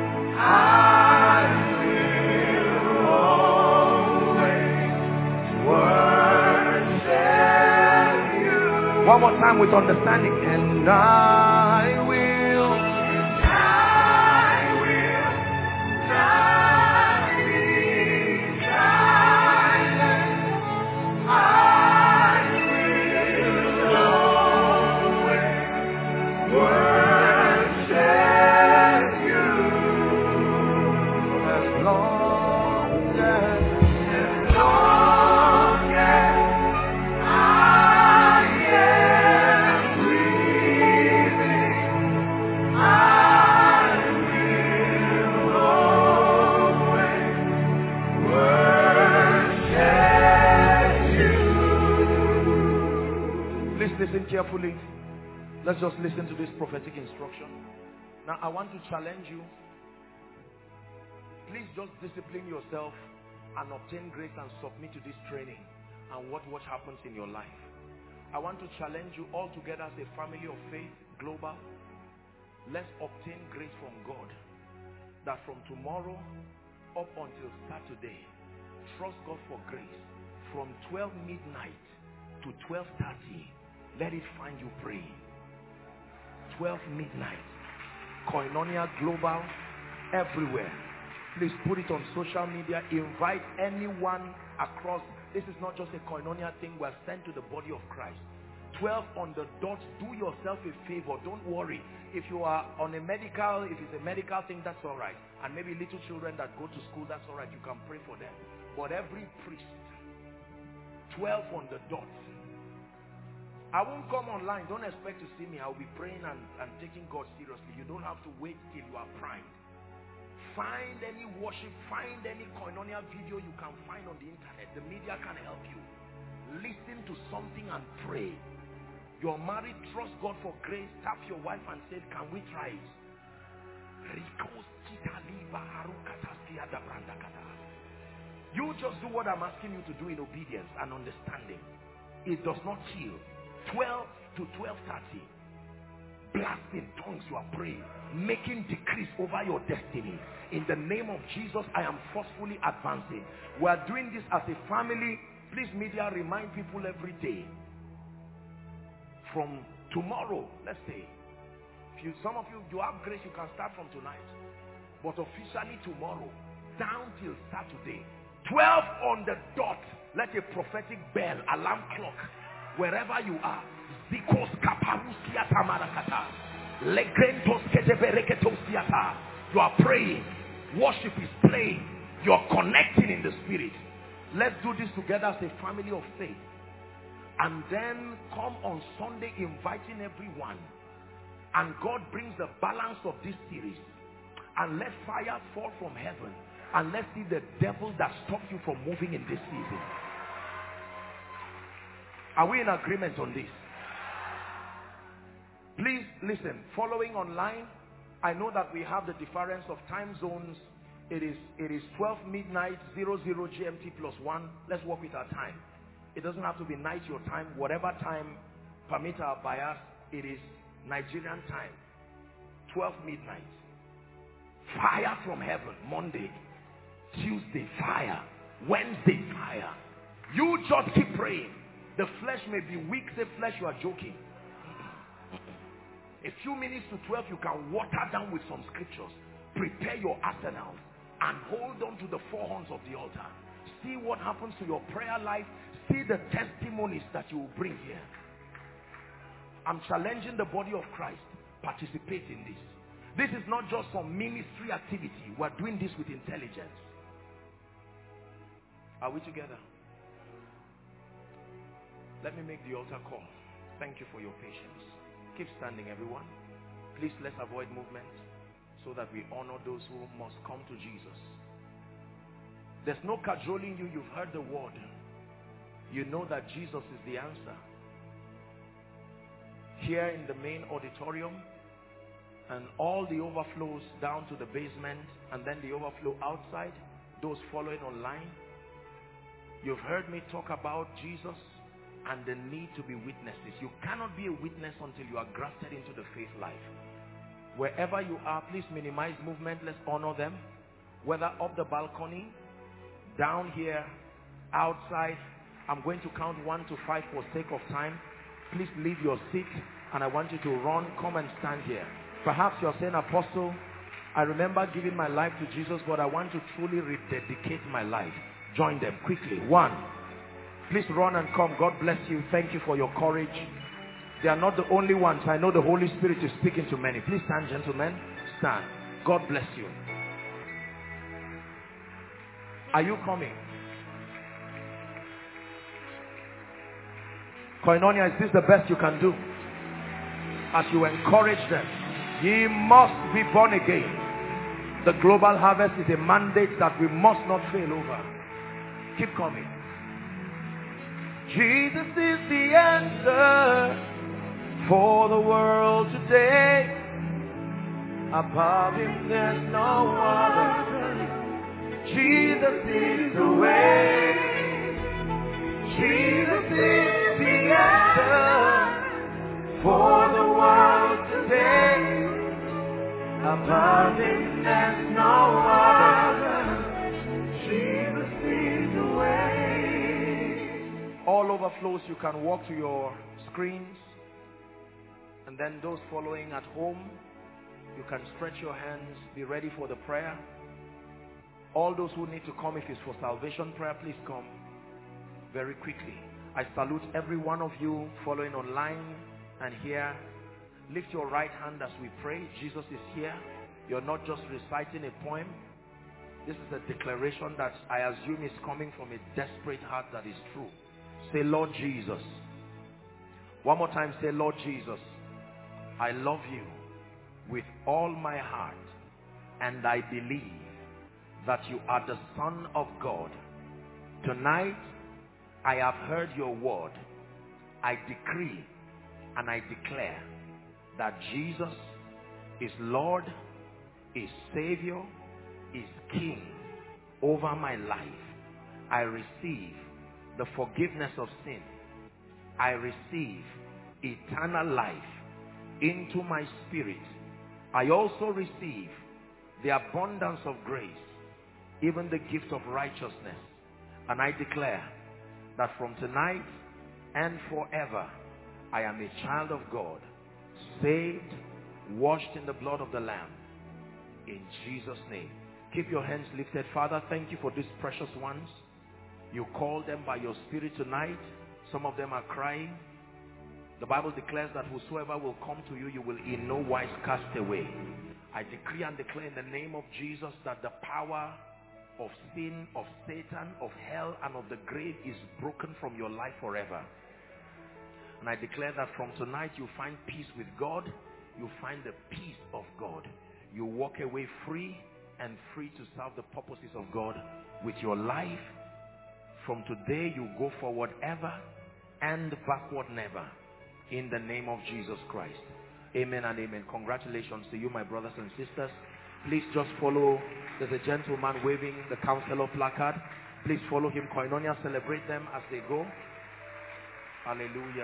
I will always worship you. One more time with understanding. And I will not be silent. I will always worship you. As long as I am breathing, I will always worship you. Please listen carefully. Let's just listen to this prophetic instruction. Now I want to challenge you. Please just discipline yourself and obtain grace and submit to this training and watch what happens in your life. I want to challenge you all together as a family of faith, global. Let's obtain grace from God that from tomorrow up until Saturday, trust God for grace. From 12 midnight to 12:30, let it find you praying. 12 midnight, Koinonia Global, everywhere. Please put it on social media. Invite anyone across. This is not just a Koinonia thing. We are sent to the body of Christ. 12 on the dot. Do yourself a favor. Don't worry. If you are on a medical, if it's a medical thing, that's all right. And maybe little children that go to school, that's all right. You can pray for them. But every priest, 12 on the dot. I won't come online. Don't expect to see me. I'll be praying and taking God seriously. You don't have to wait till you are primed. Find any worship, find any Koinonia video you can find on the internet. The media can help you. Listen to something and pray. You're married, trust God for grace. Tap your wife and say, can we try it? You just do what I'm asking you to do in obedience and understanding. It does not kill. 12 to 12:30. Blasting tongues, you are praying, making decrees over your destiny. In the name of Jesus, I am forcefully advancing. We are doing this as a family. Please, media, remind people every day. From tomorrow, let's say, some of you have grace, you can start from tonight. But officially tomorrow, down till Saturday, 12 on the dot, let a prophetic bell, alarm clock, wherever you are, you are praying, worship is playing, you are connecting in the spirit. Let's do this together as a family of faith. And then come on Sunday inviting everyone. And God brings the balance of this series. And let fire fall from heaven. And let's see the devil that stops you from moving in this season. Are we in agreement on this? Please listen, following online, I know that we have the difference of time zones. It is 12 midnight, 00 GMT plus 1. Let's work with our time. It doesn't have to be night your time. Whatever time permit our bias, it is Nigerian time. 12 midnight. Fire from heaven. Monday, Tuesday, fire. Wednesday, fire. You just keep praying. The flesh may be weak. Say flesh, you are joking. A few minutes to 12, you can water down with some scriptures. Prepare your arsenal and hold on to the four horns of the altar. See what happens to your prayer life. See the testimonies that you will bring here. I'm challenging the body of Christ. Participate in this. This is not just some ministry activity. We're doing this with intelligence. Are we together? Let me make the altar call. Thank you for your patience. Keep standing, everyone. Please, let's avoid movement so that we honor those who must come to Jesus. There's no cajoling you. You've heard the word. You know that Jesus is the answer. Here in the main auditorium and all the overflows down to the basement and then the overflow outside, those following online, you've heard me talk about Jesus and the need to be witnesses. You cannot be a witness until you are grafted into the faith life. Wherever you are, please minimize movement. Let's honor them. Whether up the balcony, down here, outside. I'm going to count 1 to 5 for sake of time. Please leave your seat and I want you to run. Come and stand here. Perhaps you're saying, Apostle, I remember giving my life to Jesus, but I want to truly rededicate my life. Join them quickly. 1. Please run and come. God bless you. Thank you for your courage. They are not the only ones. I know the Holy Spirit is speaking to many. Please stand, gentlemen. Stand. God bless you. Are you coming? Koinonia, is this the best you can do? As you encourage them, ye must be born again. The global harvest is a mandate that we must not fail over. Keep coming. Jesus is the answer for the world today. Above him there's no other. Jesus is the way. Jesus is the answer for the world today. Above him there's no other. Jesus is the way. All overflows, you can walk to your screens. And then those following at home, you can stretch your hands, be ready for the prayer. All those who need to come, if it's for salvation prayer, please come very quickly. I salute every one of you following online and here. Lift your right hand as we pray. Jesus is here. You're not just reciting a poem. This is a declaration that I assume is coming from a desperate heart that is true. Say, Lord Jesus. One more time, say, Lord Jesus, I love you with all my heart, and I believe that you are the Son of God. Tonight, I have heard your word. I decree and I declare that Jesus is Lord, is Savior, is King over my life. I receive the forgiveness of sin. I receive eternal life into my spirit. I also receive the abundance of grace, even the gift of righteousness. And I declare that from tonight and forever, I am a child of God, saved, washed in the blood of the Lamb. In Jesus' name. Keep your hands lifted. Father, thank you for these precious ones. You called them by your spirit tonight. Some of them are crying. The Bible declares that whosoever will come to you, you will in no wise cast away. I decree and declare in the name of Jesus that the power of sin, of Satan, of hell, and of the grave is broken from your life forever. And I declare that from tonight you find peace with God. You find the peace of God. You walk away free and free to serve the purposes of God with your life. From today you go forward ever and backward never. In the name of Jesus Christ. Amen and amen. Congratulations to you, my brothers and sisters. Please just follow. There's a gentleman waving the counselor placard. Please follow him. Koinonia, celebrate them as they go. Hallelujah.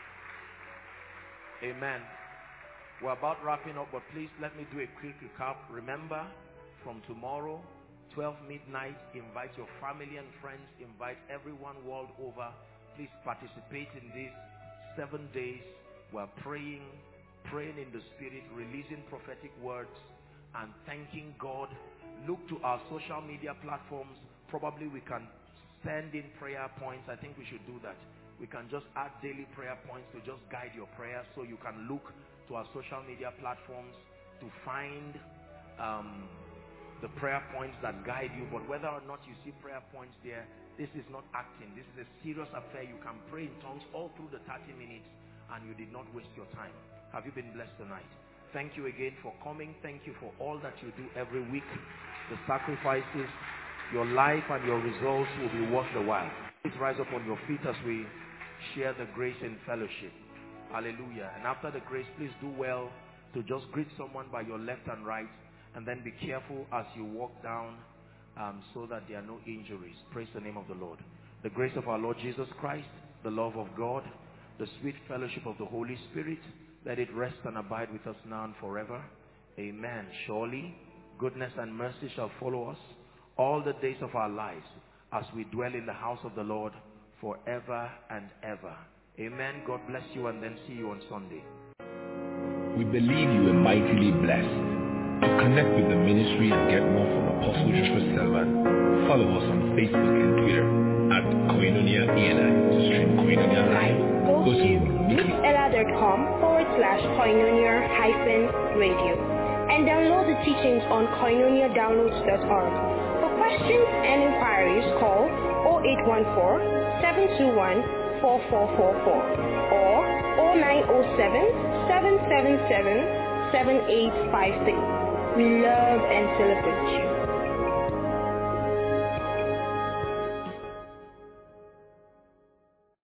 Amen. We're about wrapping up, but please let me do a quick recap. Remember, from tomorrow, 12 midnight, invite your family and friends, invite everyone world over. Please participate in this 7 days. We're praying in the spirit, releasing prophetic words and thanking God. Look to our social media platforms. Probably we can send in prayer points. I think we should do that. We can just add daily prayer points to just guide your prayers, so you can look to our social media platforms to find the prayer points that guide you. But whether or not you see prayer points there, this is not acting. This is a serious affair. You can pray in tongues all through the 30 minutes and you did not waste your time. Have you been blessed tonight? Thank you again for coming. Thank you for all that you do every week. The sacrifices, your life and your results will be worth the while. Please rise up on your feet as we share the grace in fellowship. Hallelujah. And after the grace, please do well to just greet someone by your left and right, and then be careful as you walk down so that there are no injuries. Praise the name of the Lord. The grace of our Lord Jesus Christ, the love of God, the sweet fellowship of the Holy Spirit, let it rest and abide with us now and forever. Amen. Surely goodness and mercy shall follow us all the days of our lives as we dwell in the house of the Lord forever and ever. Amen. God bless you, and then see you on Sunday. We believe you are mightily blessed. To connect with the ministry and get more from Apostle Joshua Selman, follow us on Facebook and Twitter at Koinonia ENI. To stream Koinonia live, go to mixella.com/Koinonia-radio and download the teachings on koinoniadownloads.org. For questions and inquiries, call 0814-721-4444 or 0907-777-7856. We love and celebrate you.